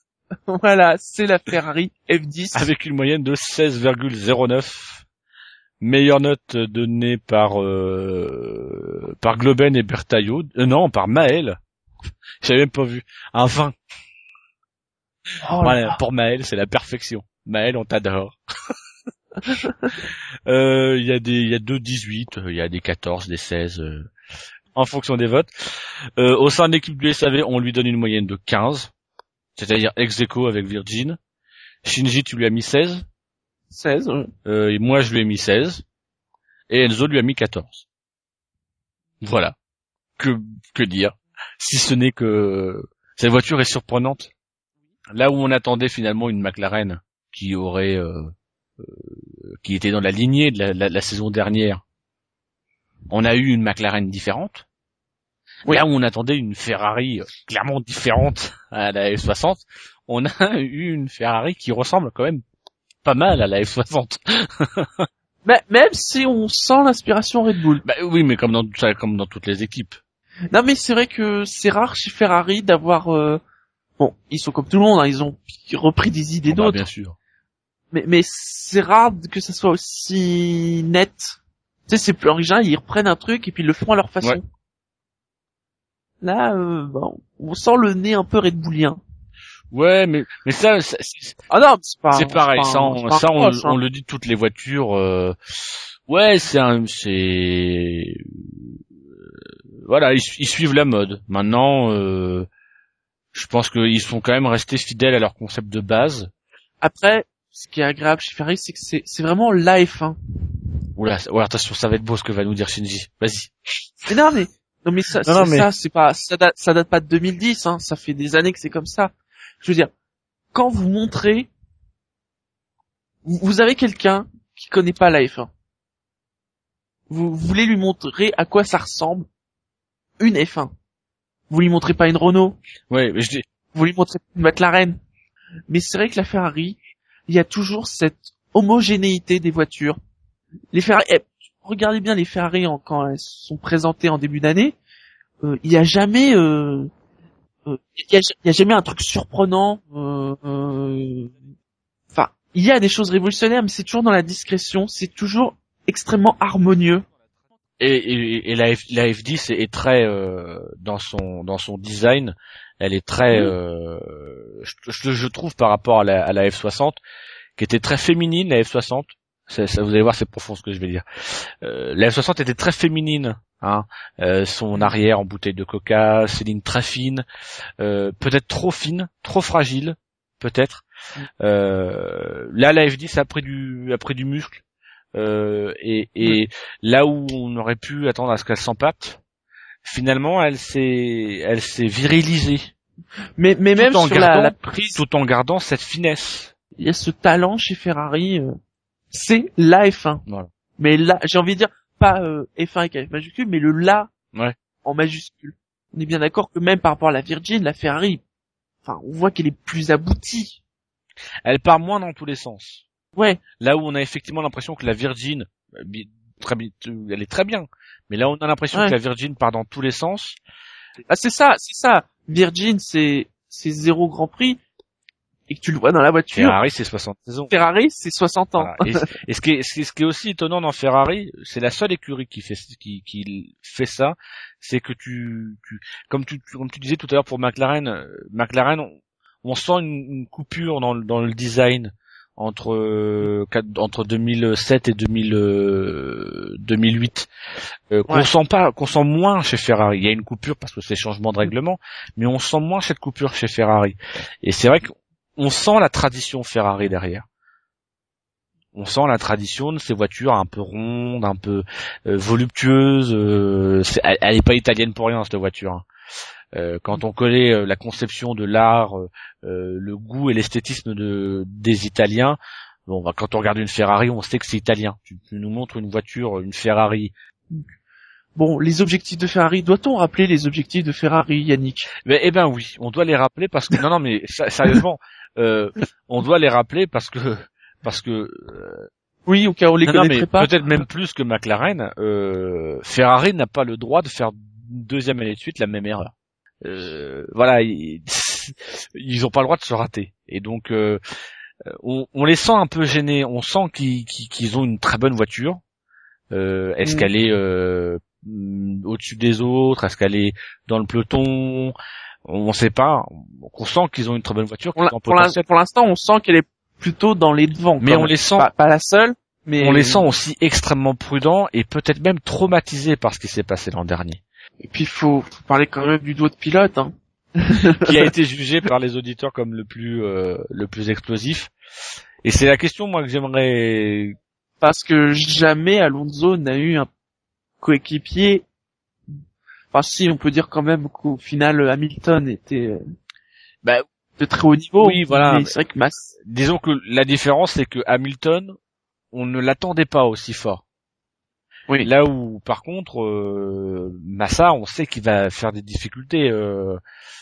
Voilà, c'est la Ferrari F dix. Avec une moyenne de seize virgule zéro neuf Meilleure note donnée par euh, par Globen et Bertaillot. Euh, non, par Maël. J'avais même pas vu. Un vingt. Oh Voilà, là. pour Maël, c'est la perfection. Maël, on t'adore. Euh, Il y a des, il y a deux dix-huit, il y a des quatorze, des seize, euh, en fonction des votes. Euh, au sein de l'équipe du S A V, on lui donne une moyenne de quinze, c'est-à-dire ex aequo avec Virgin. Shinji, tu lui as mis seize. seize, ouais. Euh, et moi, je lui ai mis seize. Et Enzo lui a mis quatorze. Voilà. Que, que dire? Si ce n'est que cette voiture est surprenante. Là où on attendait finalement une McLaren qui aurait, euh, euh, qui était dans la lignée de la, la, la saison dernière, on a eu une McLaren différente. Oui. Là où on attendait une Ferrari euh, clairement différente à la F soixante, on a eu une Ferrari qui ressemble quand même pas mal à la F soixante. Mais même si on sent l'inspiration Red Bull. Bah oui, mais comme dans comme dans toutes les équipes. Non, mais c'est vrai que c'est rare chez Ferrari d'avoir. Euh... Bon, ils sont comme tout le monde, hein, ils ont repris des idées Oh, bah, d'autres. bien sûr. Mais mais c'est rare que ça soit aussi net. Tu sais, c'est plus original, ils reprennent un truc et puis ils le font à leur façon. Ouais. Là, euh, bon, on sent le nez un peu Red Bullien. Ouais, mais mais ça, ça c'est, Ah non, c'est pas. c'est pareil. c'est pas Ça, un- on, c'est pas un ça, on, reproche, hein. on le dit de toutes les voitures. Euh... Ouais, c'est un, c'est voilà, ils, ils suivent la mode. Maintenant, euh... je pense qu'ils sont quand même restés fidèles à leur concept de base. Après, ce qui est agréable chez Ferrari, c'est que c'est c'est vraiment la F un. Oula, ouais, attention, ça va être beau ce que va nous dire Shinji. Vas-y. Mais non, mais non, mais ça, Non, c'est non, mais- ça, c'est pas, ça date, ça date pas de deux mille dix, hein. Ça fait des années que c'est comme ça. Je veux dire, quand vous montrez, vous, vous avez quelqu'un qui connaît pas la F un. Vous, vous voulez lui montrer à quoi ça ressemble une F un. Vous lui montrez pas une Renault, Ouais, mais je dis, vous lui montrez une McLaren. Mais c'est vrai que la Ferrari, il y a toujours cette homogénéité des voitures. Les Ferrari, eh, regardez bien les Ferrari en- quand elles sont présentées en début d'année, euh, il y a jamais, euh, euh, il y a, il y a jamais un truc surprenant. euh, euh, Enfin, il y a des choses révolutionnaires, mais c'est toujours dans la discrétion. C'est toujours extrêmement harmonieux. et, et, et la, F, la F dix est, est très euh, dans son dans son design, elle est très, Oui. euh, je, je, je trouve par rapport à la, à la F soixante, qui était très féminine, la F soixante. Ça, ça, vous allez voir, c'est profond ce que je vais dire. Euh, la F soixante était très féminine, hein. Euh, son arrière en bouteille de coca, ses lignes très fines, euh, peut-être trop fines, trop fragiles, peut-être. Euh, là, la F dix a pris du, a pris du muscle. Euh, et, et là où on aurait pu attendre à ce qu'elle s'empâte, finalement, elle s'est, elle s'est virilisée, Mais, mais Tout même en sur la, gardant- la prise, tout en gardant cette finesse. il y a ce talent chez Ferrari. euh, c'est la F un. Voilà. Mais là, j'ai envie de dire, pas euh, F un avec un F majuscule, mais le la Ouais. en majuscule. On est bien d'accord que même par rapport à la Virgin, la Ferrari, enfin, on voit qu'elle est plus aboutie. Elle part moins dans tous les sens. Ouais, Là où on a effectivement l'impression que la Virgin, euh, bi- très bi- euh, elle est très bien, mais là où on a l'impression Ouais. que la Virgin part dans tous les sens, ah, c'est ça, c'est ça. Virgin, c'est c'est zéro Grand Prix et que tu le vois dans la voiture. Ferrari c'est soixante saisons. Ferrari, c'est soixante ans. Voilà. Et, et ce, qui est, ce, qui est, ce qui est aussi étonnant dans Ferrari, c'est la seule écurie qui fait qui, qui fait ça, c'est que tu, tu comme tu comme tu disais tout à l'heure pour McLaren, euh, McLaren on, on sent une, une coupure dans le, dans le design entre euh, quatre- entre deux mille sept et deux mille, euh, deux mille huit, euh, qu'on Ouais. sent pas, qu'on sent moins chez Ferrari. Il y a une coupure parce que c'est changement de règlement, mais on sent moins cette coupure chez Ferrari. Et c'est vrai qu'on sent la tradition Ferrari derrière. On sent la tradition de ces voitures un peu rondes, un peu euh, voluptueuses. Euh, c'est- elle, elle est pas italienne pour rien cette voiture. Hein. Euh, quand on connaît euh, la conception de l'art, euh, euh, le goût et l'esthétisme de des Italiens, bon, bah, quand on regarde une Ferrari, on sait que c'est italien. Tu, tu nous montres une voiture, une Ferrari. Bon, les objectifs de Ferrari, doit-on rappeler les objectifs de Ferrari, Yannick? Mais eh ben oui, on doit les rappeler parce que non non mais sa- sérieusement, euh, on doit les rappeler parce que parce que euh, Oui, au cas où on les non, non, connaîtrait mais pas. peut-être même plus que McLaren, euh, Ferrari n'a pas le droit de faire une deuxième année de suite la même erreur. Euh, voilà, ils, ils ont pas le droit de se rater. Et donc, euh, on, on les sent un peu gênés. On sent qu'ils, qu'ils, qu'ils ont une très bonne voiture. Euh, est-ce mmh. qu'elle est euh, au-dessus des autres? Est-ce qu'elle est dans le peloton? On sait pas. On sent qu'ils ont une très bonne voiture. Pour, la, pour, la, pour l'instant, on sent qu'elle est plutôt dans les devants. Mais on même. les sent pas, pas la seule. Mais on les sent aussi extrêmement prudents et peut-être même traumatisés par ce qui s'est passé l'an dernier. Et puis il faut, faut parler quand même du duo de pilote, hein. Qui a été jugé par les auditeurs comme le plus euh, le plus explosif. Et c'est la question moi que j'aimerais, parce que jamais Alonso n'a eu un coéquipier. Enfin si, on peut dire quand même qu'au final Hamilton était euh, bah, de très haut niveau. Oui, voilà. Mais c'est vrai que Mass... disons que la différence c'est que Hamilton, on ne l'attendait pas aussi fort. Oui. Là où, par contre, euh, Massa, on sait qu'il va faire des difficultés euh,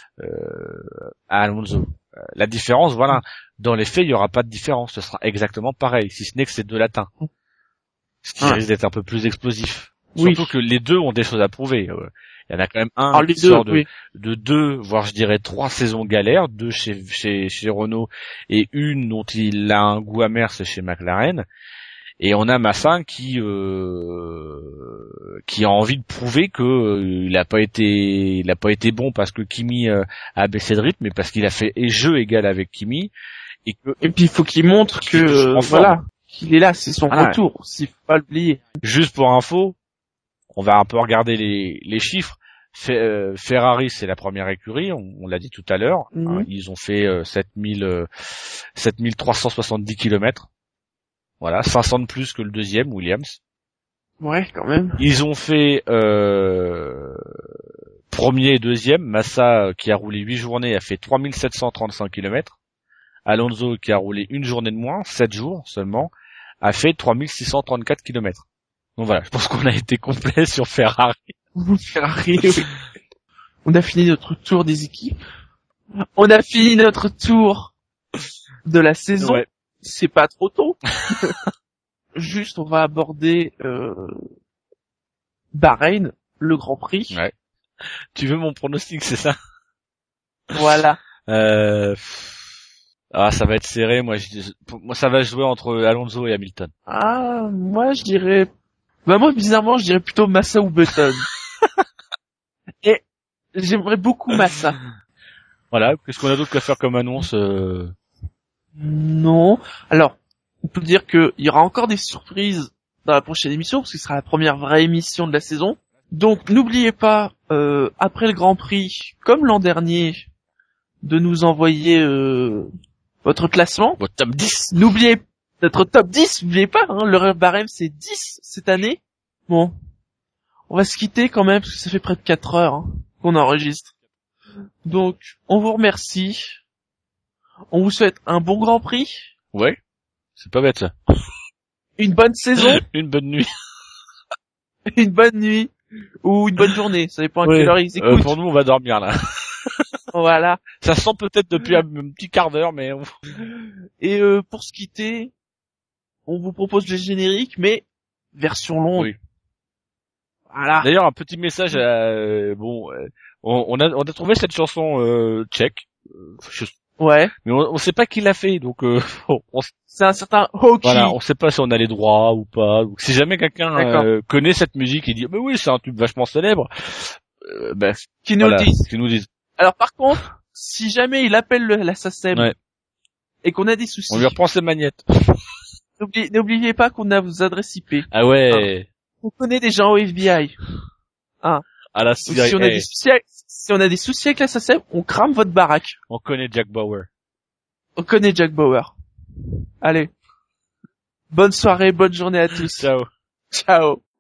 euh, à Alonso. Euh, la différence, voilà, dans les faits, il y aura pas de différence. Ce sera exactement pareil, si ce n'est que c'est deux latins, ce qui ah. risque d'être un peu plus explosif. Oui. Surtout que les deux ont des choses à prouver. Euh, il y en a quand même un ah, qui deux, sort de, oui. de deux, voire je dirais trois saisons galères, deux chez, chez, chez Renault et une dont il a un goût amer, c'est chez McLaren. Et on a Massa qui euh, qui a envie de prouver que euh, il a pas été il a pas été bon parce que Kimi euh, a baissé de rythme, mais parce qu'il a fait jeu égal avec Kimi et que et puis il faut qu'il montre que euh, voilà qu'il est là, c'est son voilà. retour, s'il faut pas l'oublier. Juste pour info, on va un peu regarder les les chiffres. Fe, euh, Ferrari c'est la première écurie, on, on l'a dit tout à l'heure, mm-hmm. hein, ils ont fait euh, sept mille trois cent soixante-dix kilomètres. Voilà, cinq cents de plus que le deuxième, Williams. Ouais, quand même. Ils ont fait euh, premier et deuxième. Massa, qui a roulé huit journées, a fait trois mille sept cent trente-cinq kilomètres. Alonso, qui a roulé une journée de moins, sept jours seulement, a fait trois mille six cent trente-quatre kilomètres. Donc voilà, je pense qu'on a été complet sur Ferrari. Ferrari, oui. On a fini notre tour des équipes. On a fini notre tour de la saison. Ouais. C'est pas trop tôt. Juste, on va aborder euh, Bahreïn, le Grand Prix. Ouais. Tu veux mon pronostic, c'est ça? Voilà. Euh... Ah, ça va être serré. Moi, je... moi, ça va jouer entre Alonso et Hamilton. Ah, moi, je dirais. Bah moi, bizarrement, je dirais plutôt Massa ou Button. Et j'aimerais beaucoup Massa. Voilà. Qu'est-ce qu'on a d'autre qu'à faire comme annonce? Euh... Non. Alors, on peut dire qu'il y aura encore des surprises dans la prochaine émission, parce que ce sera la première vraie émission de la saison. Donc, n'oubliez pas, euh, après le Grand Prix, comme l'an dernier, de nous envoyer euh, votre classement. Votre top dix. N'oubliez notre top dix, n'oubliez pas, hein, le barème c'est dix cette année. Bon, on va se quitter quand même, parce que ça fait près de quatre heures hein, qu'on enregistre. Donc, on vous remercie. On vous souhaite un bon Grand Prix. Ouais, c'est pas bête ça. Une bonne saison. Une bonne nuit. Une bonne nuit. Ou une bonne journée, ça dépend à ouais. quelle heure ils écoutent. Euh, pour nous, on va dormir là. Voilà. Ça sent peut-être depuis un petit quart d'heure, mais... On... Et euh, pour se quitter, on vous propose le générique, mais version longue. Oui. Voilà. D'ailleurs, un petit message, à, bon, on, on a on a trouvé cette chanson euh, tchèque. Je... Ouais. Mais on, on sait pas qui l'a fait, donc euh, on, on... c'est un certain Hockey. Voilà, on sait pas si on a les droits ou pas. Donc, si jamais quelqu'un euh, connaît cette musique et dit mais oui, c'est un tube vachement célèbre, euh, ben qui nous voilà, dise. Qui nous dise. Alors par contre, si jamais il appelle le, la S A C E M ouais. et qu'on a des soucis, on lui reprend ses magnettes. N'oubliez, n'oubliez pas qu'on a vos adresses I P. Ah ouais. Ah. On connaît des gens au F B I. Ah. À la C I A. Si on a des soucis avec, si on a des soucis avec la S A C E M, on crame votre baraque. On connaît Jack Bauer. On connaît Jack Bauer. Allez. Bonne soirée, bonne journée à tous. Ciao. Ciao.